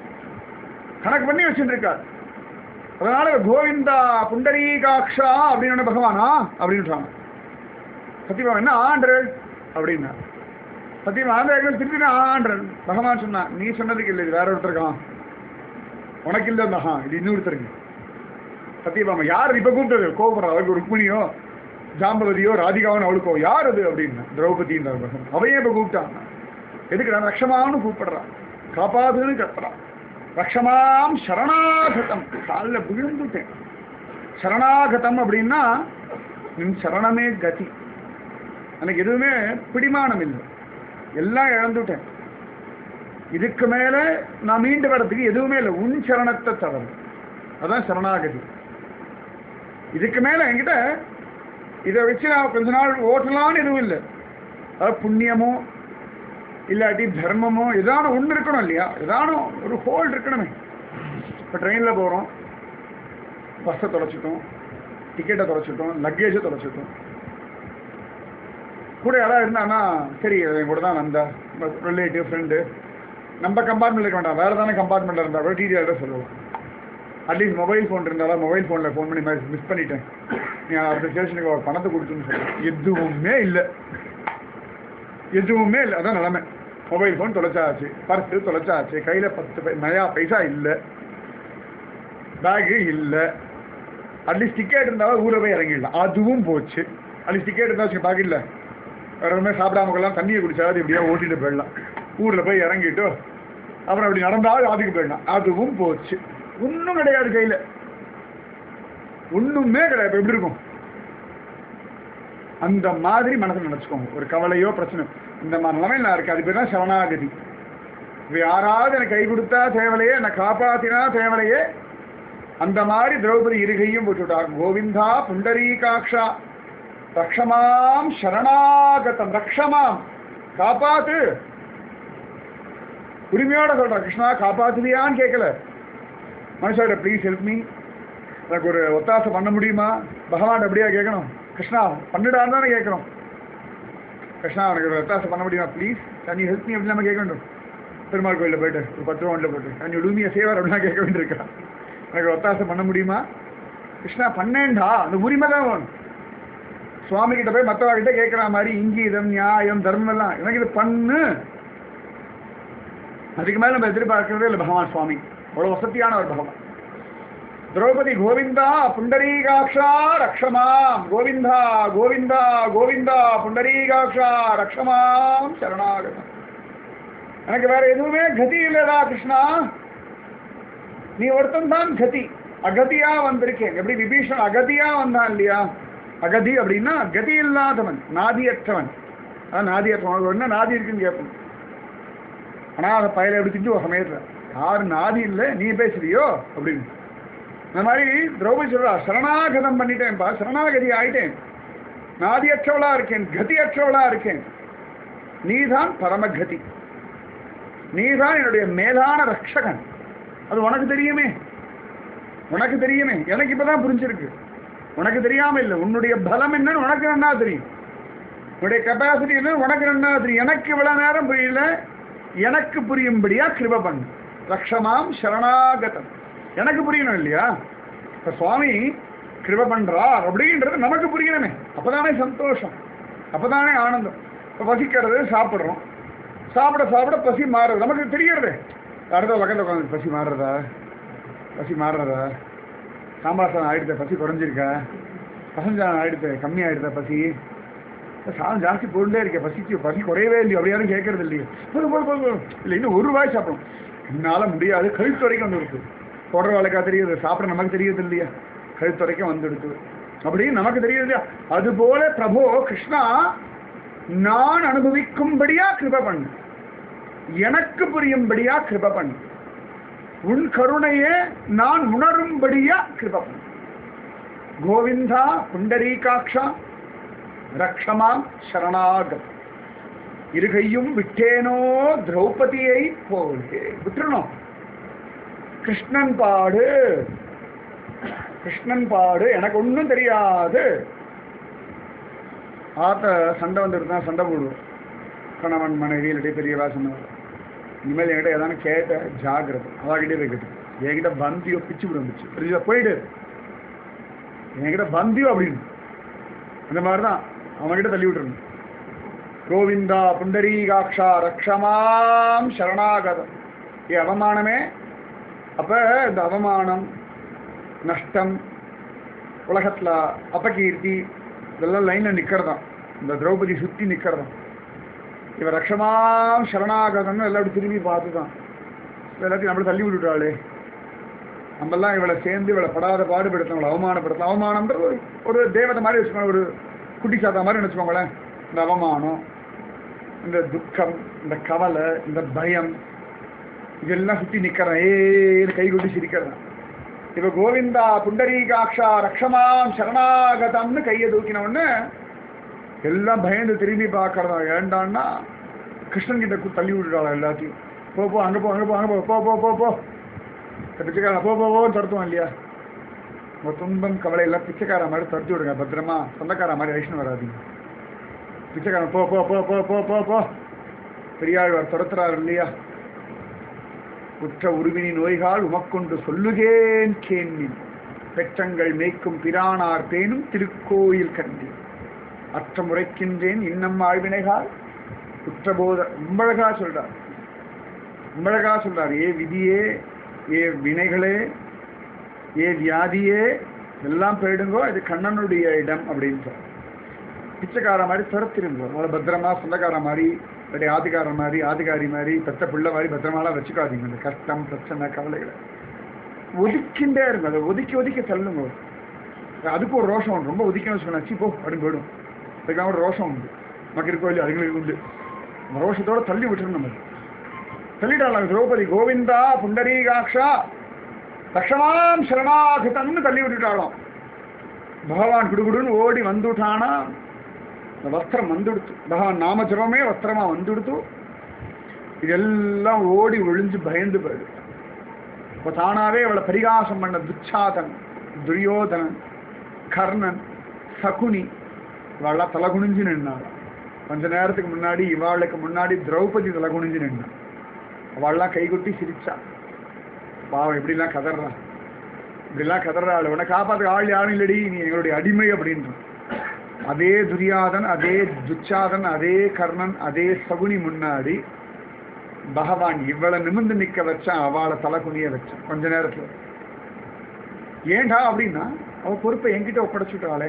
கணக்கு பண்ணி வச்சுருக்கார். அதனால கோவிந்தா புண்டரீகாட்சா அப்படின்னு பகவானா அப்படின்றாங்க. சத்தியமா என்ன ஆண்டர் அப்படின்னா, சத்தியமா ஆந்திர திருப்பி ஆண்டர். பகவான் சொன்னா, நீ சொன்னதுக்கு இல்லை, இது வேற ஒருத்தருக்கான், உனக்கு இல்லை இருந்தா இது இன்னொருத்தருக்கு. சத்தியபாமா யார் இப்ப கூப்பிட்டது, கோபுரம் அவருக்கு ருக்மிணியோ ஜாம்பவதியோ ராதிகாவோ அவளுக்கோ, யார் அது அப்படின்னா திரௌபதின்ற பகவான். அவையே இப்ப கூப்பிட்டான். எதுக்கு நான் ரக்ஷமான்னு கூப்பிடுறான், காப்பாதுன்னு கத்துறான். ரக்ஷமாம் சரணாகதம், காலில் விழுந்துட்டேன். சரணாகதம் அப்படின்னா நின் சரணமே கதி. எனக்கு எதுவுமே பிடிமானம் இல்லை, எல்லாம் இழந்துட்டேன். இதுக்கு மேல நான் மீண்டு வர்றதுக்கு எதுவுமே இல்லை, உன் சரணத்தை தவறு. அதான் சரணாகதி. இதுக்கு மேல என்கிட்ட இதை வச்சு நான் கொஞ்ச நாள் ஓட்டலான்னு எதுவும் இல்லை. அதாவது புண்ணியமோ இல்லாட்டி தர்மமோ ஏதான ஒன்று இருக்கணும் இல்லையா? ஏதான ஒரு ஹோல்டு இருக்கணுமே. இப்போ ட்ரெயினில் போகிறோம், பஸ்ஸை தொலைச்சிட்டோம், டிக்கெட்டை தொலைச்சிட்டோம், லக்கேஜை தொலைச்சிட்டோம். கூட யாராவது இருந்தாங்கன்னா சரி என் கூட தான் வந்தா ரிலேட்டிவ் ஃப்ரெண்டு, நம்ம கம்பார்ட்மெண்ட் இருக்க வேண்டாம், வேறு தானே கம்பார்ட்மெண்ட்டில் இருந்தால் கூட டீட்டெயிலாக சொல்லுவோம். அட்லீஸ்ட் மொபைல் ஃபோன் இருந்தாலும் மொபைல் ஃபோனில் ஃபோன் பண்ணி மாதிரி மிஸ் பண்ணிட்டேன், நீ அடுத்த ஸ்டேஷனுக்கு ஒரு பணத்தை கொடுத்துன்னு சொல்லுவேன். எதுவுமே இல்லை, எதுவுமே இல்லை. அதான் நிலைமை. மொபைல் ஃபோன் தொலைச்சாச்சு, பர்ஸு தொலைச்சாச்சு, கையில் பத்து பை நயா பைசா இல்லை, பேகு இல்லை. அட்லீஸ்ட் டிக்கெட் இருந்தாலும் ஊரை போய் இறங்கிடலாம், அதுவும் போச்சு. அட்லீஸ்ட் டிக்கெட் இருந்தால் வச்சுக்க பாக்கெட்டில் வேறு எதுவுமே சாப்பிடாமக்கெல்லாம் தண்ணியை குடிச்சாது இப்படியா ஓட்டிட்டு போயிடலாம், ஊரில் போய் இறங்கிட்டு அப்புறம் அப்படி நடந்தாலும் அதுக்கு போயிடலாம், அதுவும் போச்சு. ஒன்றும் கிடையாது கையில், ஒன்றுமே கிடையாது. எப்படி இருக்கும் அந்த மாதிரி மனசில் நினச்சிக்கோங்க. ஒரு கவலையோ பிரச்சனை இந்த மாதிரி நிலைமையில் நான் இருக்கு, அது பேர் தான் சரணாகதி. இப்போ யாராவது எனக்கு கை கொடுத்தா தேவலையே, என்னை காப்பாற்றினா தேவலையே, அந்த மாதிரி திரௌபதி இருகையும் போட்டுவிட்டார். கோவிந்தா புண்டரீகாட்சா ரக்ஷமாம் சரணாகதம், ரக்ஷமாம் காப்பாத்து. உரிமையோட சொல்ற, கிருஷ்ணா காப்பாத்துவியான்னு கேட்கல. மனுஷோட ப்ளீஸ் ஹெல்ப் மீ, எனக்கு ஒரு ஒத்தாசை பண்ண முடியுமா? பகவான் அப்படியா கேட்கணும்? கிருஷ்ணா பண்ணிடான்னு தானே கேட்கணும். கிருஷ்ணா எனக்கு ஒரு ஒத்தாசை பண்ண முடியுமா please, can you help me அப்படின்னு நம்ம கேட்க வேண்டும். பெருமாள் கோயிலில் போயிட்டு ஒரு பத்து ரூபா ஒன்றில் போயிட்டு can you do me a favour அப்படிலாம் கேட்க வேண்டியிருக்கா? எனக்கு ஒத்தாசை பண்ண முடியுமா? கிருஷ்ணா பண்ணேன்டா, அந்த உரிமை தான் வேணும். சுவாமி கிட்ட போய் மற்றவர்கிட்ட கேட்குற மாதிரி இங்கீதம் நியாயம் தர்மம் எல்லாம் எனக்கு இது பண்ணு, அதுக்கு மேலே நம்ம எதிர்பார்க்கிறதே இல்லை. பகவான் சுவாமி அவ்வளோ வசதியான ஒரு பகவான். திரௌபதி கோவிந்தா புண்டரீகாட்சா ரக்ஷமாம், கோவிந்தா கோவிந்தா கோவிந்தா புண்டரீகாட்சா ரக்ஷமாம் சரணாகதம். எனக்கு வேற எதுவுமே கதி இல்லடா கிருஷ்ணா, நீ ஒருத்தன் தான் கதி. அகதியா வந்திருக்கேன். எப்படி விபீஷன் அகதியா வந்தான் இல்லையா? அகதி அப்படின்னா கதி இல்லாதவன், நாதியற்றவன். அதான் நாதியற்றவன் என்ன நாதி இருக்குன்னு கேட்போம். ஆனால் அதை பயலை எப்படி திஞ்சு ஒரு சமயத்தில் யாரு நாதி இல்லை நீ பேசுறியோ அப்படின்னு. இந்த மாதிரி திரௌபதி சொல்றா, சரணாகதம் பண்ணிட்டேன்பா, சரணாகதி ஆயிட்டேன், நாதியற்றவளா இருக்கேன், கதியற்றவளா இருக்கேன், நீதான் பரமகதி, நீதான் என்னுடைய மேலான ரட்சகன். அது உனக்கு தெரியுமே, உனக்கு தெரியுமே, எனக்கு இப்பதான் புரிஞ்சிருக்கு. உனக்கு தெரியாம இல்லை, உன்னுடைய பலம் என்னன்னு உனக்கு நன்னா தெரியும், உன்னுடைய கெப்பாசிட்டி என்னன்னு உனக்கு நன்னா தெரியும். எனக்கு இவ்வளவு நேரம் புரியல, எனக்கு புரியும்படியா கிருப பண்ணு. ரக்ஷமாம் சரணாகதம் எனக்கு புரியணும் இல்லையா? இப்ப சுவாமி கிருப பண்றார் அப்படின்றது நமக்கு புரியணுமே, அப்பதானே சந்தோஷம், அப்பதானே ஆனந்தம். இப்போ பசிக்கிறது, சாப்பிட்றோம், சாப்பிட சாப்பிட பசி மாறுறது நமக்கு தெரியறது. அடுத்த பக்கத்தில் உட்காந்து பசி மாறுறதா, பசி மாறுறதா, சாம்பார் சாதம் ஆயிடுத்த பசி குறைஞ்சிருக்கா, பசஞ்சாதம் ஆயிடுத்த கம்மி ஆயிடுதா பசி, சாதம் ஜாஸ்தி போட்டுட்டே இருக்கேன் பசிக்கு, பசி குறையவே இல்லையோ அப்படி யாரும் கேட்கறது இல்லையே, போதும் போதும் போதும் இல்லை இன்னும் ஒரு ரூபாய் சாப்பிடும், என்னால் முடியாது, கழுத்து வரைக்கும் வந்து இருக்கு. போடுற வேலைக்கா தெரியுது, சாப்பிட நமக்கு தெரியுது இல்லையா, கழுத்து வரைக்கும் வந்துடுது அப்படின்னு நமக்கு தெரியுது இல்லையா? அதுபோல பிரபு கிருஷ்ணா நான் அனுபவிக்கும்படியா கிருப பண்ணு, எனக்கு புரியும்படியா கிருப பண்ணு, உன் கருணையே நான் உணரும்படியா கிருப பண்ணு. கோவிந்தா புண்டரீகாட்சா ரக்ஷமாம் சரணாகத். இருகையும் விட்டேனோ திரௌபதியை போலே. விட்டுறணும். கிருஷ்ணன் பாடு, கிருஷ்ணன் பாடு, எனக்கு ஒன்றும் தெரியாது. ஆத்த சண்டை வந்துருந்தா சண்டை போடுவோம், கணவன் மனைவி இல்லாட்டி பெரியவா சொன்னவர். இனிமேல் என்கிட்ட ஏதாவது கேட்ட ஜாகிரதை, அவாகிட்டே வைக்கிட்டு, என்கிட்ட பந்தியோ பிச்சு விடுந்துச்சு, பெரிய போயிடு என்கிட்ட பந்தியோ அப்படின்னு இந்த மாதிரி தான் அவன்கிட்ட தள்ளி விட்டுருணும். கோவிந்தா புண்டரீகாட்சா ரக்ஷமாம் சரணாகதம். ஏ அவமானமே, அப்போ இந்த அவமானம், நஷ்டம், உலகத்தில் அபகீர்த்தி இதெல்லாம் லைனில் நிற்கிறதான், இந்த திரௌபதி சுற்றி நிற்கிறதான். இவன் ரக்ஷமாம் சரணாகதம்னு எல்லாரும் திரும்பி பார்த்து தான் எல்லாத்தையும் நம்மளை தள்ளி விட்டுட்டாளே, நம்மெல்லாம் இவளை சேர்ந்து இவளை படாத பாடுபடுத்தலாம், இவளை அவமானப்படுத்தலாம். அவமானம்ன்றது ஒரு ஒரு தேவதை மாதிரி வச்சுக்கோங்க, ஒரு குட்டி சாத்தா மாதிரி வச்சுக்கோங்களேன். இந்த அவமானம், இந்த துக்கம், இந்த கவலை, இந்த பயம் இதெல்லாம் சுற்றி நிற்கிறேன், ஏன்னு கை கொட்டி சிரிக்கிறேன். இப்போ கோவிந்தா புண்டரீகாட்சா ரக்ஷமாம் சரணாகதம்னு கையை தூக்கினவுடனே எல்லாம் பயந்து திரும்பி பார்க்கறதா. ஏண்டான்னா கிருஷ்ணன் கிட்ட தள்ளி விட்டுட்டாளா எல்லாத்தையும். போ போ அங்கே போ அங்கே போ அங்கே போ போ போ போ போ பிச்சைக்காரன் போ போன்னு தடுத்துவான் இல்லையா? உங்கள் துன்பம் கவலை எல்லாம் பிச்சைக்கார மாதிரி தடுத்து விடுங்க, பத்திரமா சொந்தக்கார மாதிரி ஐஷ்ணு வராதிங்க. பிச்சைக்காரன் போ போ போ போ போ போ போ பெரியாழ்வார் துரத்துறாரு இல்லையா? உற்ற உருவினி நோய்கால் உமக்கொண்டு சொல்லுகேன் கேண்மின், பெற்றங்கள் மேய்க்கும் பிரானார் பேணும் திருக்கோயில் கண்டேன், அற்ற முறைக்கின்றேன் இன்னம் ஆழ்வினைகால் குற்றபோத. உம்பழகா சொல்றார், உம்பழகா சொல்றார், ஏ விதியே, ஏ வினைகளே, ஏ வியாதியே எல்லாம் போயிடுங்கோ, இது கண்ணனுடைய இடம் அப்படின்னு. பிச்சைக்கார மாதிரி துரத்திருங்கோ, அவளை பத்திரமா சொந்தக்கார மாதிரி இல்லாட்டி ஆதிகார மாதிரி ஆதிகாரி மாதிரி பெத்த பிள்ளை மாதிரி பத்திரமாலாம் வச்சுக்காதீங்க. இந்த கஷ்டம் பிரச்சனை கவலைகளை ஒதுக்கின்றே இருக்கும், அதை ஒதுக்கி ஒதுக்கி தள்ளுங்க. அதுக்கு ஒரு ரோஷம் உண்டு, ரொம்ப ஒதுக்கணும்னு வச்சுக்கணும், சி போ அப்படின்னு போயிடும். அதுக்காக ஒரு ரோஷம் உண்டு, நமக்கு இருக்கோ இல்லையா அதுங்களுக்கு உண்டு. அந்த ரோஷத்தோடு தள்ளி விட்டுருணும். நம்ம தள்ளிட்டாங்க திரௌபதி. கோவிந்தா புண்டரீகாட்சா ரக்ஷமாம் சரணாகதம்னு தள்ளி விட்டுட்டாலும் பகவான் குடுகுடுன்னு ஓடி வந்துட்டானா, இந்த வஸ்திரம் வந்துடுத்து, பகவான் நாம ஜபமே வஸ்திரமா வந்துடுத்து, இதெல்லாம் ஓடி ஒழிஞ்சு பயந்து போயிடு. இப்போ தானாவே அவளை பரிகாசம் பண்ண துச்சாதன், துரியோதனன், கர்ணன், சகுனி இவாளெல்லாம் தலை குனிஞ்சு நின்னாள். கொஞ்ச நேரத்துக்கு முன்னாடி இவாளுக்கு முன்னாடி திரௌபதி தலை குனிஞ்சு நின்னான். அவள்லாம் கைகொட்டி சிரிச்சா, பாவம் எப்படிலாம் கதறான், இப்படிலாம் கதறாள், உன்னை காப்பாற்ற ஆள் யாரும் இல்லடி, நீ எங்களுடைய அடிமை அப்படின்றான். அதே துரியாதன், அதே துச்சாதன், அதே கர்ணன், அதே சகுனி முன்னாடி பகவான் இவளை நிமிர்ந்து நிற்க வச்சான், அவளை தலை குனிய வச்சான் கொஞ்ச நேரத்துல. ஏண்டா அப்படின்னா அவ பொறுப்பை என்கிட்ட ஒப்படைச்சுட்டாளே,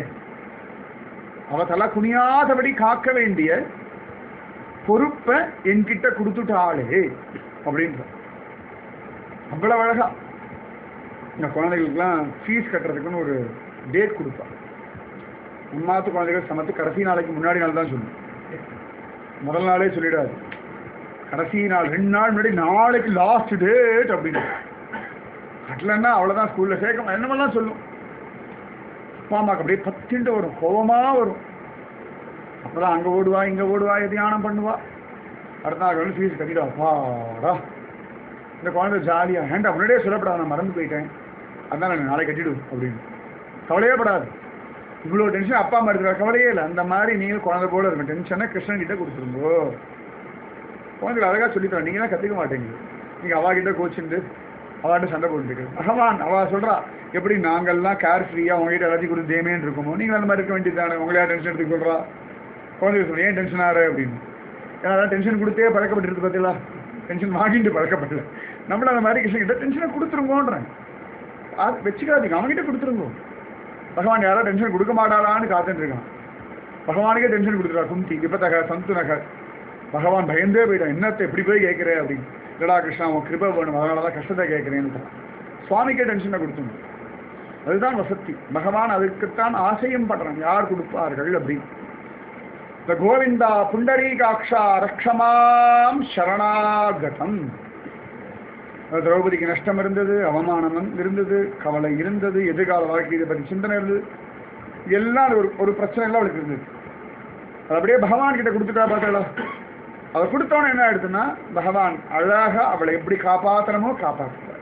அவ தலை குனியாதபடி காக்க வேண்டிய பொறுப்பை என்கிட்ட கொடுத்துட்டாளே அப்படின்ற. அவ்வளவு அழகா இந்த குழந்தைகளுக்குலாம் ஃபீஸ் கட்டுறதுக்குன்னு ஒரு டேட் கொடுப்பா. அம்மாத்து குழந்தைகள் சமத்து கடைசி நாளைக்கு முன்னாடி நாள் தான் சொல்லணும், முதல் நாளே சொல்லிடாது. கடைசி நாள் ரெண்டு நாள் முன்னாடி நாளைக்கு லாஸ்ட் டேட் அப்படின்னு கட்டலன்னா அவ்வளோதான் ஸ்கூலில் சேர்க்க என்னமெல்லாம் சொல்லும். அப்பா அம்மாக்கு அப்படியே பத்துட்டு வரும், கோபமாக வரும். அப்போதான் அங்கே ஓடுவா இங்கே ஓடுவா தியானம் பண்ணுவா. அடுத்த நாள் வந்து ஃபீஸ் கட்டிடுவா. அப்பாடா இந்த குழந்தை ஜாலியாக ஏன்டா முன்னாடியே சொல்லப்படாது, நான் மறந்து போயிட்டேன், அதனால் நான் நாளை கட்டிவிடும் அப்படின்னு. கவலையே படாது. இவ்வளோ டென்ஷன் அப்பா அம்மா இருக்கிற கவலையே இல்லை. அந்த மாதிரி நீங்கள் குழந்தை போல இருக்கும். டென்ஷனை கிருஷ்ணன் கிட்ட கொடுத்துருங்கோ. குழந்தைகள் அழகாக சொல்லித்தரோம். நீங்கள் தான் கற்றுக்க மாட்டேங்குது. நீங்கள் அவாகிட்ட கோச்சிண்டு அவாட்ட சண்டை போட்டுருக்கு. பகவான் அவா சொல்கிறா எப்படி நாங்கள்லாம் கேர் ஃப்ரீயாக உங்ககிட்ட எல்லாத்தையும் கொடுத்து தேமேன்னு இருக்குமோ நீங்கள் அந்த மாதிரி இருக்க வேண்டியது தானே. உங்களையா டென்ஷன் எடுத்து சொல்கிறா. குழந்தைகள் சொல்ல ஏன் டென்ஷன் ஆகிற அப்படின்னு. ஏன்னா டென்ஷன் கொடுத்தே பழக்கப்பட்டிருக்கு பார்த்தீங்களா, டென்ஷன் வாங்கிட்டு பழக்கப்படல. நம்மள அந்த மாதிரி கிருஷ்ணன் கிட்ட டென்ஷனை கொடுத்துருங்கோன்றேன். அது வச்சுக்காதீங்க, அவங்ககிட்ட கொடுத்துருங்கோ. பகவான் யாராவது டென்ஷன் கொடுக்க மாட்டாரான்னு காத்துட்டு இருக்கான். பகவானுக்கே டென்ஷன் கொடுத்துருவா குந்தி விபத்தக சந்து நகர். பகவான் பயந்தே போயிட்டான், என்னத்தை எப்படி போய் கேட்குறேன் அப்படின்னு. இல்லடா கிருஷ்ணா உன் கிருபை வேணும், அதனால தான் கஷ்டத்தை கேட்குறேன்னு. சுவாமிக்கே டென்ஷனை கொடுத்துணும். அதுதான் வசதி. பகவான் அதுக்குத்தான் ஆசையும் படுறான். யார் கொடுப்பார்கள் அப்படின்னு. இந்த கோவிந்தா புண்டரீகாட்சா ரக்ஷமாம் சரணாகதம். திரௌபதிக்கு நஷ்டம் இருந்தது, அவமானம் இருந்தது, கவலை இருந்தது, எதிர்கால வாழ்க்கையை பற்றி சிந்தனை இருந்தது, எல்லாம் ஒரு ஒரு பிரச்சனை எல்லாம் அவளுக்கு இருந்தது. அது அப்படியே பகவான் கிட்ட கொடுத்துட்டா பார்த்தாளா. அதை கொடுத்தோன்னு என்ன ஆயிடுதுன்னா பகவான் அழகா அவளை எப்படி காப்பாற்றணுமோ காப்பாற்றுவார்.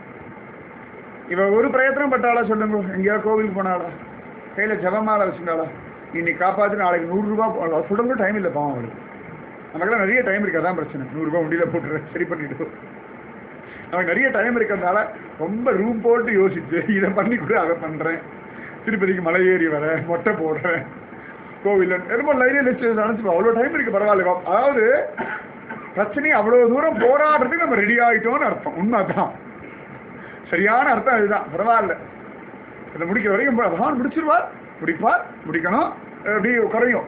இவ ஒரு பிரயத்தனம் பட்டாளா சொல்லுங்க. எங்கேயாவது கோவிலுக்கு போனாளா, கையில் ஜபமாலை வச்சுட்டாளா, இன்னைக்கு காப்பாற்றி நாளைக்கு நூறுரூவா சுடங்க டைம் இல்லை பாவம் அவளுக்கு. நமக்கெல்லாம் நிறைய டைம் இருக்கு, அதான் பிரச்சனை. நூறுரூவா உண்டியில் போட்டுறேன் சரி பண்ணிட்டு. நமக்கு நிறைய டைம் இருக்கிறதுனால ரொம்ப ரூம் போட்டு யோசிச்சு இதை பண்ணி கூட அதை பண்ணுறேன், திருப்பதிக்கு மலை ஏறி வரேன், மொட்டை போடுறேன், கோவில் ரொம்ப லைனில் வச்சு நினச்சிப்போம். அவ்வளோ டைம் இருக்குது பரவாயில்ல. அதாவது பிரச்சனையை அவ்வளோ தூரம் போராடுறதுக்கு நம்ம ரெடி ஆகிட்டோம்னு அர்த்தம். உண்மை தான், சரியான அர்த்தம் அதுதான். பரவாயில்ல, இதை முடிக்கிற வரைக்கும் பகவான் முடிச்சிருவார், முடிப்பார், முடிக்கணும், எப்படி குறையும்,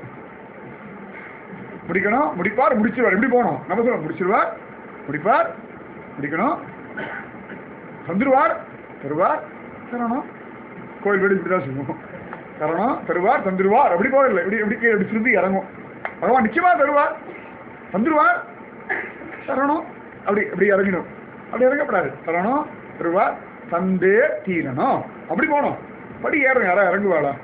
முடிக்கணும், முடிப்பார், முடிச்சிருவார். எப்படி போகணும் நம்ம சொல்ல முடிச்சிருவார், முடிப்பார், முடிக்கணும், தந்துருவார், தருவார், தரணும். கோயில் வீடு இப்படிதான் சொல்லுவோம். தரணும், தருவார், தந்துருவார். அப்படி போகல, இப்படி எப்படி எப்படி சுருதி இறங்கும். பகவான் நிச்சயமா தருவார், தந்துருவார், தரணும், அப்படி இப்படி இறங்கணும். அப்படி இறங்கப்படாது. தரணும், தருவார், தந்தே தீரணும். அப்படி போகணும். படி ஏறும். யாரா இறங்குவாளா?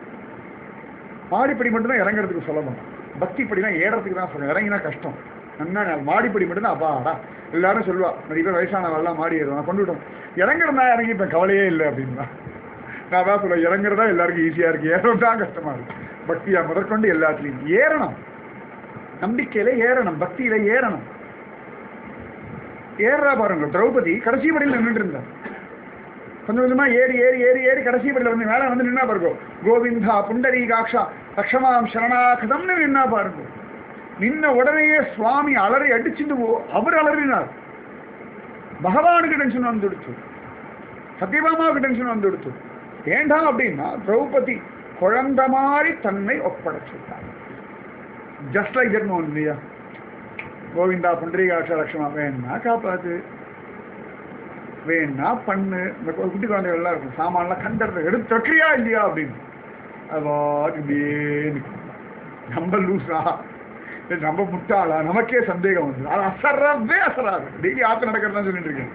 மாடிப்படி மட்டும்தான் இறங்குறதுக்கு சொல்லணும். பக்தி படிலாம் ஏறதுக்கு தான் சொல்லணும். இறங்கினா கஷ்டம். நன்னா மாடிப்படி மட்டும்தான் அப்பாடா எல்லாரும் சொல்லுவா. நிறைய பேர் வயசானவெல்லாம் மாடி ஏறுவான். கொண்டு விட்டோம். இறங்குறதா இறங்கி இப்போ கவலையே இல்லை அப்படின்னா நான் தான் சொல்லுவேன். இறங்குறதா எல்லாருக்கும் ஈஸியாக இருக்குது, ஏறணும் தான் கஷ்டமா இருக்கு. பக்தியா முதற்கொண்டு எல்லாத்துலையும் ஏறணும். நம்பிக்கையில ஏறணும், பக்தியில ஏறணும். ஏறா பாருங்க. திரௌபதி கடைசி படியில் நின்றுட்டு இருந்தார். கொஞ்சம் கொஞ்சமா ஏறி ஏறி ஏறி ஏறி கடைசி படியில் வந்து மேலே வந்து நின்னா பாருங்க. கோவிந்தா புண்டரீகாட்சா ரக்ஷமாம் சரணாகதம்னு நின்னா பாருங்க. நின்ன உடனேயே சுவாமி அலறி அடிச்சுட்டு அவர் அலறினார். பகவானுக்கு டென்ஷன் வந்துடுச்சு, சத்யபாமாவுக்கு டென்ஷன் வந்துடுச்சு. ஏண்டா அப்படின்னா திரௌபதி குழந்தை மாதிரி தன்னை ஒப்படைச்சுட்டார். ஜஸ்ட் லைக் தட் மோகன் இல்லையா. கோவிந்தா புண்டரீகாட்சா ரக்ஷமா வேணா காப்பாத்து, வேணா பண்ணு. இந்த குட்டி குழந்தைகள் எல்லாம் இருக்கும், சாமான்லாம் கண்டறத எடுத்து தொற்றியா இல்லையா அப்படின்னு அது நம்ம லூசா நம்ம முட்டாளா நமக்கே சந்தேகம் வந்து. அது அசரவே அசராது. டெய்லி ஆத்து நடக்கிறதா சொல்லிட்டு இருக்கேன்.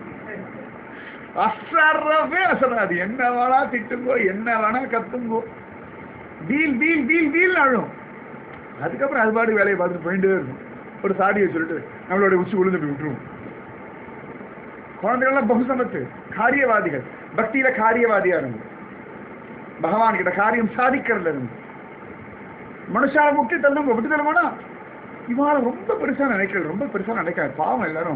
அசரவே அசராது. என்ன வேணா திட்டுங்கோ, என்ன வேணா கத்துங்கோ, வீல் வீல் வீல் வீல் அழும். அதுக்கப்புறம் அது பாட்டு வேலையை பார்த்துட்டு போயிட்டே இருக்கும். ஒரு சாடியை சொல்லிட்டு நம்மளோட உச்சி விழுந்து போய் விட்டுருவோம். குழந்தைகள்லாம் பகுசமத்து காரியவாதிகள். பக்தியில காரியவாதியா இருந்து பகவான் கிட்ட காரியம் சாதிக்கிறதுல இருந்து மனுஷால முக்தி தள்ளுங்க. விட்டு தள்ளுமானா இவாள ரொம்ப பெருசா நினைக்கிறது, ரொம்ப பெருசா நினைக்காது. பாவம் எல்லாரும்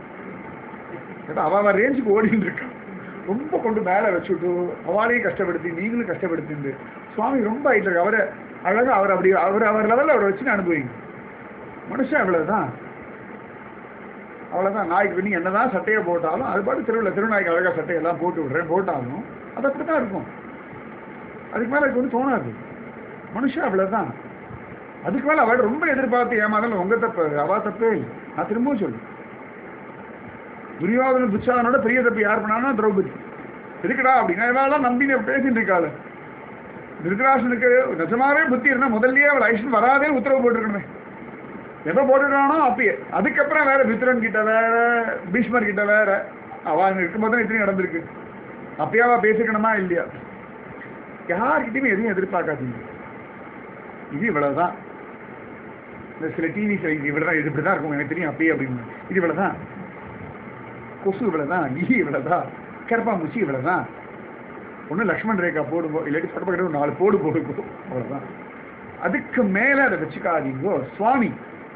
அவ ரேஞ்சுக்கு ஓடிட்டு இருக்கான். ரொம்ப கொண்டு மேலே வச்சுட்டு அவளையும் கஷ்டப்படுத்தி நீங்களும் கஷ்டப்படுத்திண்டு சுவாமி ரொம்ப ஆயிட்டு இருக்கு. அவரை அழகா அவர் அப்படி அவர் அவர் லெவலில் அவரை வச்சுன்னு அனுபவிங்க. மனுஷன் அவ்வளவுதான், அவ்வளோதான். நாய்க்கு நீங்கள் என்னதான் சட்டையை போட்டாலும் அது பாட்டு திருவிழா திருநாய்க்கு அழகாக சட்டையெல்லாம் போட்டு விடுறேன் போட்டாலும் அது அப்படி தான் இருக்கும். அதுக்கு மேலே அதுக்கு ஒன்றும் தோணாது. மனுஷன் அவ்வளோதான். அதுக்கு மேலே அவள் ரொம்ப எதிர்பார்த்து ஏமாந்தாலும் உங்கள் தப்பு, அவா தப்பே இல்லை. நான் திரும்பவும் சொல்லு, துரியோதன துச்சாதனோட பெரிய தப்பு யார் பண்ணான்னா திரௌபதி. இருக்குடா அப்படின்னா இவாளெல்லாம் நம்பின பேசிட்டு இருக்காள். திருதராஷ்டனுக்கு நிஜமாவே புத்தி இருந்தால் முதல்லயே அவள் ஐஷன் வராதே உத்தரவு போட்டுருக்கணுமே. எப்போ போட்டுட்டானோ அப்பயே. அதுக்கப்புறம் வேற விதுரன் கிட்ட வேற, பீஷ்மர் கிட்ட வேற, அவன் இருக்கும்போது தான் இத்தனையும் நடந்திருக்கு. அப்பயாவா பேசிக்கணுமா இல்லையா? யார்கிட்டயுமே எதையும் எதிர்பார்க்காதீங்க. இது இவ்வளவுதான். இந்த சில டிவி இவ்வளவுதான், இது இப்படிதான் இருக்கும் எனக்கு தெரியும் அப்பயே அப்படின்னு. இது இவ்வளவுதான். கொசு இவ்வளவுதான், ஈ இவ்வளவுதான், கரப்பாம்பூச்சி இவ்வளவுதான். ஒண்ணு லக்ஷ்மண் ரேகா போடுங்கோ, இல்லாட்டி பக்கத்துல ஒரு நாலு போடு போடுங்கோ, அவ்வளவுதான். அதுக்கு மேல அதை வச்சுக்காதீங்கோ. சுவாமி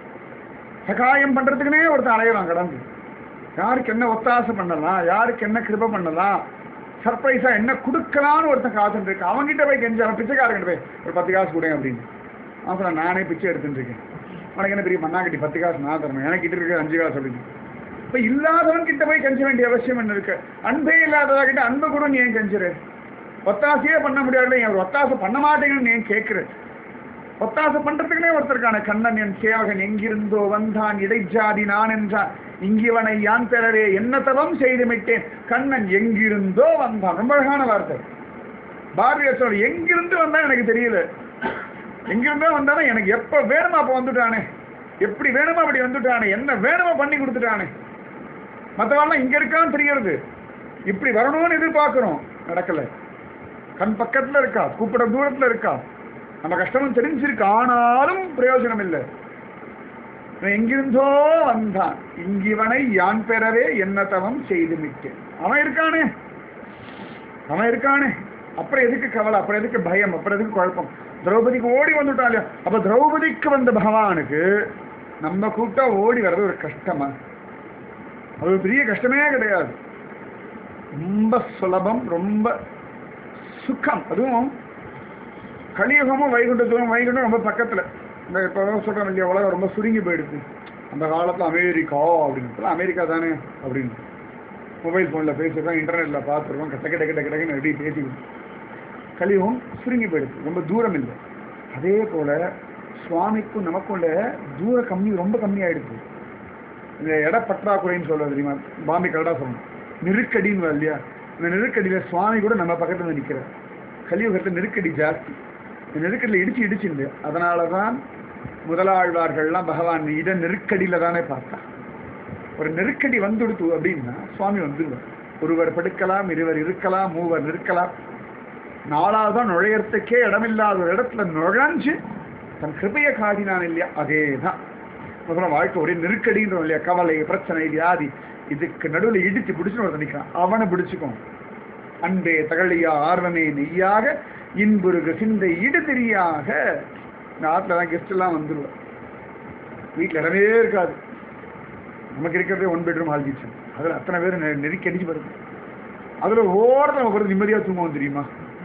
சகாயம் பண்றதுக்குனே ஒருத்தன் அலையலாம் கடந்து. யாருக்கு என்ன ஒத்தாசை பண்ணலாம், யாருக்கு என்ன கிருபை பண்ணலாம், சர்ப்ரைஸா என்ன கொடுக்கலான்னு ஒருத்தன் காத்துட்டு இருக்கு. அவன்கிட்ட போய் கெஞ்சி, அவன் பிச்சைக்காரங்கிட்ட போய் ஒரு பத்து காசு கொடுங்க அப்படின்னு. அவன் சொல்ல நானே பிச்சை எடுத்துட்டு இருக்கேன், உனக்கு என்ன பெரிய மண்ணாக்கட்டி பத்து காசு நான் தரணும், எனக்கு கிட்ட இருக்க அஞ்சு காசு அப்படின்னு. இப்ப இல்லாதவன் கிட்ட போய் கெஞ்ச வேண்டிய அவசியம் என்ன இருக்கு? அன்பே இல்லாதவா கிட்ட அன்பு கூட நீ ஏன் கெஞ்சுற? ஒத்தாசையே பண்ண முடியாது, என் ஒத்தாசை பண்ண மாட்டேங்கன்னு ஏன் கேட்கிற? ஒத்தாசை பண்றதுக்குனே ஒருத்தருக்கான கண்ணன் என் சேவகன் எங்கிருந்தோ வந்தான் இடைஜாதி நான் என்றான் இங்கிவனை யான் பெறவே என்ன தவம் செய்து விட்டேன் கண்ணன் எங்கிருந்தோ வந்தான். ரொம்ப அழகான வார்த்தை. பாரதியார் சொல்ற எங்கிருந்து வந்தா எனக்கு தெரியல, எங்கிருந்தோ வந்தானே எனக்கு எப்ப வேணுமா அப்ப வந்துட்டானே, எப்படி வேணுமா அப்படி வந்துட்டானே, என்ன வேணுமா பண்ணி கொடுத்துட்டானே. மற்றவாள்லாம் இங்க இருக்கான்னு தெரிகிறது, இப்படி வரணும்னு எதிர்பார்க்கிறோம், நடக்கல. கண் பக்கத்துல இருக்கா, கூப்பிட தூரத்துல இருக்கா, நம்ம கஷ்டமும் தெரிஞ்சிருக்கு, ஆனாலும் பிரயோஜனம் இல்லை. எங்கிருந்தோ வந்தான் இங்கிவனை யான் பெறவே என்ன தவம் செய்து விட்டேன். அவன் இருக்கானே, அவன் இருக்கானே, அப்புறம் எதுக்கு கவலை, அப்புறம் எதுக்கு பயம், அப்புறம் எதுக்கு குழப்பம்? திரௌபதிக்கு ஓடி வந்துட்டாலே, அப்ப திரௌபதிக்கு வந்த பகவானுக்கு நம்ம கூப்பிட்டா ஓடி வர்றது ஒரு கஷ்டமா? அது ஒரு பெரிய கஷ்டமே கிடையாது, ரொம்ப சுலபம், ரொம்ப சுக்கம். அதுவும் கலியுகமும் வைகுண்டத்தும், வைகுண்டம் ரொம்ப பக்கத்துல. இந்த இப்போ சொல்றோம் இல்லையா, உலகம் ரொம்ப சுருங்கி போயிடுது. அந்த காலத்துல அமெரிக்கா அப்படின்னு, அமெரிக்கா தானே அப்படின்னு மொபைல் போன்ல பேசிருக்கோம், இன்டர்நெட்ல பார்த்துருக்கோம், கட்ட கிட்ட கிட்ட கிட்டக்குன்னு எப்படி பேசிக்கணும். கலியுகம் சுருங்கி போயிடுது, ரொம்ப தூரம் இல்லை. அதே போல சுவாமிக்கும் நமக்குள்ள தூர கம்மி, ரொம்ப கம்மியாயிடுது. இந்த இட பற்றாக்குறைன்னு சொல்றது தெரியுமா, பாம்பே கரெக்டா சொல்லணும், நெருக்கடின்னு இல்லையா, இந்த நெருக்கடியில சுவாமி கூட நம்ம பக்கத்துல வந்து நிற்கிறார். கலியுகத்துல நெருக்கடி ஜாஸ்தி, இந்த நெருக்கடியில் இடிச்சு இடிச்சுண்டு. அதனாலதான் முதலாழ்வார்கள்லாம் பகவான் இட நெருக்கடியில தானே பார்த்தா. ஒரு நெருக்கடி வந்துடுத்து அப்படின்னா சுவாமி வந்துடுவார். ஒருவர் படுக்கலாம், இருவர் இருக்கலாம், மூவர் இருக்கலாம், நாலாவதான் நுழையறதுக்கே இடமில்லாத ஒரு இடத்துல நுழைஞ்சு தன் கிருபையை காட்டினான் இல்லையா, அதே தான் முதல்ல. வாழ்க்கை ஒரே நெருக்கடின்றோம் இல்லையா, கவலை, பிரச்சனை, வியாதி, இதுக்கு நடுவில் இடிச்சு பிடிச்சுன்னு ஒருத்தர் நிற்கிறான், அவனை பிடிச்சுக்கோம். அன்பே தகழியா ஆர்வமே நெய்யாக இன்புருக சிந்தை இடு தெரியாக. இந்த ஆற்றுல தான் கெஸ்ட் எல்லாம் வந்துடுவோம், வீட்டில் இடமே இருக்காது, நமக்கு இருக்கிறதே ஒன் பெட்ரூம் ஹால் கிச்சன், அதில் அத்தனை பேர் நெருக்கி அடிச்சு வருது. அதில் ஓரத்தில் நம்ம பிறகு நிம்மதியாக தூங்குவோம் தெரியுமா,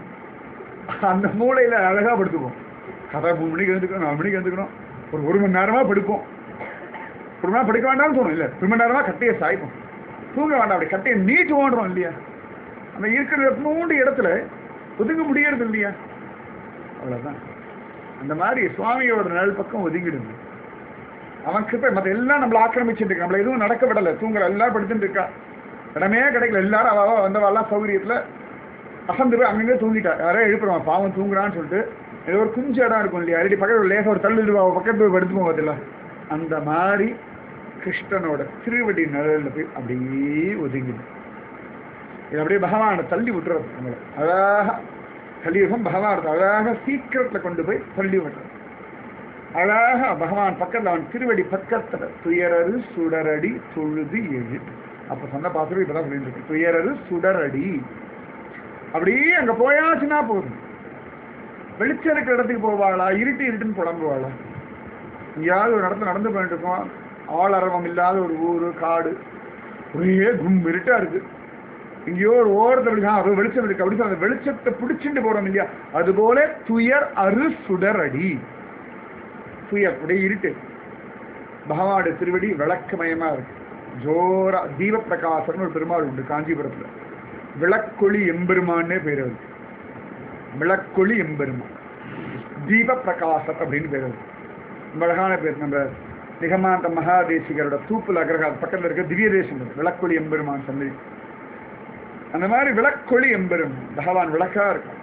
அந்த மூளையில் அழகாக படுத்துப்போம். கதை மூணு மணிக்கு எழுந்துக்கணும், நாலு மணிக்கு எழுந்துக்கணும், ஒரு ஒரு மணி நேரமாக படுப்போம். ஒரு மணி நேரம் படுக்க வேண்டாம்னு தோணும், இல்லை ஒரு மணி நேரமாக கட்டையை சாய்ப்போம், தூங்க வேண்டாம், அப்படி கட்டையை நீட்டு ஓடுறோம் இல்லையா. அந்த இருக்கிற மூன்று இடத்துல ஒதுங்க முடியறது இல்லையா, அவ்வளவுதான். அந்த மாதிரி சுவாமியோட நிழல் பக்கம் ஒதுங்கிடுது. அவன் கிருப்பை மற்ற எல்லாம் நம்மளை ஆக்கிரமிச்சுட்டு இருக்கா, நம்மள எதுவும் நடக்க விடலை, தூங்குற எல்லாரும் படுத்துட்டு இருக்கா, இடமே கிடைக்கல, எல்லாரும் அவ வந்தவாள்லாம் சௌகரியத்துல அசந்து போய் அங்கங்கே தூங்கிட்டா. யாரோ எழுப்புறவன் பாவம் தூங்குறான்னு சொல்லிட்டு ஏதோ ஒரு குஞ்சு இடம் இருக்கும் இல்லையா, அடி பக்கத்தில் லேச ஒரு தள்ளு இருவா பக்கத்து போய் படுத்துப்போம் பார்த்தில்ல, அந்த மாதிரி கிருஷ்ணனோட திருவடி நிழலில் போய் அப்படியே ஒதுங்கிடும். இது அப்படியே பகவானை தள்ளி விட்டுறது நம்மளை. அழகாக கலியுகம் பகவான் அழகாக சீக்கிரத்தில் கொண்டு போய் தள்ளி விட்டுறது. அழகாக பகவான் பக்கத்தில், அவன் திருவடி பக்கத்தில் துயரரு சுடரடி தொழுது எழு. அப்போ சொன்ன பாத்திரம் இப்பதான் சொல்லிட்டு இருக்கு, துயரரு சுடரடி. அப்படியே அங்கே போயாச்சுன்னா போதும். வெளிச்சம் இருக்கிற இடத்துக்கு போவாளா, இருட்டு இருட்டுன்னு புலம்புவாளா? எங்கேயாவது ஒரு இடத்துல நடந்து போயிட்டு இருக்கோம், ஆளரவம் இல்லாத ஒரு ஊர், காடு, ஒரே கும் இருட்டா இருக்கு, இங்கேயோ ஒரு ஓரத்தை அப்படி வெளிச்சம் இருக்கு, அப்படி அந்த வெளிச்சத்தை பிடிச்சிட்டு போறோம் இல்லையா, அதுபோல துயர் அரு சுடரடி. துயர் அப்படியே இருட்டு, பகவானுடைய திருவடி விளக்கமயமா இருக்கு, ஜோரா. தீப பிரகாசம்னு ஒரு பெருமாள் உண்டு காஞ்சிபுரத்துல, விளக்கொளி எம்பெருமானே பேர் அது, விளக்கொளி எம்பெருமான், தீப பிரகாசம் அப்படின்னு பேர் அது. ரொம்ப அழகான பேர். நம்ம நிகமாந்த மகாதேசிகரோட தூப்புல அக்ரஹாத் பக்கத்தில் இருக்க திவ்ய தேசம் விளக்கொளி எம்பெருமான் சன்னதி. அந்த மாதிரி விளக்கொளி எம்பெரும் பகவான் விளக்கா இருக்கும்.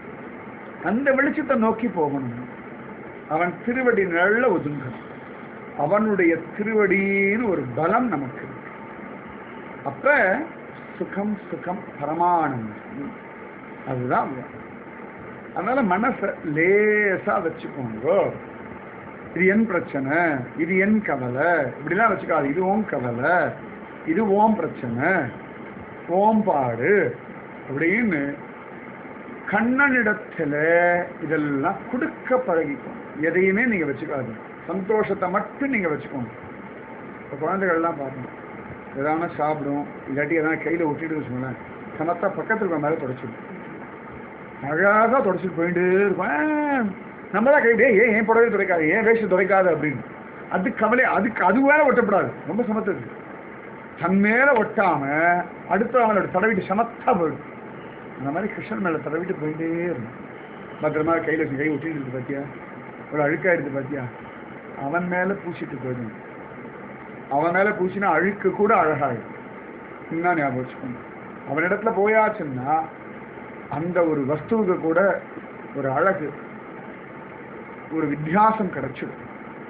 அந்த வெளிச்சத்தை நோக்கி போகணும், அவன் திருவடி நல்ல ஒதுங்கணும். அவனுடைய திருவடின்னு ஒரு பலம் நமக்கு இருக்கு. அப்ப சுகம் சுகம் பரமானந்தம் அதுதான். அதனால மனசை லேசா வச்சுக்கோங்க. இது என் பிரச்சனை, இது என் கவலை, இப்படிலாம் வச்சுக்காது. இது ஓம் கவலை, இது ஓம் பிரச்சனை, ஓம் பாடு அப்படின்னு கண்ணனிடத்துல இதெல்லாம் கொடுக்க பழகிக்கும். எதையுமே நீங்க வச்சுக்காது, சந்தோஷத்தை மட்டும் நீங்க வச்சுக்கோங்க. இப்போ குழந்தைகள்லாம் பார்க்கணும், எதான சாப்பிடும், இல்லாட்டி எதனா கையில் ஒட்டிட்டு வச்சுக்கோங்களேன், சமத்தா பக்கத்துக்கு மேலே தொடச்சிடும், அழகாக தொடச்சிட்டு போயிட்டு இருப்பேன். நம்ம தான் கைவிடே ஏன் ஏன் புடவை துடைக்காது, ஏன் வேஷ்டி துடைக்காது அப்படின்னு. அது கவலை, அதுக்கு அது வேற ஒட்டப்படாது. ரொம்ப சமத்தது தன் மேலே ஒட்டாம அடுத்த அவனோட தடவிட்டு சமத்தா போயிடும். அந்த மாதிரி கிருஷ்ணன் மேலே தடவிட்டு போயிட்டே இருக்கும். பத்திரமா கையில் வச்சு கை ஒட்டிட்டு இருக்கு பார்த்தியா, ஒரு அழுக்காயிடுது பார்த்தியா, அவன் மேலே பூசிட்டு போயிடும். அவன் மேலே பூசினா அழுக்கு கூட அழகாயிடும். இன்னும் ஞாபகம் வச்சுக்கணும், அவனிடத்துல போயாச்சுன்னா அந்த ஒரு வஸ்துவுக்கு கூட ஒரு அழகு, ஒரு வித்தியாசம் கிடைச்சிடும்.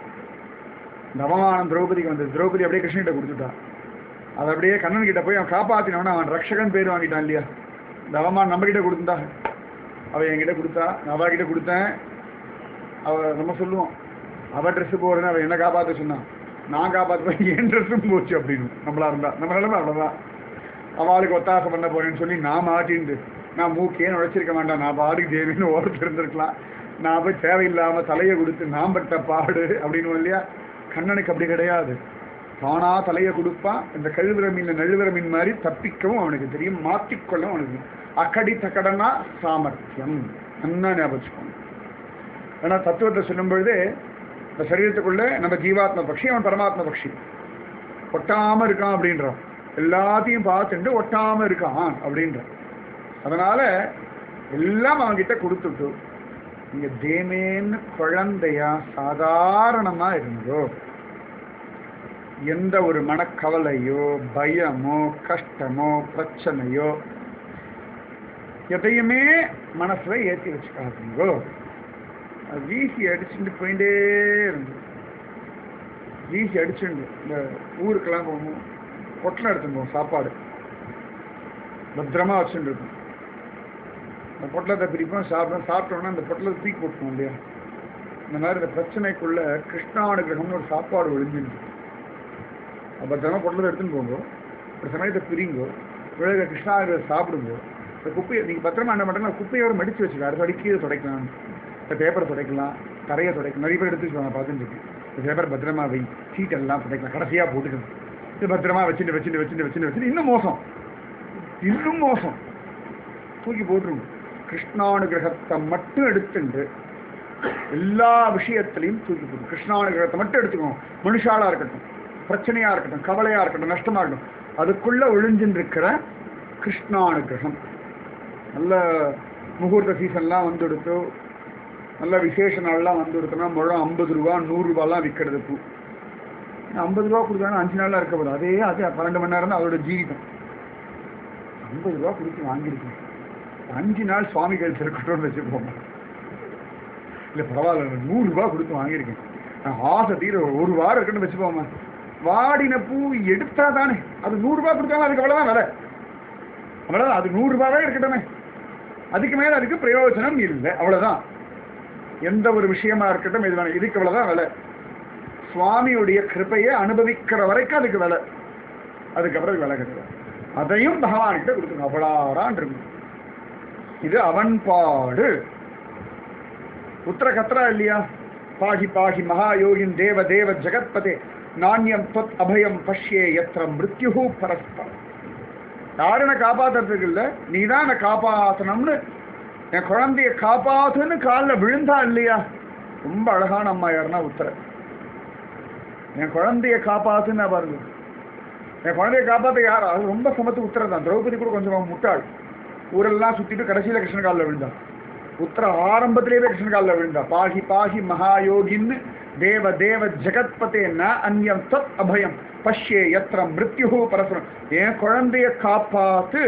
நவமானம் திரௌபதிக்கு வந்து திரௌபதி அப்படியே கிருஷ்ணகிட்ட கொடுத்துட்டா. அதை அப்படியே கண்ணன் கிட்ட போய் அவன் காப்பாத்தினவன அவன் ரக்ஷகன் பேர் வாங்கிட்டான் இல்லையா. நவமான் நம்ம கிட்ட கொடுத்துட்டா, அவள் என்கிட்ட கொடுத்தா, நான் அவ கிட்ட கொடுத்தேன். அவ நம்ம சொல்லுவோம் அவள் ட்ரெஸ்ஸு போடுறேன்னு அவள் என்ன காப்பாற்ற சொன்னான், நான் காப்பாற்றுவேன் என் ட்ரெஸ்ஸும் போச்சு அப்படின்னு. நம்மளா இருந்தா நம்ம நிலைமை அவ்வளோதான். அவளுக்கு ஒத்தாசை பண்ண போறேன்னு சொல்லி நான் மாட்டிண்டு நான் மூக்கையே நுழைச்சிருக்க மாட்டான், நான் பாடுக்கு தேவைன்னு ஓரத்து இருந்திருக்கலாம், நான் போய் தேவையில்லாமல் தலையை கொடுத்து நான் பட்ட பாடு அப்படின்னு இல்லையா. கண்ணனுக்கு அப்படி கிடையாது, தானா தலையை கொடுப்பான். இந்த கழுவிற மீன் நழுவிற மீன் மாதிரி தப்பிக்கவும் அவனுக்கு தெரியும், மாற்றிக்கொள்ளவும் அவனுக்கு. அக்கடி தக்கடனா சாமர்த்தியம் நல்லா ஞாபகம். ஏன்னா தத்துவத்தை சொல்லும் பொழுது இந்த சரீரத்துக்குள்ள நம்ம ஜீவாத்ம பக்ஷி, அவன் பரமாத்ம பக்ஷி. ஒட்டாம இருக்கான் அப்படின்றான், எல்லாத்தையும் பார்த்துட்டு ஒட்டாம இருக்கான் அப்படின்ற. அதனால எல்லாம் அவன்கிட்ட கொடுத்துட்டு நீங்க தேமேன்னு குழந்தையா சாதாரணமா இருந்தோ, எந்த ஒரு மனக்கவலையோ பயமோ கஷ்டமோ பிரச்சனையோ எதையுமே மனசுல ஏற்றி வச்சுக்காதீங்கோ. அது வீசி அடிச்சுட்டு போயிட்டே இருந்து வீசி அடிச்சுண்டு இந்த ஊருக்கெல்லாம் போகணும், பொட்டலம் எடுத்துன்னு போவோம், சாப்பாடு பத்திரமா வச்சுட்டு இருக்கும். அந்த பொட்டலத்தை பிரிப்போம், சாப்பிடும், சாப்பிட்டோம்னா அந்த பொட்டலத்தை தூக்கி போட்டுவோம் இல்லையா. இந்த மாதிரி இந்த பிரச்சனைக்குள்ள கிருஷ்ணானுகிரகம்னு ஒரு சாப்பாடு ஒழிஞ்சுட்டு பத்திரமா பொட்டலத்தை எடுத்துன்னு போங்கோ, ஒரு சமயத்தை பிரிங்கோ, விழுக கிருஷ்ணானுகிரகம் சாப்பிடுங்கோ. இந்த குப்பையை நீங்கள் பத்திரமா என்ன பண்ணுறேன்னா குப்பையோட மடித்து வச்சுக்கலாம், அடுத்த அடிக்கீரை துடைக்கலாம், இந்த பேப்பரை துடைக்கலாம், தரையை துடைக்கலாம். நிறைய பேர் எடுத்து வச்சுக்கோங்க, பார்த்துட்டு இந்த பேப்பர் பத்திரமா வை, சீட்டெல்லாம் துடைக்கலாம், கடைசியாக போட்டுக்கணும். இது பத்திரமா வச்சுட்டு வச்சுட்டு வச்சுட்டு வச்சுட்டு வச்சுட்டு இன்னும் மோசம் இன்னும் மோசம் தூக்கி போட்டுருங்க. கிருஷ்ணானுகிரகத்தை மட்டும் எடுத்துட்டு எல்லா விஷயத்திலையும் தூக்கி போடும். கிருஷ்ணானுகிரகத்தை மட்டும் எடுத்துக்கணும். மனுஷாலா இருக்கட்டும், பிரச்சனையா இருக்கட்டும், கவலையா இருக்கட்டும், நஷ்டமா இருக்கட்டும், அதுக்குள்ள ஒளிஞ்சுட்டு இருக்கிற கிருஷ்ணானுகிரகம். நல்ல முகூர்த்த சீசன்லாம் வந்து எடுத்து, நல்ல விசேஷ நாள்லாம் வந்து எடுத்தோம்னா முழம் ஐம்பது ரூபா நூறு ரூபாலாம் விற்கிறது பூ. ஐம்பது ரூபா கொடுத்தாலும் அஞ்சு நாளாக இருக்க போதும், அதே அதே பன்னெண்டு மணி நேரம் தான் அதோட ஜீவிதம். ஐம்பது ரூபா கொடுத்து வாங்கியிருக்கேன், அஞ்சு நாள் சுவாமி கழுத்து இருக்கட்டும்னு வச்சுப்போம். இல்லை பரவாயில்ல, நூறுரூபா கொடுத்து வாங்கியிருக்கேன், நான் ஆசை தீர ஒரு வாரம் இருக்குன்னு வச்சுப்போமா. வாடின பூ எடுத்தா தானே அது நூறுரூபா கொடுத்தாலும் அதுக்கு அவ்வளோதான் விலை, அவ்வளோதான். அது நூறுரூபாவே இருக்கட்டுமே, அதுக்கு மேலே அதுக்கு பிரயோஜனம் இல்லை, அவ்வளோதான். எந்த ஒரு விஷயமா இருக்கட்டும் இது வேணும், இதுக்கு அவ்வளோதான் விலை. சுவாமியுடைய கிருப்பையை அனுபவிக்கிற வரைக்கும் அதுக்கு விலை, அதுக்கப்புறம் விலை கிடையாது. அதையும் பகவான்கிட்ட கொடுத்துங்க, அவ்வளோதான் இருக்கும். இது அவன் பாடு. உத்தர கத்ரா இல்லையா, பாகி பாகி மகாயோகின் தேவ தேவ ஜெகத்பதே நாண்யம் தொத் அபயம் பஷ்யே எத்திர மிருத்யு பரஸ்பரம். யாரும் என்னை காப்பாத்துறதுக்கு இல்லை, நீ தான் என்னை காப்பாற்றணும்னு, என் குழந்தைய காப்பாத்துன்னு காலில் விழுந்தா இல்லையா. ரொம்ப அழகான அம்மா யாருன்னா உத்தர. என் குழந்தைய காப்பாத்துன்னு பாருங்க, என் குழந்தைய காப்பாற்ற யார், அது ரொம்ப சமத்து உத்தர தான். திரௌபதி கூட கொஞ்சம் முட்டாள், ஊரெல்லாம் சுற்றிட்டு கடைசியில் கிருஷ்ண காலில் விழுந்தா. உத்தர ஆரம்பத்திலேயே கிருஷ்ண காலில் விழுந்தா. பாகி பாகி மகாயோகின்னு தேவ தேவ ஜெகத்பதே ந அந்யம் தத் அபயம் பஷ்யே எத்திர மிருத்யு பரஸ்பரம். என் குழந்தைய காப்பாத்து,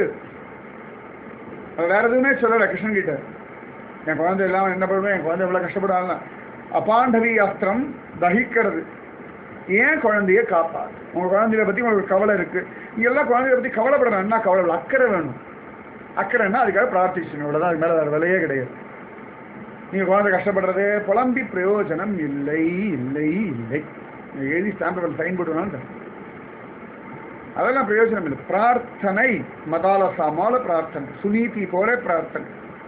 வேற எதுவுமே சொல்லலை கிருஷ்ணன் கிட்ட. என் குழந்தை எல்லாம் என்ன பண்ணுவேன், என் குழந்தை எவ்வளோ கஷ்டப்படாமல். அபாண்டவி அஸ்திரம் தகிக்கிறது, ஏன் குழந்தைய காப்பாது. உங்க குழந்தைய பத்தி உங்களுக்கு கவலை இருக்கு, நீங்க எல்லாம் குழந்தைய பத்தி கவலைப்படணும். என்ன கவலை இல்லை, அக்கறை வேணும். அக்கறைன்னா அதுக்காக பிரார்த்திச்சணும், இவ்வளவுதான். அது மேல வேற விலையே கிடையாது. நீங்க குழந்தை கஷ்டப்படுறதே புலம்பி பிரயோஜனம் இல்லை இல்லை இல்லை. எழுதி ஸ்டாம்ப் சைன் போட்டுனாலும் அதெல்லாம் பிரயோஜனம் இல்லை. பிரார்த்தனை மதாலசாமால பிரார்த்தனை, சுனீதி போல பிரார்த்தனை,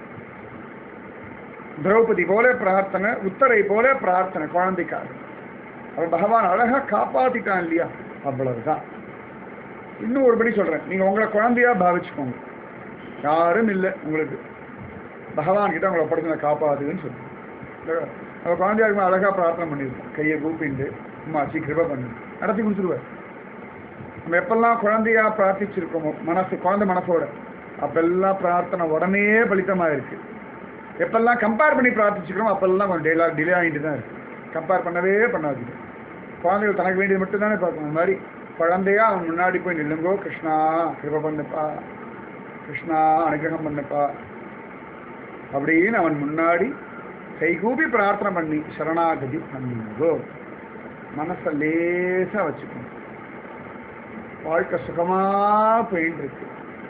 திரௌபதி போல பிரார்த்தனை, உத்தரை போல பிரார்த்தனை குழந்தைக்காக. அவன் பகவான் அழகா காப்பாத்திட்டான் இல்லையா, அவ்வளவுதான். இன்னும் ஒருபடி சொல்றேன், நீங்க உங்களை குழந்தையா பாவிச்சுக்கோங்க. யாரும் இல்லை உங்களுக்கு, பகவான் கிட்ட உங்களை படுத்து காப்பாத்துன்னு சொல்லு. நம்ம குழந்தையா இருக்கும் அழகா பிரார்த்தனை பண்ணியிருக்கோம், கையை கூப்பிண்டு அம்மாச்சி கிருபை பண்ணி நடத்தி கொடுத்துருவார். நம்ம எப்பெல்லாம் குழந்தையா பிரார்த்திச்சிருக்கோமோ மனசு குழந்தை மனசோட, அப்பெல்லாம் பிரார்த்தனை உடனே பலித்தமா இருக்கு. எப்பெல்லாம் கம்பேர் பண்ணி பிரார்த்திச்சுக்கிறோம் அப்பெல்லாம் கொஞ்சம் டெய்லா டிலே ஆகிட்டு தான் இருக்கு. கம்பேர் பண்ணவே பண்ணாது. குழந்தைகள் தனக்கு வேண்டியது மட்டும் தானே பார்க்கணும். அந்த மாதிரி குழந்தையா அவன் முன்னாடி போய் நில்லுங்கோ, கிருஷ்ணா கிருபை பண்ணுப்பா, கிருஷ்ணா அனுகிரகம் பண்ணுப்பா அப்படின்னு அவன் முன்னாடி கைகூப்பி பிரார்த்தனை பண்ணி சரணாகதி பண்ணுங்கோ. மனசை லேசா வச்சுக்கணும். வாழ்க்கை சுகமா போயிட்டு இருக்கு.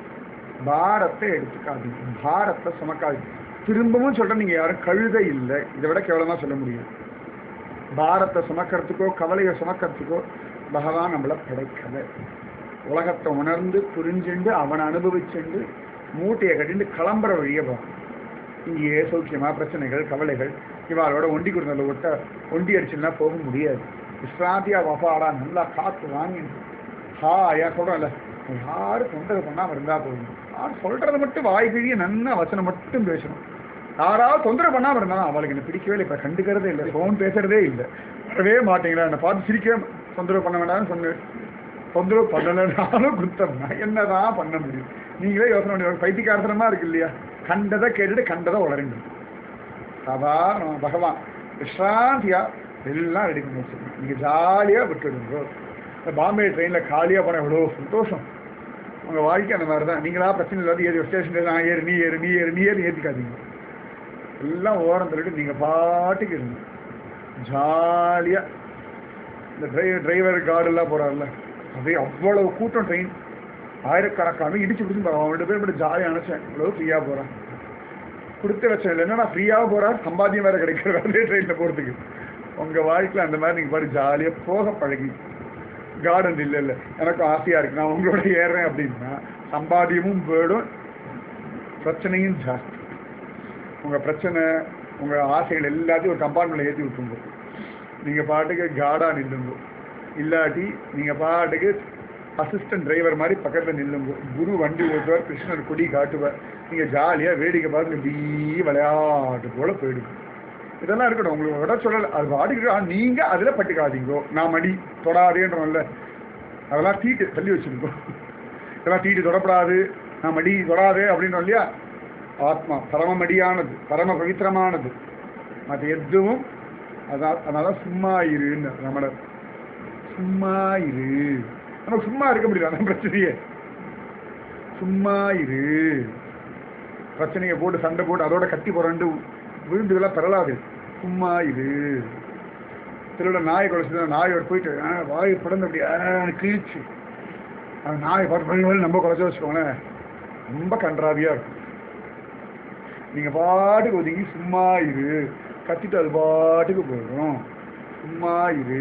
பாரத்தை எடுத்துக்காதீங்க, பாரத்தை சுமக்காதீங்க. திரும்பவும் சொல்றேன், நீங்க யாரும் கழுத இல்லை, இதை விட கேவலமா சொல்ல முடியும். பாரத்தை சுமக்கிறதுக்கோ கவலையை சுமக்கிறதுக்கோ பகவான் நம்மளை படைக்கல. உலகத்தை உணர்ந்து புரிஞ்சுண்டு அவனை அனுபவிச்சுண்டு மூட்டையை கட்டிட்டு கிளம்புற வழியை பார்க்கணும். இங்கேயே சௌக்கியமா பிரச்சனைகள் கவலைகள் இவாளோட ஒண்டி கொடுத்தல விட்ட ஒண்டி அடிச்சுன்னா போக முடியாது. விஸ்ராந்தியா வபாடா நல்லா காத்து வாங்கி ஹா ஐயா சொல்றேன்ல, யாரும் தொந்தரவு பண்ணாம இருந்தா போதும். யாரும் சொல்றதை மட்டும் வாய்கிழிய நன்னா வசனம் மட்டும் பேசணும். யாராவது தொந்தரவு பண்ணாம இருந்தாலும் அவளுக்கு என்ன பிடிக்கவே இல்லை, இப்ப கண்டுக்கிறதே இல்லை, ஃபோன் பேசுறதே இல்லை, வரவே மாட்டேங்கிறா, என்னை பார்த்து சிரிக்கவே தொந்தரவு பண்ண வேண்டாம்னு சொன்னேன். தொந்தரவு பண்ணலனாலும் குத்தம், என்னதான் பண்ண முடியும்? நீங்களே யோசனை பண்ணி பைத்தியக்காரத்தனமா இருக்கு இல்லையா? கண்டதை கேட்டுட்டு கண்டதை உளறிண்டு சாதாரண பகவான் விஸ்ராந்தியா எல்லாம் ரெடி பண்ணி வச்சிருக்கேன். நீங்க ஜாலியா விட்டுடுங்க. இந்த பாம்பே ட்ரெயின்ல காலியா போன எவ்வளோ சந்தோஷம். உங்க வாழ்க்கை அந்த மாதிரி தான். நீங்களா பிரச்சனை இல்லாத ஏறி ஸ்டேஷன் நான் ஏறு நீ ஏறு நீ ஏறு நீ ஏறு ஏற்றிக்காதீங்க. எல்லாம் ஓரம் தள்ளிட்டு நீங்க பாட்டுக்கு இருங்க ஜாலியா. இந்த டிரைவர் டிரைவர் கார்டெல்லாம் போறாருல்ல, அப்படியே அவ்வளவு கூட்டம், ட்ரெயின் ஆயிரக்கணக்கான இடிச்சு பிடிச்சு அவன் ரெண்டு பேர் மட்டும் ஜாலியாக நினைச்சேன். இவ்வளவு ஃப்ரீயா போறான், கொடுத்து வச்சேன் இல்லை என்னன்னா ஃப்ரீயாக போறாரு, சம்பாத்தியம் வேற கிடைக்கிற அதே ட்ரெயினில் போகிறதுக்கு. உங்க வாழ்க்கையில் அந்த மாதிரி நீங்க பாரு ஜாலியாக போக பழகி. கார்டன் இல்லை இல்லை எனக்கும் ஆசையா இருக்கு, நான் உங்களோட ஏறுறேன் அப்படின்னா சம்பாத்தியமும் போயிடும், பிரச்சனையும் ஜாஸ்தி. உங்க பிரச்சனை உங்க ஆசைகள் எல்லாத்தையும் ஒரு கம்பார்ட்மெண்ட்ல ஏற்றி விட்டுருங்க. நீங்க பாட்டுக்கு காடா நில்லுங்க, இல்லாட்டி நீங்க பாட்டுக்கு அசிஸ்டன்ட் டிரைவர் மாதிரி பக்கத்தில் நில்லுங்க. குரு வண்டி ஓட்டுவார், கிருஷ்ணர் கொடி காட்டுவார், நீங்க ஜாலியா வேடிக்கை பார்த்து இப்படி விளையாட்டு போல போயிடுங்க. இதெல்லாம் இருக்கட்டும், உங்களுக்கு விட சொல்லலை, அது பாடிக்கிட்டு நீங்க அதுல பட்டுக்காதீங்கோ. நான் மடி தொடாதேன்றோம்ல, அதெல்லாம் தீட்டு தள்ளி வச்சிருக்கோம். இதெல்லாம் தீட்டு தொடப்படாது, நான் மடி தொடாதே அப்படின்றோம் இல்லையா? ஆத்மா பரமமடியானது, பரம பவித்திரமானது, அது எதுவும் அதான். அதனால சும்மா இருன்னு ரமணர், சும்மா இரு. நமக்கு சும்மா இருக்க முடியல, அதான் பிரச்சனையே. சும்மா இரு. பிரச்சனையை போட்டு சண்டை போட்டு அதோட கட்டி புரண்டு விழுந்து இதெல்லாம் பெறலாது. சும்மா இரு. திருவிழா நாயை குறைச்சி நாயோட போயிட்டு வாயை படந்து அப்படி கிழிச்சு அந்த நாயை பார்த்து நம்ம குறைச்சி வச்சுக்கோங்களேன், ரொம்ப கன்றாவியா இருக்கும். நீங்க பாட்டுக்கு ஒதுங்கி சும்மா இரு, கத்திட்டு அது பாட்டுக்கு போயிடும். சும்மா இரு.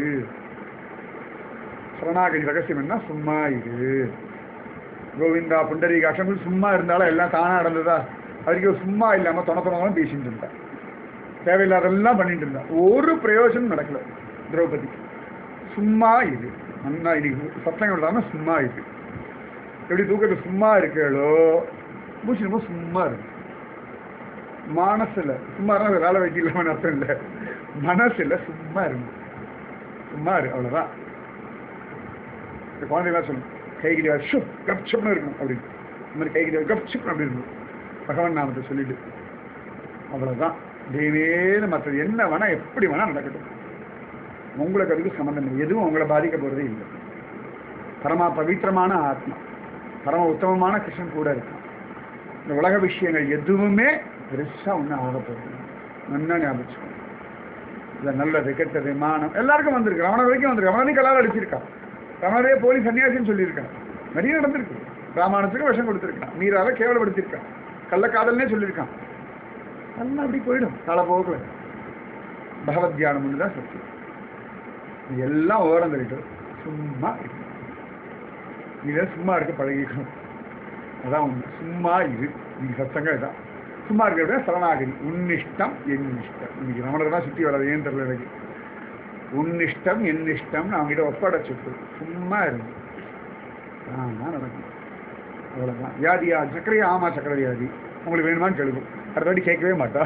சரணாகதி ரகசியம் என்ன? சும்மா இரு. கோவிந்தா புண்டரீகாட்சம் சும்மா இருந்தாலும் எல்லாம் தானா நடந்ததா? அதுக்கு சும்மா இல்லாம தொண தொணலாம் பேசிட்டு இருந்தா, தேவையில்லாதெல்லாம் பண்ணிட்டு இருந்தா, ஒரு பிரயோஜனம் நடக்கல திரௌபதி. சும்மா இரு. நன்னா இன்னைக்கு சத்தம் விடாம சும்மா இரு. எப்படி தூக்கத்தை சும்மா இருக்கோ மூச்சு ரொம்ப சும்மா இருக்கு. மனசுல சும்மா இருந்தா வேலை வைக்க இல்லாம அர்த்தம் இல்லை, மனசுல சும்மா இருக்கு. சும்மா இரு, அவ்வளவுதான். குழந்தைலாம் சொல்லணும் கைகிடி ஷுப் கப்சப்னு இருக்கணும் அப்படின்னு. இந்த மாதிரி கைகிடி கப்சப் அப்படி இருக்கணும் பகவான் நாமத்தை சொல்லிட்டு, அவ்வளவுதான். தேவேன்னு மற்றது என்ன வேணா எப்படி வேணா நடக்கட்டும், உங்களுக்கு அதுக்கு சம்பந்தம் இல்லை, எதுவும் உங்களை பாதிக்க போறதே இல்லை. பரமா பவித்திரமான ஆத்மா, பரம உத்தமமான கிருஷ்ணன் கூட இருக்கும். இந்த உலக விஷயங்கள் எதுவுமே பெருசா ஒன்றும் ஆக போகுது. நல்லா ஞாபகம். இல்லை நல்லது கெட்டது மானம் எல்லாருக்கும் வந்திருக்கு. ரமண வரைக்கும் வந்திருக்கு. ரமணனையும் கலால் அடிச்சிருக்கான். ரமணரே போலி சன்னியாசின்னு சொல்லியிருக்கான். நிறைய நடந்திருக்கு. ராமானுஜருக்கு விஷம் கொடுத்துருக்கான். மீராவை கேவலப்படுத்திருக்கான். கள்ளக்காதல்னே சொல்லியிருக்கான். அதெல்லாம் அப்படி போயிடும் காலப்போக்கில். பகவத் தியானம் ஒன்று தான் சத்தியம். இது எல்லாம் ஓரம் தள்ளிட்டு சும்மா இருக்கு. நீங்க சும்மா இருக்க பழகிக்கணும். அதான் ஒன்று. சும்மா இரு. நீங்க சத்தங்க இதான் சும்மா இருக்கிற சரணாகதி. உன்னிஷ்டம் என் இஷ்டம். இன்னைக்கு ரமணர் தான் சுற்றி வராது. ஏன் தெரியல எனக்கு. உன்னிஷ்டம் என் இஷ்டம் அவங்ககிட்ட ஒப்படைச்சிட்டு சும்மா இருக்கு. ஆமா நடக்கும். அவ்வளோதான். வியாதியா சக்கரையா? ஆமா சக்கரை வியாதி. உங்களுக்கு வேணுமான்னு கேளுக்கும். அடுத்த வாட்டி கேட்கவே மாட்டா.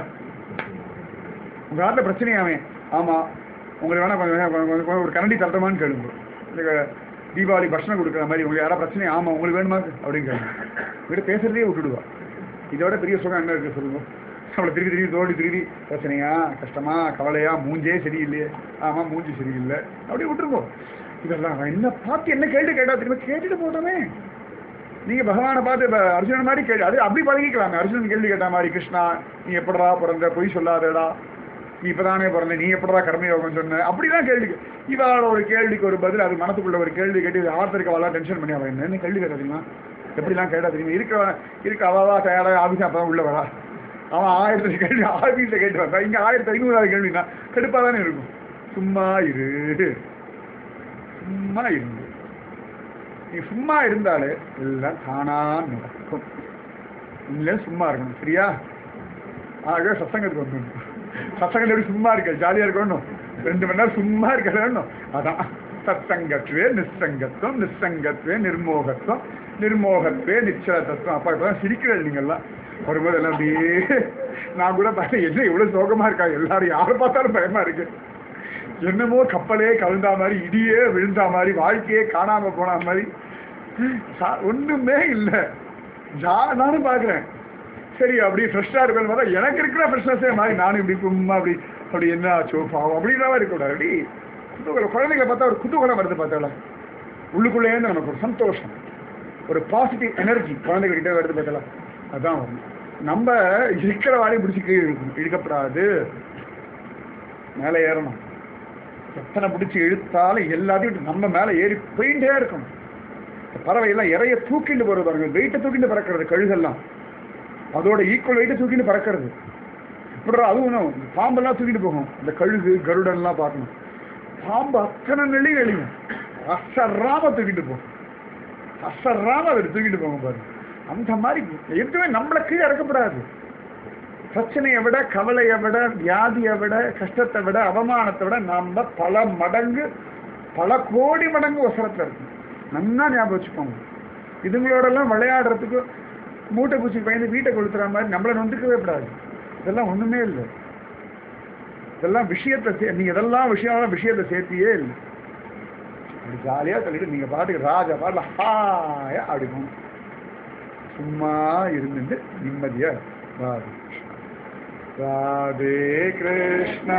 உங்க நாட்டில் பிரச்சனையாவே? ஆமா. உங்களுக்கு வேணா கொஞ்சம் ஒரு கரண்டி தரட்டமான்னு கேளுங்க. இந்த தீபாவளி பட்சணம் கொடுக்குற மாதிரி உங்களுக்கு யாராவது பிரச்சனை? ஆமா. உங்களுக்கு வேணுமா அப்படின்னு கேளுங்க. வீட்டை பேசுறதே விட்டுடுவா. இதோட பெரிய சுகம் என்ன இருக்கு சொல்லுங்க. அவளை திருப்பி திருப்பி தோடி திருப்பி பிரச்சனையா கஷ்டமா கவலையா மூஞ்சே சரியில்லையே? ஆமா மூஞ்சி சரியில்லை அப்படியே விட்டுருக்கோ. இதெல்லாம் என்ன பார்த்து என்ன கேள்வி கேட்டா திரும்ப கேட்டுட்டு போட்டோமே. நீங்க பகவானை பார்த்து இப்போ அர்ஜுனன் மாதிரி கேள்வி அது அப்படி பழகிக்கலாமே. அர்ஜுனன் கேள்வி கேட்ட மாதிரி, கிருஷ்ணா நீ எப்படா பிறந்த, பொய் சொல்லாதடா, நீ இப்பதானே பிறந்த, நீ எப்படா கர்மயோகம் சொன்ன, அப்படிதான் கேள்வி. இவளோட ஒரு கேள்விக்கு ஒரு பதில். அது மனத்துக்குள்ள ஒரு கேள்வி கேட்டு ஆர்த்தருக்கு அவளாம் டென்ஷன் பண்ணி அவன் என்ன கேள்வி கேட்டா தெரியுமா? எப்படிலாம் கேட்டா தெரியுமா? இருக்க இருக்க அவளா தயாராக ஆஃபீஸ் அப்பதான் உள்ள வரா. அவன் ஆயிரத்தி கேள்வி ஆஃபீஸில் கேட்டு வந்தா. இங்கே ஆயிரத்தி ஐநூறாவது கேள்வினா கடுப்பாக தானே இருக்கும். சும்மா இரு. சும்மா இருந்து நீ சும்மா இருந்தாலே எல்லாம் தானா நடக்கும். இல்லை சும்மா இருக்கணும். சரியா? ஆகவே சத்சங்கத்துக்கு வந்துடணும். சத்சங்கத்தில் எப்படி சும்மா இருக்க ஜாலியாக இருக்கணும். ரெண்டு மணி நேரம் சும்மா இருக்க வேணும். அதான் சத்சங்கத்வே நிஸ்ஸங்கத்துவம், நிஸ்ஸங்கத்வே நிர்மோகத்துவம், நிர்மோகத்வே நிச்சல தத்துவம். அப்பா இப்பதான் சிரிக்கிறது நீங்கள்லாம் வரும்போது எல்லாம் அப்படியே. நான் கூட பார்த்தேன் என்ன எவ்வளோ சோகமாக இருக்கா எல்லாரும். யாரை பார்த்தாலும் பயமா இருக்கு. என்னமோ கப்பலே கவிழ்ந்தா மாதிரி, இடியே விழுந்தா மாதிரி, வாழ்க்கையே காணாம போன மாதிரி, ஒண்ணுமே இல்லை. ஜா நானும் பார்க்குறேன். சரி அப்படி ஃப்ரெஷ்ஷாக இருக்கணும் பார்த்தா எனக்கு இருக்கிற ஃப்ரெஷ்னஸே மாதிரி நானும் இப்படி கும்மா அப்படி அப்படி என்ன ஆச்சோ பாவம் அப்படின்னாவே இருக்கக்கூடாது. அப்படி குதூகலம். குழந்தைங்களை பார்த்தா ஒரு குதூகலம் வருது பார்த்தால உள்ளுக்குள்ளேருந்து நமக்கு ஒரு சந்தோஷம், ஒரு பாசிட்டிவ் எனர்ஜி குழந்தைகிட்ட வருது பார்த்தல. அதான் வரும். நம்ம இருக்கிற வாழையை பிடிச்சி கீழே இழுக்கணும். இழுக்கப்படாது. மேலே ஏறணும். எத்தனை பிடிச்சி இழுத்தாலும் எல்லாத்தையும் நம்ம மேலே ஏறி போயிட்டே இருக்கணும். பறவையெல்லாம் இறைய தூக்கிட்டு போகிறது பாருங்க. வெயிட்டை தூக்கிட்டு பறக்கிறது. கழுகெல்லாம் அதோட ஈக்குவல் வெயிட்டை தூக்கிட்டு பறக்கிறது. இப்படி அதுவும் பாம்பெல்லாம் தூக்கிட்டு போகும். இந்த கழுகு கருடன்லாம் பார்க்கணும். பாம்பு அத்தனை நெளி நெளியும் அசராம தூக்கிட்டு போகும். அசராம அதை தூக்கிட்டு போகும் பாருங்க. அந்த மாதிரி எதுவுமே நம்மளை கீழே இறக்கப்படாது. பிரச்சனையை விட, கவலையை விட, வியாதியை விட, கஷ்டத்தை விட, அவமானத்தை விட நம்ம பல மடங்கு பல கோடி மடங்கு அவசரத்தில் இருக்கும். நல்லா ஞாபகம் வச்சுக்கோங்க. இதுங்களோடலாம் விளையாடுறதுக்கு மூட்டை பூச்சி பயந்து வீட்டை கொளுத்துற மாதிரி நம்மளை நொந்துக்கவே கூடாது. இதெல்லாம் ஒன்றுமே இல்லை. இதெல்லாம் விஷயத்தை சே நீங்கள் இதெல்லாம் விஷயம் விஷயத்தை சேர்த்தியே இல்லை. அப்படி ஜாலியாக தள்ளிட்டு நீங்கள் பாட்டுக்கு ராஜா பாட்டில் ஹாயா அப்படி போகணும். சும்மா இருந்துட்டு நிம்மதியா. ராதே ராதே கிருஷ்ணா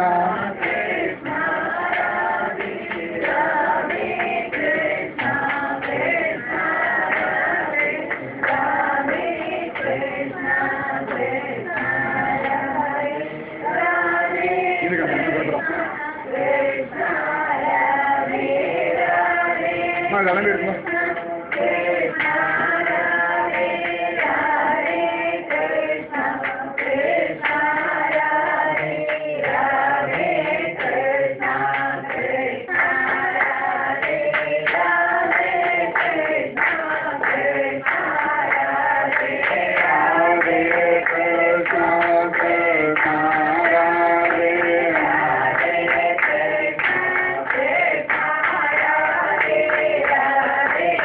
கிளம்பி இருக்கணும். Radhe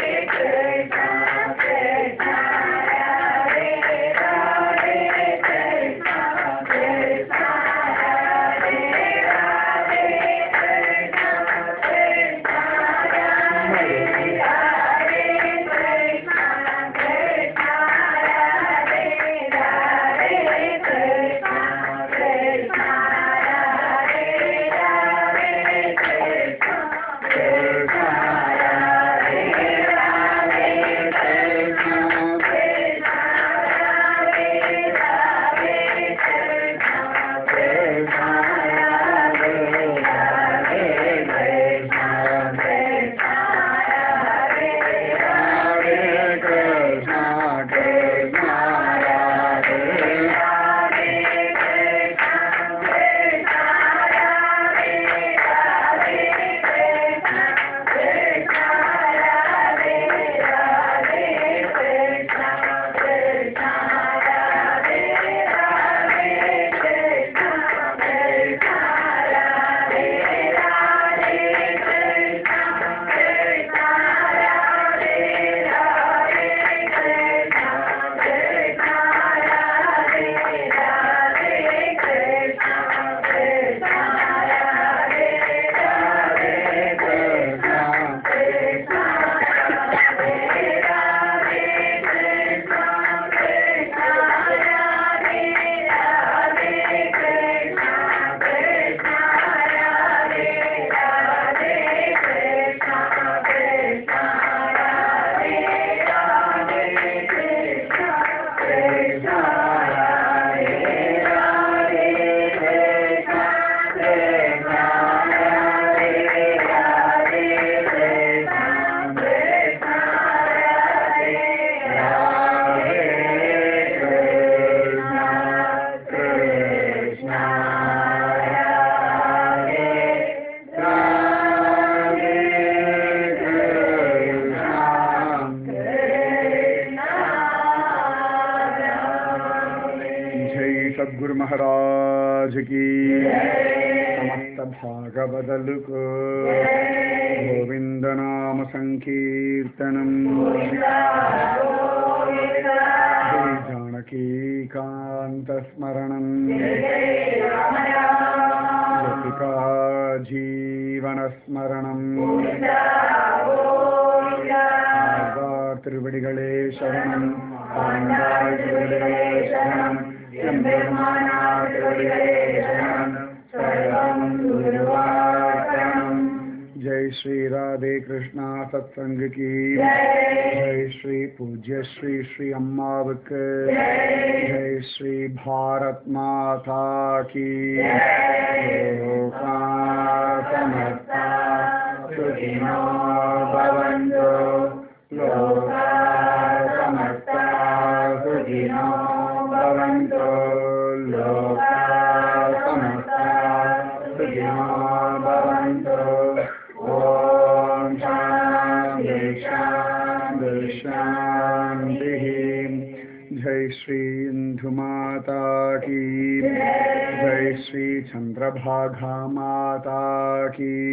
समस्त भागवदलुको गोविंद नाम संकीर्तनम जय जानकी कांत स्मरणम गोपिका जीवन स्मरणम திருவடிகளே சரணம் ஆண்டாள் திருவடிகளே சரணம் எம்பெருமானார் திருவடிகளே சரணம் சரணம் குருவாய் சரணம் जय श्री राधे कृष्णा सत्संग की जय श्री पूज्य श्री श्री अम्मावक जय श्री भारत माता की लोका समस्ता सुखिनो भवन्तु लोका समस्ता सुखिनो भवन्तु लोका समस्ता सुखिनो भवन्तु ओम शांति शांति शांति जय श्री इंदु माता की जय श्री चंद्रभागा माता की